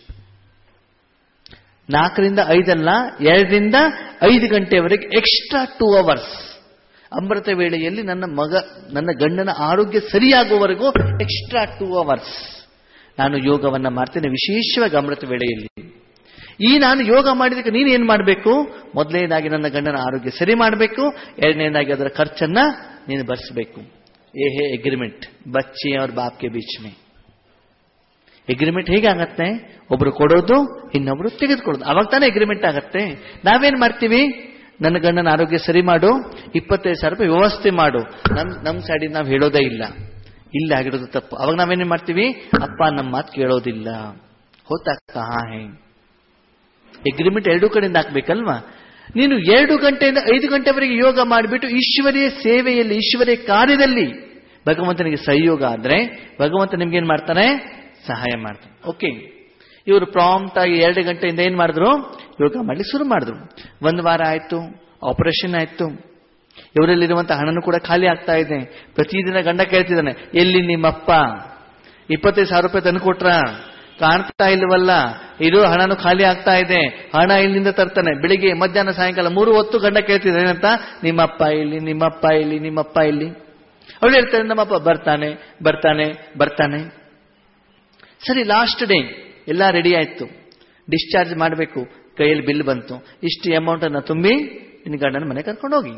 4 ರಿಂದ 5 ಅಲ್ಲ, 2 ರಿಂದ 5 ಗಂಟೆವರೆಗೆ ಎಕ್ಸ್ಟ್ರಾ 2 ಅವರ್ಸ್ ಅಮೃತ ವೇಳೆಯಲ್ಲಿ ನನ್ನ ಗಂಡನ ಆರೋಗ್ಯ ಸರಿಯಾಗುವವರೆಗೂ ಎಕ್ಸ್ಟ್ರಾ 2 ಅವರ್ಸ್ ನಾನು ಯೋಗವನ್ನ ಮಾಡ್ತೇನೆ, ವಿಶೇಷವಾಗಿ ಅಮೃತ ವೇಳೆಯಲ್ಲಿ. ಈ ನಾನು ಯೋಗ ಮಾಡಿದಕ್ಕೆ ನೀನು ಏನ್ ಮಾಡಬೇಕು? ಮೊದಲನೇದಾಗಿ ನನ್ನ ಗಂಡನ ಆರೋಗ್ಯ ಸರಿ ಮಾಡಬೇಕು, ಎರಡನೇದಾಗಿ ಅದರ ಖರ್ಚನ್ನ ನೀನು ಭರಿಸಬೇಕು. ಏ ಹೇ ಎಗ್ರಿಮೆಂಟ್ ಬಚ್ಚೆ ಅವ್ರ ಬಾಪ್ಗೆ ಬೀಚ್ ಮೇ. ಎಗ್ರಿಮೆಂಟ್ ಹೇಗೆ ಆಗತ್ತೆ? ಒಬ್ರು ಕೊಡೋದು, ಇನ್ನೊಬ್ರು ತೆಗೆದುಕೊಳ್ಳೋದು, ಅವಾಗ ತಾನೇ ಎಗ್ರಿಮೆಂಟ್ ಆಗತ್ತೆ. ನಾವೇನ್ ಮಾಡ್ತೀವಿ? ನನ್ನ ಗಂಡನ ಆರೋಗ್ಯ ಸರಿ ಮಾಡು, 25,000 ರೂಪಾಯಿ ವ್ಯವಸ್ಥೆ ಮಾಡು. ನಮ್ಮ ಸೈಡಿಂದ ನಾವು ಹೇಳೋದೇ ಇಲ್ಲ. ಇಲ್ಲ ಆಗಿರೋದು ತಪ್ಪು. ಅವಾಗ ನಾವೇನೇನ್ ಮಾಡ್ತೀವಿ? ಅಪ್ಪ ನಮ್ಮ ಮಾತು ಕೇಳೋದಿಲ್ಲ. ಹೋತಾ ಕಹಾ ಹೈ? ಎಗ್ರಿಮೆಂಟ್ 2 ಕಡೆಯಿಂದ ಹಾಕ್ಬೇಕಲ್ವಾ? ನೀನು 2 ಗಂಟೆಯಿಂದ 5 ಗಂಟೆವರೆಗೆ ಯೋಗ ಮಾಡಿಬಿಟ್ಟು ಈಶ್ವರೀಯ ಸೇವೆಯಲ್ಲಿ, ಈಶ್ವರೀಯ ಕಾರ್ಯದಲ್ಲಿ ಭಗವಂತನಿಗೆ ಸಹಯೋಗ ಆದ್ರೆ ಭಗವಂತ ನಿಮ್ಗೇನ್ ಮಾಡ್ತಾನೆ? ಸಹಾಯ ಮಾಡ್ತಾನೆ. ಓಕೆ, ಇವರು ಪ್ರಾಂಪ್ಟ್ ಆಗಿ 2 ಗಂಟೆಯಿಂದ ಏನ್ ಮಾಡಿದ್ರು? ಯೋಗ ಮಾಡ್ಲಿಕ್ಕೆ ಶುರು ಮಾಡಿದ್ರು. 1 ವಾರ ಆಯ್ತು, ಆಪರೇಷನ್ ಆಯ್ತು, ಇವರಲ್ಲಿರುವಂತಹ ಹಣನೂ ಕೂಡ ಖಾಲಿ ಆಗ್ತಾ ಇದೆ. ಪ್ರತಿದಿನ ಗಂಡ ಕೇಳ್ತಿದ್ದಾನೆ, ಎಲ್ಲಿ ನಿಮ್ಮಪ್ಪ 25,000 ರೂಪಾಯಿ ತಂದು ಕೊಟ್ರ? ಕಾಣ್ತಾ ಇಲ್ವಲ್ಲ, ಇದು ಹಣನು ಖಾಲಿ ಆಗ್ತಾ ಇದೆ, ಹಣ ಇಲ್ಲಿಂದ ತರ್ತಾನೆ. ಬೆಳಿಗ್ಗೆ ಮಧ್ಯಾಹ್ನ ಸಾಯಂಕಾಲ 3 ಹೊತ್ತು ಗಂಡ ಕೇಳ್ತಿದ್ದಾನೆ ಏನಂತ? ನಿಮ್ಮಪ್ಪ ಇಲ್ಲಿ, ನಿಮ್ಮಪ್ಪ ಇಲ್ಲಿ, ನಿಮ್ಮಪ್ಪ ಇಲ್ಲಿ. ಅವಳು ಹೇಳ್ತಾರೆ, ನಮ್ಮಪ್ಪ ಬರ್ತಾನೆ ಬರ್ತಾನೆ ಬರ್ತಾನೆ. ಸರಿ, ಲಾಸ್ಟ್ ಡೇ ಎಲ್ಲ ರೆಡಿ ಆಯ್ತು, ಡಿಸ್ಚಾರ್ಜ್ ಮಾಡಬೇಕು. ಕೈಯಲ್ಲಿ ಬಿಲ್ ಬಂತು, ಇಷ್ಟು ಅಮೌಂಟ್ ಅನ್ನ ತುಂಬಿ ನಿನ್ನ ಗಂಡನ ಮನೆ ಕರ್ಕೊಂಡು ಹೋಗಿ.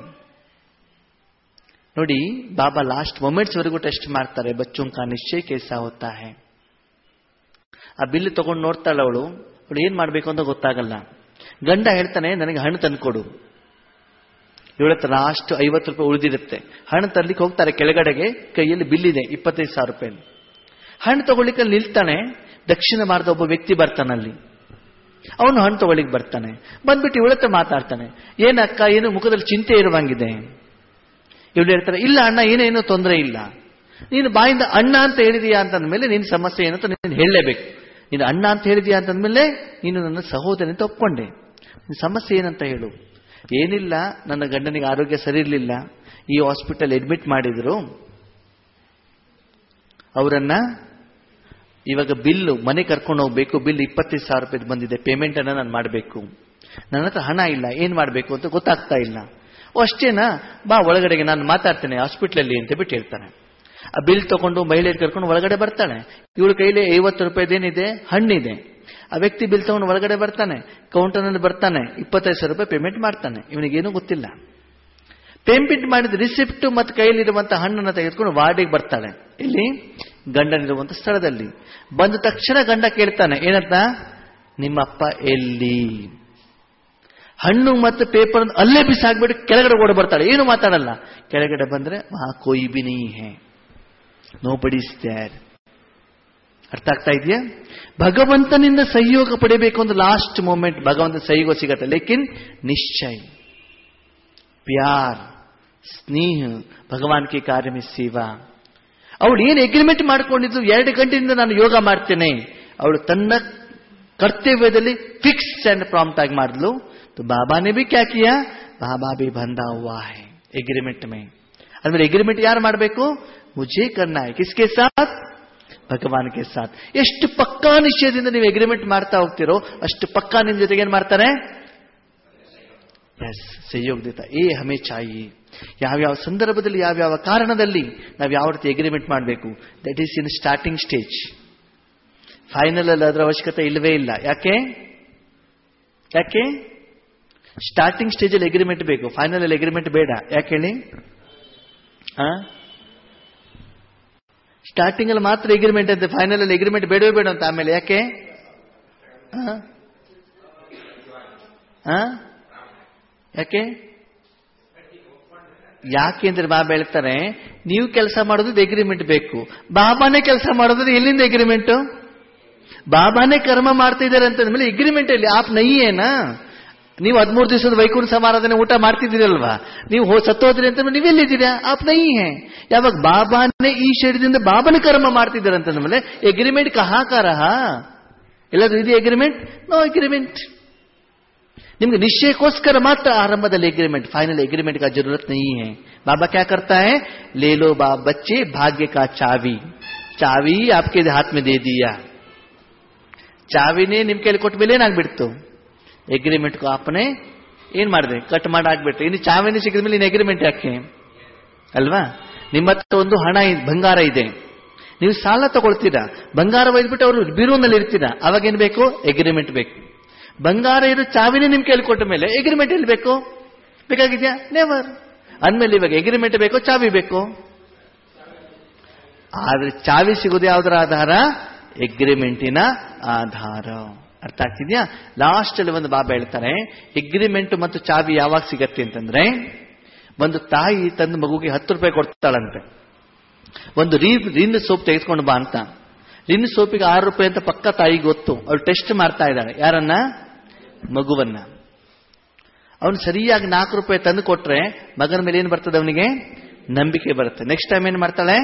ನೋಡಿ, ಬಾಬಾ ಲಾಸ್ಟ್ ಮೊಮೆಂಟ್ಸ್ ವರೆಗೂ ಟೆಸ್ಟ್ ಮಾಡ್ತಾರೆ. ಬಚ್ಚೋಂ ಕಾ ನಿಶ್ಚಯ ಕೇಸಾ ಹೋತಾ ಹೈ. ಆ ಬಿಲ್ ತಗೊಂಡು ನೋಡ್ತಾಳೆ ಅವಳು ಏನ್ ಮಾಡ್ಬೇಕು ಅಂತ ಗೊತ್ತಾಗಲ್ಲ. ಗಂಡ ಹೇಳ್ತಾನೆ, ನನಗೆ ಹಣ್ಣು ತಂದ್ಕೊಡು. ಇವಳ ಹತ್ರ ಲಾಸ್ಟ್ 50 ರೂಪಾಯಿ ಉಳಿದಿರುತ್ತೆ. ಹಣ್ಣು ತರ್ಲಿಕ್ಕೆ ಹೋಗ್ತಾರೆ ಕೆಳಗಡೆಗೆ, ಕೈಯಲ್ಲಿ ಬಿಲ್ ಇದೆ 25,000 ರೂಪಾಯಿ. ಹಣ್ಣು ತಗೊಳ್ಳಿಕ್ಕೆ ನಿಲ್ತಾನೆ. ದಕ್ಷಿಣ ಭಾರತದ ಒಬ್ಬ ವ್ಯಕ್ತಿ ಬರ್ತಾನಲ್ಲಿ, ಅವನು ಹಣ್ಣು ತಗೊಳ್ಳಿಕ್ಕೆ ಬರ್ತಾನೆ. ಬಂದ್ಬಿಟ್ಟು ಇವಳ ಹತ್ರ ಮಾತಾಡ್ತಾನೆ, ಏನಕ್ಕ, ಏನು ಮುಖದಲ್ಲಿ ಚಿಂತೆ ಇರುವಂಗಿದೆ. ಇವಳು ಹೇಳ್ತಾರೆ, ಇಲ್ಲ ಅಣ್ಣ, ಏನೇನು ತೊಂದರೆ ಇಲ್ಲ. ನೀನು ಬಾಯಿಂದ ಅಣ್ಣ ಅಂತ ಹೇಳಿದೀಯಾ ಅಂತಂದ್ಮೇಲೆ ನಿನ್ನ ಸಮಸ್ಯೆ ಏನಂತ ನೀನು ಹೇಳಲೇಬೇಕು. ನೀನು ಅಣ್ಣ ಅಂತ ಹೇಳಿದೀಯಾ ಅಂತಂದ್ಮೇಲೆ ನೀನು ನನ್ನ ಸಹೋದರಿ ಅಂತ ಒಪ್ಕೊಂಡೆ. ನಿನ್ನ ಸಮಸ್ಯೆ ಏನಂತ ಹೇಳು. ಏನಿಲ್ಲ, ನನ್ನ ಗಂಡನಿಗೆ ಆರೋಗ್ಯ ಸರಿ ಇರಲಿಲ್ಲ, ಈ ಹಾಸ್ಪಿಟಲ್ ಅಡ್ಮಿಟ್ ಮಾಡಿದ್ರು. ಅವರನ್ನ ಇವಾಗ ಬಿಲ್ಲು ಮನೆ ಕರ್ಕೊಂಡು ಹೋಗ್ಬೇಕು. ಬಿಲ್ 25,000 ರೂಪಾಯಿ ಬಂದಿದೆ, ಪೇಮೆಂಟ್ ಅನ್ನ ನಾನು ಮಾಡಬೇಕು. ನನ್ನ ಹತ್ರ ಹಣ ಇಲ್ಲ, ಏನ್ ಮಾಡಬೇಕು ಅಂತ ಗೊತ್ತಾಗ್ತಾ ಇಲ್ಲ. ಅಷ್ಟೇನಾ, ಬಾ ಒಳಗಡೆಗೆ ನಾನು ಮಾತಾಡ್ತೇನೆ ಹಾಸ್ಪಿಟ್ಲಲ್ಲಿ ಅಂತ ಬಿಟ್ಟು ಹೇಳ್ತಾನೆ. ಆ ಬಿಲ್ ತಗೊಂಡು ಮಹಿಳೆಯರು ಕರ್ಕೊಂಡು ಒಳಗಡೆ ಬರ್ತಾನೆ. ಇವಳ ಕೈಲಿ 50 ರೂಪಾಯಿದೇನಿದೆ, ಹಣ್ಣಿದೆ. ಆ ವ್ಯಕ್ತಿ ಬಿಲ್ ತಗೊಂಡು ಒಳಗಡೆ ಬರ್ತಾನೆ, ಕೌಂಟರ್ನಲ್ಲಿ ಬರ್ತಾನೆ, 25,000 ರೂಪಾಯಿ ಪೇಮೆಂಟ್ ಮಾಡ್ತಾನೆ. ಇವನಿಗೇನು ಗೊತ್ತಿಲ್ಲ. ಪೇಮೆಂಟ್ ಮಾಡಿದ ರಿಸಿಪ್ಟ್ ಮತ್ತು ಕೈಯಲ್ಲಿರುವಂತಹ ಹಣ್ಣನ್ನು ತೆಗೆದುಕೊಂಡು ವಾರ್ಡಿಗೆ ಬರ್ತಾಳೆ. ಇಲ್ಲಿ ಗಂಡನಿರುವಂತ ಸ್ಥಳದಲ್ಲಿ ಬಂದ ತಕ್ಷಣ ಗಂಡ ಕೇಳ್ತಾನೆ, ಏನಂತ, ನಿಮ್ಮಪ್ಪ ಎಲ್ಲಿ? ಹಣ್ಣು ಮತ್ತು ಪೇಪರ್ ಅಲ್ಲೇ ಬಿಸಾಕ್ಬಿಟ್ಟು ಕೆಳಗಡೆ ಓಡ ಬರ್ತಾಳೆ, ಏನು ಮಾತಾಡಲ್ಲ. ಕೆಳಗಡೆ ಬಂದ್ರೆ ವಹಾ ಕೋಯಿ ಬಿ ನಹೀ ಹೈ, ನೋಬಡಿ ಇಸ್ ದೇರ್. ಅರ್ಥ ಆಗ್ತಾ ಇದೆಯಾ? ಭಗವಂತನಿಂದ ಸಹಯೋಗ ಪಡಿಬೇಕು ಅಂದ್ರೆ ಲಾಸ್ಟ್ ಮೂಮೆಂಟ್ ಭಗವಂತ ಸಹಯೋಗ ಸಿಗತ್ತೆ. ಲೇಕಿನ್ ನಿಶ್ಚಯ, ಪ್ಯಾರ್, ಸ್ನೇಹ, ಭಗವಾನ್ ಕೆ ಕಾರ್ಯ ಮೇ ಸೇವಾ. ಅವಳು ಏನು ಅಗ್ರಿಮೆಂಟ್ ಮಾಡ್ಕೊಂಡಿದ್ದು, 2 ಗಂಟೆಯಿಂದ ನಾನು ಯೋಗ ಮಾಡ್ತೇನೆ, ಅವಳು ತನ್ನ ಕರ್ತವ್ಯದಲ್ಲಿ ಫಿಕ್ಸ್ ಅಂಡ್ ಪ್ರಾಂಪ್ಟ್ ಆಗಿ ಮಾಡಿದ್ಲು. ಬಾಬಾ ನೇ ಭಿ ಕ್ಯಾ ಕಿಯಾ, ಬಾಬಾ ಭಿ ಬಂಧಾ ಹುವಾ ಹೈ ಎಗ್ರಿಮೆಂಟ್ ಮೇ. ಅಂದ್ರೆ ಎಗ್ರಿಮೆಂಟ್ ಯಾರು ಮಾಡಬೇಕು? ಮುझे करना है. किसके साथ? ಭಗವಾನ್ ಕೆ ಸಾಥ್. ಎಷ್ಟು ಪಕ್ಕಾ ನಿಶ್ಚಯದಿಂದ ನೀವು ಎಗ್ರಿಮೆಂಟ್ ಮಾಡ್ತಾ ಹೋಗ್ತಿರೋ ಅಷ್ಟು ಪಕ್ಕಾ ನಿಮ್ ಜೊತೆಗೆ ಏನ್ ಮಾಡ್ತಾರೆ? ಎಸ್, ಸಹಯೋಗ ದೇತ. ಹಮೇ ಚಾಯಿ. ಯಾವ್ಯಾವ ಸಂದರ್ಭದಲ್ಲಿ, ಯಾವ್ಯಾವ ಕಾರಣದಲ್ಲಿ ನಾವು ಯಾವ ರೀತಿ ಎಗ್ರಿಮೆಂಟ್ ಮಾಡಬೇಕು, that is in starting stage. Final ಅಲ್ಲಿ ಅದರ ಅವಶ್ಯಕತೆ ಇಲ್ಲವೇ ಇಲ್ಲ. ಯಾಕೆ? ಸ್ಟಾರ್ಟಿಂಗ್ ಸ್ಟೇಜ್ ಅಲ್ಲಿ ಎಗ್ರಿಮೆಂಟ್ ಬೇಕು, ಫೈನಲ್ ಅಲ್ಲಿ ಎಗ್ರಿಮೆಂಟ್ ಬೇಡ. ಯಾಕೆ ಹೇಳಿ? ಸ್ಟಾರ್ಟಿಂಗ್ ಅಲ್ಲಿ ಮಾತ್ರ ಎಗ್ರಿಮೆಂಟ್ ಅಂತೆ, ಫೈನಲ್ ಅಲ್ಲಿ ಎಗ್ರಿಮೆಂಟ್ ಬೇಡವೇ ಬೇಡ ಅಂತ. ಆಮೇಲೆ ಯಾಕೆ? ಯಾಕೆ ಅಂದ್ರೆ ಬಾಬಾ ಹೇಳ್ತಾರೆ, ನೀವು ಕೆಲಸ ಮಾಡೋದು ಎಗ್ರಿಮೆಂಟ್ ಬೇಕು. ಬಾಬಾನೇ ಕೆಲಸ ಮಾಡೋದ್ರೆ ಎಲ್ಲಿಂದ ಎಗ್ರಿಮೆಂಟ್? ಬಾಬಾನೇ ಕರ್ಮ ಮಾಡ್ತಾ ಇದ್ದಾರೆ ಅಂತಂದ್ಮೇಲೆ ಎಗ್ರಿಮೆಂಟ್ ಇಲ್ಲಿ ಆಪ್ ನೈ ಏನಾ? ನೀವು 13 ದಿವಸದ ವೈಕುಂಠ ಸಮಾರಾಧನೆ ಊಟ ಮಾಡ್ತಿದ್ದೀರಲ್ವಾ, ನೀವು ಸತ್ತೋದ್ರಿ ಅಂತ ನೀವೆಲ್ಲಿದ್ದೀರಾ? ಆಪ್ ನೈ ಹೇ. ಯಾವಾಗ ಬಾಬಾನೇ ಈ ಶರೀರದಿಂದ ಬಾಬಾನೇ ಕರ್ಮ ಮಾಡ್ತಿದ್ದಾರೆ ಅಂತಂದ್ಮೇಲೆ ಎಗ್ರಿಮೆಂಟ್ ಕಹಾಕಾರ ಎಲ್ಲಾದ್ರೂ ಇದೆ ಎಗ್ರಿಮೆಂಟ್? No agreement. ನಿಮ್ಗೆ ನಿಶ್ಚಯಕ್ಕೋಸ್ಕರ ಮಾತ್ರ ಆರಂಭದಲ್ಲಿ ಎಗ್ರಿಮೆಂಟ್, ಫೈನಲ್ ಎಗ್ರಿಮೆಂಟ್ का जरूरत नहीं है. बाबा क्या करता है? ले लो बाप बच्चे भाग्य का चावी, चावी आपके हाथ में दे दिया. ಚಾವಿನೇ ನಿಮ್ ಕೈಲಿ ಕೊಟ್ಟ ಮೇಲೆ ಏನಾಗ್ಬಿಡ್ತು? ಎಗ್ರಿಮೆಂಟ್ ಆಪನೆ ಏನ್ ಮಾಡಿದೆ? ಕಟ್ ಮಾಡಿ ಆಗ್ಬಿಟ್ರೆ. ಇನ್ನು ಚಾವಿನೇ ಸಿಕ್ಕಿದ ಮೇಲೆ ಇನ್ನು ಎಗ್ರಿಮೆಂಟ್ ಯಾಕೆ ಅಲ್ವಾ? ನಿಮ್ಮ ಹತ್ರ ಒಂದು ಹಣ ಬಂಗಾರ ಇದೆ, ನೀವು ಸಾಲ ತಗೊಳ್ತೀರಾ, ಬಂಗಾರ ಒಯ್ದ್ಬಿಟ್ಟು ಅವರು ಬೀರೂನಲ್ಲಿ ಇರ್ತೀರಾ, ಅವಾಗ ಏನ್ ಬೇಕು? ಎಗ್ರಿಮೆಂಟ್ ಬೇಕು. ಬಂಗಾರ ಇರೋ ಚಾವಿನೇ ನಿಮ್ ಕೈಲಿ ಕೊಟ್ಟ ಮೇಲೆ ಎಗ್ರಿಮೆಂಟ್ ಎಲ್ಲಿ ಬೇಕು? ಬೇಕಾಗಿದ್ಯಾ? ನೆವರ್. ಅಂದ್ಮೇಲೆ ಇವಾಗ ಎಗ್ರಿಮೆಂಟ್ ಬೇಕು, ಚಾವಿ ಬೇಕು. ಆದ್ರೆ ಚಾವಿ ಸಿಗೋದು ಯಾವುದರ ಆಧಾರ? ಎಗ್ರಿಮೆಂಟಿನ ಆಧಾರ. ಅರ್ಥ ಆಗ್ತಿದ್ಯಾ? ಲಾಸ್ಟ್ ಅಲ್ಲಿ ಒಂದು ಬಾಬಾ ಹೇಳ್ತಾರೆ, ಎಗ್ರಿಮೆಂಟ್ ಮತ್ತು ಚಾವಿ ಯಾವಾಗ ಸಿಗತ್ತೆ ಅಂತಂದ್ರೆ, ಒಂದು ತಾಯಿ ತಂದು ಮಗುಗೆ 10 ರೂಪಾಯಿ ಕೊಡ್ತಾಳಂತೆ. ಒಂದು ರಿನ್ ಸೋಪ್ ತೆಗೆದುಕೊಂಡು ಬಾ ಅಂತ. ರಿನ್ ಸೋಪಿಗೆ 6 ರೂಪಾಯಿ ಅಂತ ಪಕ್ಕ ತಾಯಿ ಗೊತ್ತು. ಅವಳು ಟೆಸ್ಟ್ ಮಾಡ್ತಾ ಇದ್ದಾಳೆ. ಯಾರನ್ನ? ಮಗುವನ್ನ. ಅವನು ಸರಿಯಾಗಿ 4 ರೂಪಾಯಿ ತಂದು ಕೊಟ್ರೆ ಮಗನ ಮೇಲೆ ಏನ್ ಬರ್ತದೆ? ಅವನಿಗೆ ನಂಬಿಕೆ ಬರುತ್ತೆ. ನೆಕ್ಸ್ಟ್ ಟೈಮ್ ಏನ್ ಮಾಡ್ತಾಳೆ?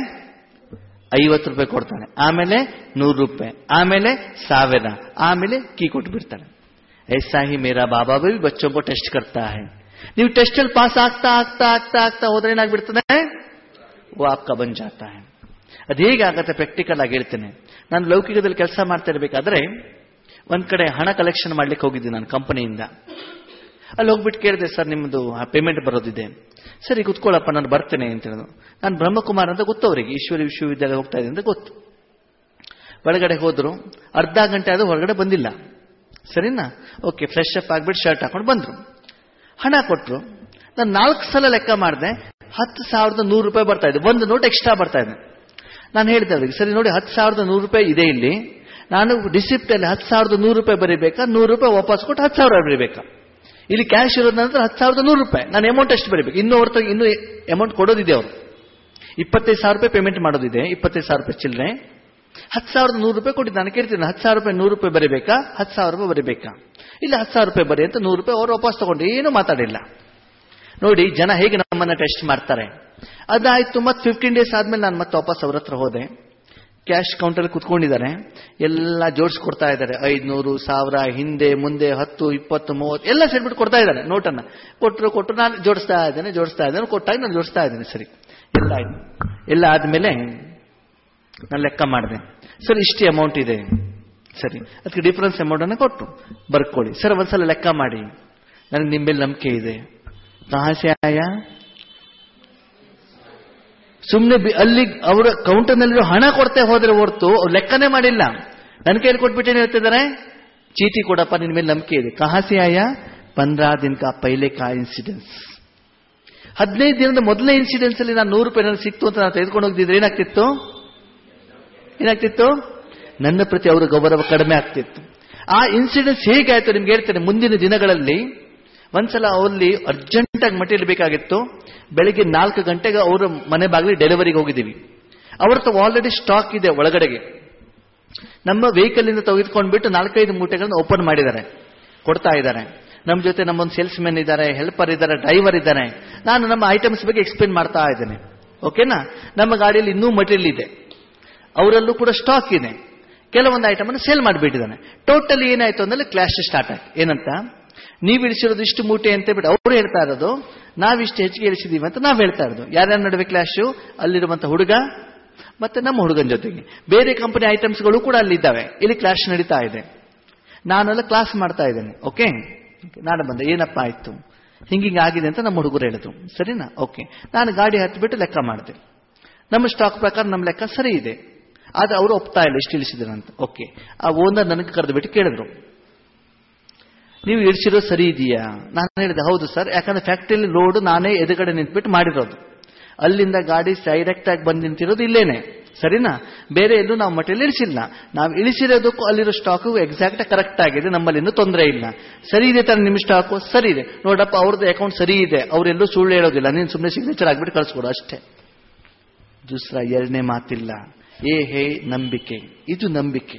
50 ರೂಪಾಯಿ ಕೊಡ್ತಾನೆ, ಆಮೇಲೆ 100 ರೂಪಾಯಿ, ಆಮೇಲೆ 1000, ಆಮೇಲೆ ಕೀ ಕೊಟ್ಟು ಬಿಡ್ತಾನೆ. ऐसा ही मेरा बाबा भी बच्चों को टेस्ट करता है. ನೀವು ಟೆಸ್ಟ್ ಅಲ್ಲಿ ಪಾಸ್ ಆಗ್ತಾ ಆಗ್ತಾ ಆಗ್ತಾ ಆಗ್ತಾ ಹೋದ್ರೆ ಏನಾಗ್ಬಿಡ್ತದೆ? वो आपका बन जाता है. ಅದು ಹೇಗೆ ಆಗತ್ತೆ ಪ್ರಾಕ್ಟಿಕಲ್ ಆಗಿ ಹೇಳ್ತೇನೆ. ನಾನು ಲೌಕಿಕದಲ್ಲಿ ಕೆಲಸ ಮಾಡ್ತಾ ಇರಬೇಕಾದ್ರೆ ಒಂದ್ ಕಡೆ ಹಣ ಕಲೆಕ್ಷನ್ ಮಾಡ್ಲಿಕ್ಕೆ ಹೋಗಿದ್ದೆ ನಾನು ಕಂಪನಿಯಿಂದ. ಅಲ್ಲಿ ಹೋಗ್ಬಿಟ್ಟು ಕೇಳಿದೆ, ಸರ್ ನಿಮ್ಮದು ಪೇಮೆಂಟ್ ಬರೋದಿದೆ. ಸರಿ ಕುತ್ಕೊಳ್ಳಪ್ಪ ನಾನು ಬರ್ತೇನೆ ಅಂತ ಹೇಳಿದ್ರು. ನಾನು ಬ್ರಹ್ಮಕುಮಾರ್ ಅಂತ ಗೊತ್ತು ಅವರಿಗೆ, ಈಶ್ವರಿ ವಿಶ್ವವಿದ್ಯಾಲಯ ಹೋಗ್ತಾ ಇದೆ ಅಂತ ಗೊತ್ತು. ಒಳಗಡೆ ಹೋದ್ರು, ಅರ್ಧ ಗಂಟೆ ಆದ್ರೂ ಹೊರಗಡೆ ಬಂದಿಲ್ಲ. ಸರಿನಾ? ಓಕೆ, ಫ್ರೆಶ್ ಅಪ್ ಆಗ್ಬಿಟ್ಟು ಶರ್ಟ್ ಹಾಕೊಂಡು ಬಂದ್ರು, ಹಣ ಕೊಟ್ರು. ನಾನು 4 ಸಲ ಲೆಕ್ಕ ಮಾಡಿದೆ, 10,100 ರೂಪಾಯಿ ಬರ್ತಾ ಇದೆ. ಒಂದು ನೋಟ್ ಎಕ್ಸ್ಟ್ರಾ ಬರ್ತಾ ಇದೆ. ನಾನು ಹೇಳಿದೆ ಅವರಿಗೆ, ಸರಿ ನೋಡಿ 10,100 ರೂಪಾಯಿ ಇದೆ ಇಲ್ಲಿ, ನಾನು ರಿಸಿಪ್ಟ್ ಅಲ್ಲಿ 10,100 ರೂಪಾಯಿ ಬರೀಬೇಕಾ, 100 ರೂಪಾಯಿ ವಾಪಸ್ ಕೊಟ್ಟು 10,000 ಬರೀಬೇಕಾ? ಇಲ್ಲಿ ಕ್ಯಾಶ್ ಇರೋದ ನಂತರ 10,100 ರೂಪಾಯಿ ನಾನು ಅಮೌಂಟ್ ಎಷ್ಟು ಬರೀಬೇಕು? ಇನ್ನೂ ಹೊರತಾಗಿ ಇನ್ನೂ ಅಮೌಂಟ್ ಕೊಡೋದಿದೆ. ಅವರು 25,000 ರೂಪಾಯಿ ಪೇಮೆಂಟ್ ಮಾಡೋದಿದೆ, 25,000 ರೂಪಾಯಿ ಚಿಲ್ಲರೆ. 10,100 ರೂಪಾಯಿ ಕೊಟ್ಟಿದ್ದು. ನಾನು ಕೇಳ್ತೀನಿ, 10,000 ರೂಪಾಯಿ 100 ರೂಪಾಯಿ ಬರೀಬೇಕಾ, 10,000 ರೂಪಾಯಿ ಬರೀಬೇಕಾ? ಇಲ್ಲ 10,000 ರೂಪಾಯಿ ಬರೀ ಅಂತ 100 ರೂಪಾಯಿ ಅವರು ವಾಪಸ್ ತಗೊಂಡು ಏನು ಮಾತಾಡಿಲ್ಲ. ನೋಡಿ ಜನ ಹೇಗೆ ನಮ್ಮನ್ನ ಟೆಸ್ಟ್ ಮಾಡ್ತಾರೆ. ಅದಾಯ್ತು. ಮತ್ತೆ 15 ಡೇಸ್ ಆದ್ಮೇಲೆ ನಾನು ಮತ್ತೆ ವಾಪಸ್ ಅವ್ರ ಹತ್ರ ಹೋದೆ. ಕ್ಯಾಶ್ ಕೌಂಟರ್ ಕುತ್ಕೊಂಡಿದ್ದಾರೆ, ಎಲ್ಲ ಜೋಡಿಸ್ಕೊಡ್ತಾ ಇದ್ದಾರೆ. 500, 1000, ಹಿಂದೆ ಮುಂದೆ 10, 20, 30 ಎಲ್ಲ ಸೇರ್ಬಿಟ್ಟು ಕೊಡ್ತಾ ಇದ್ದಾರೆ. ನೋಟನ್ನ ಕೊಟ್ಟರು ನಾನು ಜೋಡಿಸ್ತಾ ಇದ್ದೇನೆ, ಕೊಟ್ಟಾಗ ನಾನು ಜೋಡಿಸ್ತಾ ಇದ್ದೇನೆ. ಸರಿ, ಎಲ್ಲ ಆಯ್ತು. ಎಲ್ಲ ಆದ್ಮೇಲೆ ನಾನು ಲೆಕ್ಕ ಮಾಡಿದೆ. ಸರ್ ಇಷ್ಟೇ ಅಮೌಂಟ್ ಇದೆ. ಸರಿ, ಅದಕ್ಕೆ ಡಿಫರೆನ್ಸ್ ಅಮೌಂಟ್ ಅನ್ನು ಕೊಟ್ಟು ಬರ್ಕೊಳ್ಳಿ. ಸರ್ ಒಂದ್ಸಲ ಲೆಕ್ಕ ಮಾಡಿ, ನನಗೆ ನಿಮ್ಮ ಮೇಲೆ ನಂಬಿಕೆ ಇದೆ. ಕಹಾಸೆ ಆಯಾ? ಸುಮ್ಮನೆ ಅಲ್ಲಿ ಅವರ ಕೌಂಟರ್ನಲ್ಲಿರೋ ಹಣ ಕೊಡ್ತೇ ಹೋದ್ರೆ ಹೊರತು ಅವ್ರು ಲೆಕ್ಕನೇ ಮಾಡಿಲ್ಲ. ನನ್ನ ಕೈಯಲ್ಲಿ ಕೊಟ್ಬಿಟ್ಟೇನೆ ಹೇಳ್ತಿದ್ದಾರೆ, ಚೀಟಿ ಕೊಡಪ್ಪ, ನಿನ್ನ ಮೇಲೆ ನಂಬಿಕೆ ಇದೆ. ಕಹಾಸೆ ಆಯಾ? 15 दिन का पहले का इंसिडेंस. 15 ದಿನದ ಮೊದಲನೇ ಇನ್ಸಿಡೆನ್ಸ್ ಅಲ್ಲಿ ನಾನು 100 ರೂಪಾಯಿ ನನಗೆ ಸಿಕ್ತು ಅಂತ ನಾನು ತೆಗೆದುಕೊಂಡು ಹೋಗ್ತಿದ್ರೆ ಏನಾಗ್ತಿತ್ತು? ನನ್ನ ಪ್ರತಿ ಅವರ ಗೌರವ ಕಡಿಮೆ ಆಗ್ತಿತ್ತು. ಆ ಇನ್ಸಿಡೆನ್ಸ್ ಹೇಗಾಯ್ತು ನಿಮ್ಗೆ ಹೇಳ್ತೇನೆ. ಮುಂದಿನ ದಿನಗಳಲ್ಲಿ ಒಂದ್ಸಲ ಅವರಲ್ಲಿ ಅರ್ಜೆಂಟ್ ಆಗಿ ಮಟೀರಿಯಲ್ ಬೇಕಾಗಿತ್ತು. ಬೆಳಿಗ್ಗೆ 4 ಗಂಟೆಗೆ ಅವರ ಮನೆ ಬಾಗಿಲಿ ಡೆಲಿವರಿಗೆ ಹೋಗಿದ್ದೀವಿ. ಅವ್ರ ಹತ್ರ ಆಲ್ರೆಡಿ ಸ್ಟಾಕ್ ಇದೆ ಒಳಗಡೆಗೆ. ನಮ್ಮ ವೆಹಿಕಲ್ ಇಂದ ತೆಗೆದುಕೊಂಡ್ಬಿಟ್ಟು 4-5 ಮೂಟೆಗಳನ್ನು ಓಪನ್ ಮಾಡಿದ್ದಾರೆ, ಕೊಡ್ತಾ ಇದ್ದಾರೆ. ನಮ್ಮ ಜೊತೆ ನಮ್ಮೊಂದು ಸೇಲ್ಸ್ ಮೆನ್ ಇದ್ದಾರೆ, ಹೆಲ್ಪರ್ ಇದ್ದಾರೆ, ಡ್ರೈವರ್ ಇದ್ದಾರೆ. ನಾನು ನಮ್ಮ ಐಟಮ್ಸ್ ಬಗ್ಗೆ ಎಕ್ಸ್ಪ್ಲೇನ್ ಮಾಡ್ತಾ ಇದ್ದೇನೆ. ಓಕೆನಾ? ನಮ್ಮ ಗಾಡಿಯಲ್ಲಿ ಇನ್ನೂ ಮಟೀರಿಯಲ್ ಇದೆ, ಅವರಲ್ಲೂ ಕೂಡ ಸ್ಟಾಕ್ ಇದೆ. ಕೆಲವೊಂದು ಐಟಮ್ ಅನ್ನು ಸೇಲ್ ಮಾಡಿಬಿಟ್ಟಿದ್ದಾನೆ. ಟೋಟಲಿ ಏನಾಯ್ತು ಅಂದ್ರೆ ಕ್ಲಾಶ್ ಸ್ಟಾರ್ಟ್ ಆಯ್ತು. ಏನಂತ, ನೀವು ಇಳಿಸಿರೋದು ಇಷ್ಟು ಮೂಟೆ ಅಂತ ಬಿಟ್ಟು ಅವ್ರು ಹೇಳ್ತಾ ಇರೋದು, ನಾವಿಷ್ಟು ಹೆಚ್ಚಿಗೆ ಇಳಿಸಿದೀವಿ ಅಂತ ನಾವು ಹೇಳ್ತಾ ಇರೋದು. ಯಾರ್ಯಾರ ನಡುವೆ ಕ್ಲಾಶು? ಅಲ್ಲಿರುವಂತಹ ಹುಡುಗ ಮತ್ತೆ ನಮ್ಮ ಹುಡುಗನ ಜೊತೆಗೆ ಬೇರೆ ಕಂಪನಿ ಐಟಮ್ಸ್ಗಳು ಕೂಡ ಅಲ್ಲಿದ್ದಾವೆ. ಇಲ್ಲಿ ಕ್ಲಾಶ್ ನಡೀತಾ ಇದೆ. ನಾನೆಲ್ಲ ಕ್ಲಾಸ್ ಮಾಡ್ತಾ ಇದ್ದೇನೆ. ಓಕೆ, ನಾನು ಬಂದೆ, ಏನಪ್ಪ ಆಯ್ತು, ಹಿಂಗಿಂಗ್ ಆಗಿದೆ ಅಂತ ನಮ್ಮ ಹುಡುಗರು ಹೇಳಿದ್ರು. ಸರಿನಾ? ಓಕೆ, ನಾನು ಗಾಡಿ ಹತ್ತಿಬಿಟ್ಟು ಲೆಕ್ಕ ಮಾಡಿದೆ. ನಮ್ಮ ಸ್ಟಾಕ್ ಪ್ರಕಾರ ನಮ್ಮ ಲೆಕ್ಕ ಸರಿ ಇದೆ, ಆದ್ರೆ ಅವರು ಒಪ್ತಾ ಇಲ್ಲ ಇಷ್ಟು ಇಳಿಸಿದ್ರು ಅಂತ. ಓಕೆ, ಆ ಓನರ್ ನನಗೆ ಕರೆದು ಬಿಟ್ಟು ಕೇಳಿದ್ರು, ನೀವು ಇಳಿಸಿರೋ ಸರಿ ಇದೆಯಾ? ನಾನು ಹೇಳಿದೆ ಹೌದು ಸರ್, ಯಾಕಂದ್ರೆ ಫ್ಯಾಕ್ಟ್ರಿಯಲ್ಲಿ ಲೋಡ್ ನಾನೇ ಎದುರುಗಡೆ ನಿಂತ್ಬಿಟ್ಟು ಮಾಡಿರೋದು. ಅಲ್ಲಿಂದ ಗಾಡಿ ಡೈರೆಕ್ಟ್ ಆಗಿ ಬಂದು ನಿಂತಿರೋದು ಇಲ್ಲೇನೆ. ಸರಿನಾ? ಬೇರೆ ಎಲ್ಲೂ ನಾವು ಮಟೀರಿಯಲ್ ಇಳಿಸಿಲ್ಲ. ನಾವು ಇಳಿಸಿರೋದಕ್ಕೂ ಅಲ್ಲಿರೋ ಸ್ಟಾಕು ಎಕ್ಸಾಕ್ಟ್ ಕರೆಕ್ಟ್ ಆಗಿದೆ, ನಮ್ಮಲ್ಲಿ ಇನ್ನೂ ತೊಂದರೆ ಇಲ್ಲ. ಸರಿ ಇದೆ ತಾನೆ ನಿಮ್ಮ ಸ್ಟಾಕು? ಸರಿ ಇದೆ ನೋಡಪ್ಪ, ಅವ್ರದ್ದು ಅಕೌಂಟ್ ಸರಿ ಇದೆ, ಅವರೆಲ್ಲೂ ಸುಳ್ಳು ಹೇಳೋದಿಲ್ಲ, ನೀನು ಸುಮ್ಮನೆ ಸಿಗ್ನೇಚರ್ ಆಗ್ಬಿಟ್ಟು ಕಳಿಸ್ಕೊಡು ಅಷ್ಟೇ. ದೂಸರ ಎರಡನೇ ಮಾತಿಲ್ಲ. ಹೇ ನಂಬಿಕೆ, ಇದು ನಂಬಿಕೆ.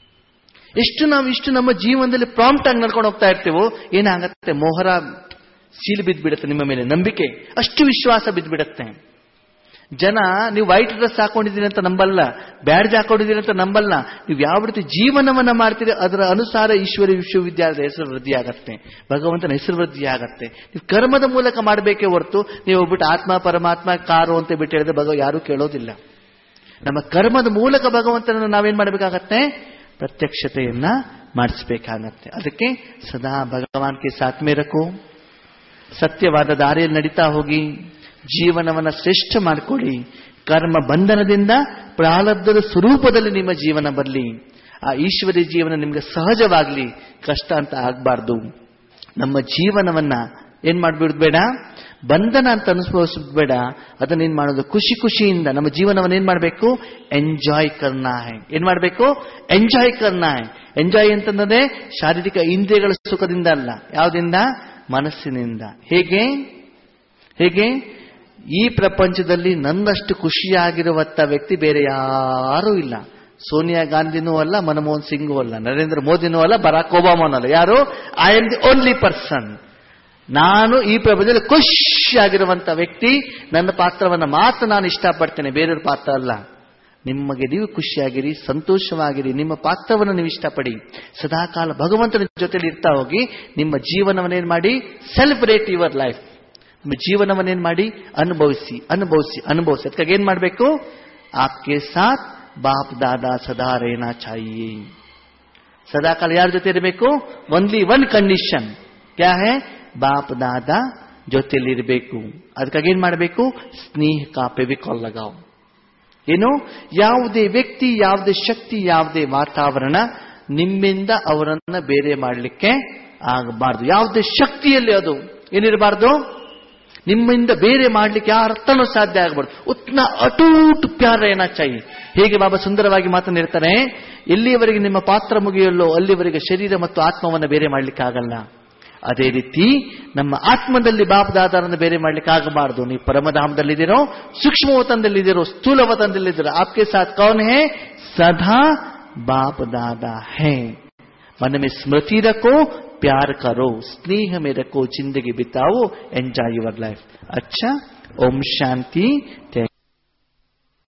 ಇಷ್ಟು ನಮ್ಮ ಜೀವನದಲ್ಲಿ ಪ್ರಾಂಪ್ಟ್ ಆಗಿ ನಡ್ಕೊಂಡು ಹೋಗ್ತಾ ಇರ್ತೀವೋ ಏನಾಗತ್ತೆ, ಮೋಹರ ಸೀಲ್ ಬಿದ್ದ್ಬಿಡುತ್ತೆ ನಿಮ್ಮ ಮೇಲೆ, ನಂಬಿಕೆ ಅಷ್ಟು ವಿಶ್ವಾಸ ಬಿದ್ದ್ಬಿಡತ್ತೆ. ಜನ ನೀವು ವೈಟ್ ಡ್ರೆಸ್ ಹಾಕೊಂಡಿದ್ದೀರಿ ಅಂತ ನಂಬಲ್ಲ, ಬ್ಯಾಡ್ಜ್ ಹಾಕೊಂಡಿದ್ದೀರಿ ಅಂತ ನಂಬಲ್ಲ. ನೀವು ಯಾವ ರೀತಿ ಜೀವನವನ್ನ ಮಾಡ್ತೀರಿ ಅದರ ಅನುಸಾರ ಈಶ್ವರಿ ವಿಶ್ವವಿದ್ಯಾಲಯದ ಹೆಸರು ವೃದ್ಧಿ ಆಗತ್ತೆ, ಭಗವಂತನ ಹೆಸರು ವೃದ್ಧಿ ಆಗತ್ತೆ. ನೀವು ಕರ್ಮದ ಮೂಲಕ ಮಾಡಬೇಕೇ ಹೊರತು ನೀವು ಹೋಗ್ಬಿಟ್ಟು ಆತ್ಮ ಪರಮಾತ್ಮ ಕಾರು ಅಂತ ಬಿಟ್ಟು ಹೇಳಿದ್ರೆ ಯಾರೂ ಕೇಳೋದಿಲ್ಲ. ನಮ್ಮ ಕರ್ಮದ ಮೂಲಕ ಭಗವಂತನನ್ನು ನಾವೇನ್ ಮಾಡಬೇಕಾಗತ್ತೆ? ಪ್ರತ್ಯಕ್ಷತೆಯನ್ನ ಮಾಡಿಸ್ಬೇಕಾಗತ್ತೆ. ಅದಕ್ಕೆ ಸದಾ ಭಗವಾನ್ಗೆ ಸಾಥ್ ಮೇ ರಖೋ, ಸತ್ಯವಾದ ದಾರಿಯಲ್ಲಿ ನಡೀತಾ ಹೋಗಿ, ಜೀವನವನ್ನ ಶ್ರೇಷ್ಠ ಮಾಡಿಕೊಡಿ. ಕರ್ಮ ಬಂಧನದಿಂದ ಪ್ರಾರಬ್ಧದ ಸ್ವರೂಪದಲ್ಲಿ ನಿಮ್ಮ ಜೀವನ ಬರಲಿ. ಆ ಈಶ್ವರಿ ಜೀವನ ನಿಮ್ಗೆ ಸಹಜವಾಗ್ಲಿ, ಕಷ್ಟ ಅಂತ ಆಗ್ಬಾರ್ದು. ನಮ್ಮ ಜೀವನವನ್ನ ಏನ್ ಮಾಡ್ಬಿಡುದು ಬೇಡ, ಬಂಧನ ಅಂತ ಅನುಭವಿಸಬೇಡ. ಅದನ್ನೇನ್ ಮಾಡೋದು, ಖುಷಿಯಿಂದ ನಮ್ಮ ಜೀವನವನ್ನು ಏನ್ ಮಾಡಬೇಕು? ಎಂಜಾಯ್ ಕರ್ನಾ ಹೈ. ಏನ್ ಮಾಡಬೇಕು? ಎಂಜಾಯ್ ಕರ್ನಾ ಹೈ. ಎಂಜಾಯ್ ಅಂತಂದ್ರೆ ಶಾರೀರಿಕ ಇಂದ್ರಿಯಗಳ ಸುಖದಿಂದ ಅಲ್ಲ, ಯಾವುದಿಂದ? ಮನಸ್ಸಿನಿಂದ. ಹೇಗೆ ಈ ಪ್ರಪಂಚದಲ್ಲಿ ನನ್ನಷ್ಟು ಖುಷಿಯಾಗಿರುವಂತ ವ್ಯಕ್ತಿ ಬೇರೆ ಯಾರೂ ಇಲ್ಲ. ಸೋನಿಯಾ ಗಾಂಧಿನೂ ಅಲ್ಲ, ಮನಮೋಹನ್ ಸಿಂಗೂ ಅಲ್ಲ, ನರೇಂದ್ರ ಮೋದಿನೂ ಅಲ್ಲ, ಬರಾಕ್ ಒಬಾಮಾನೂ ಅಲ್ಲ. ಯಾರು? I am the only person. ನಾನು ಈ ಪ್ರಪಂಚದಲ್ಲಿ ಖುಷಿಯಾಗಿರುವಂತ ವ್ಯಕ್ತಿ. ನನ್ನ ಪಾತ್ರವನ್ನ ಮಾತ್ರ ನಾನು ಇಷ್ಟಪಡ್ತೇನೆ, ಬೇರೆಯವ್ರ ಪಾತ್ರ ಅಲ್ಲ. ನಿಮಗೆ ನೀವು ಖುಷಿಯಾಗಿರಿ, ಸಂತೋಷವಾಗಿರಿ, ನಿಮ್ಮ ಪಾತ್ರವನ್ನು ನೀವು ಇಷ್ಟಪಡಿ. ಸದಾಕಾಲ ಭಗವಂತನ ಜೊತೆಲಿ ಇರ್ತಾ ಹೋಗಿ ನಿಮ್ಮ ಜೀವನವನ್ನೇನ್ ಮಾಡಿ? Celebrate your life. ನಿಮ್ಮ ಜೀವನವನ್ನೇನ್ ಮಾಡಿ? ಅನುಭವಿಸಿ. ಅದಕ್ಕಾಗಿ ಏನ್ ಮಾಡಬೇಕು? ಆಪ್ಕೆ ಸಾಥ್ ಬಾಪ್ ದಾದಾ ಸದಾ ರೇನಾ ಚಾಹಿಯೇ. ಸದಾಕಾಲ ಯಾರ ಜೊತೆ ಇರಬೇಕು? ಓನ್ಲಿ ಒನ್ ಕಂಡೀಷನ್, ಕ್ಯಾ ಹೈ? ಬಾಪ್ ದಾದಾ ಜೊತೆಲಿರಬೇಕು. ಅದಕ್ಕಾಗಿ ಏನ್ ಮಾಡಬೇಕು? ಸ್ನೇಹ ಕಾ ಫೆವಿಕಾಲ್ ಲಗಾವ್. ಏನು? ಯಾವುದೇ ವ್ಯಕ್ತಿ, ಯಾವುದೇ ಶಕ್ತಿ, ಯಾವುದೇ ವಾತಾವರಣ ನಿಮ್ಮಿಂದ ಅವರನ್ನ ಬೇರೆ ಮಾಡಲಿಕ್ಕೆ ಆಗಬಾರ್ದು. ಯಾವುದೇ ಶಕ್ತಿಯಲ್ಲಿ ಅದು ಏನಿರಬಾರ್ದು, ನಿಮ್ಮಿಂದ ಬೇರೆ ಮಾಡಲಿಕ್ಕೆ ಯಾರ ಅರ್ಥನೂ ಸಾಧ್ಯ ಆಗಬಾರ್ದು. ಉತ್ನ ಅಟೂಟ್ ಪ್ಯಾರ ಏನ ಚಾಯಿ. ಹೇಗೆ ಬಾಬಾ ಸುಂದರವಾಗಿ ಮಾತನಾಡ್ತಾರೆ, ಎಲ್ಲಿಯವರೆಗೆ ನಿಮ್ಮ ಪಾತ್ರ ಮುಗಿಯಲ್ಲೋ ಅಲ್ಲಿವರೆಗೆ ಶರೀರ ಮತ್ತು ಆತ್ಮವನ್ನು ಬೇರೆ ಮಾಡಲಿಕ್ಕೆ ಆಗಲ್ಲ. ಅದೇ ರೀತಿ ನಮ್ಮ ಆತ್ಮದಲ್ಲಿ ಬಾಪ್ ದಾದಾರನ್ನು ಬೇರೆ ಮಾಡ್ಲಿಕ್ಕೆ ಆಗಬಾರ್ದು. ನೀವು ಪರಮಧಾಮದಲ್ಲಿದ್ದೀರೋ, ಸೂಕ್ಷ್ಮವತನದಲ್ಲಿದ್ದೀರೋ, ಸ್ಥೂಲವತನದಲ್ಲಿದ್ದೀರೋ, आपके साथ कौन है? सदा बाप दादा है. मन में स्मृति रखो, प्यार करो, स्नेह में रखो, जिंदगी बिताओ, एंजॉय योर लाइफ. अच्छा, ओम शांति.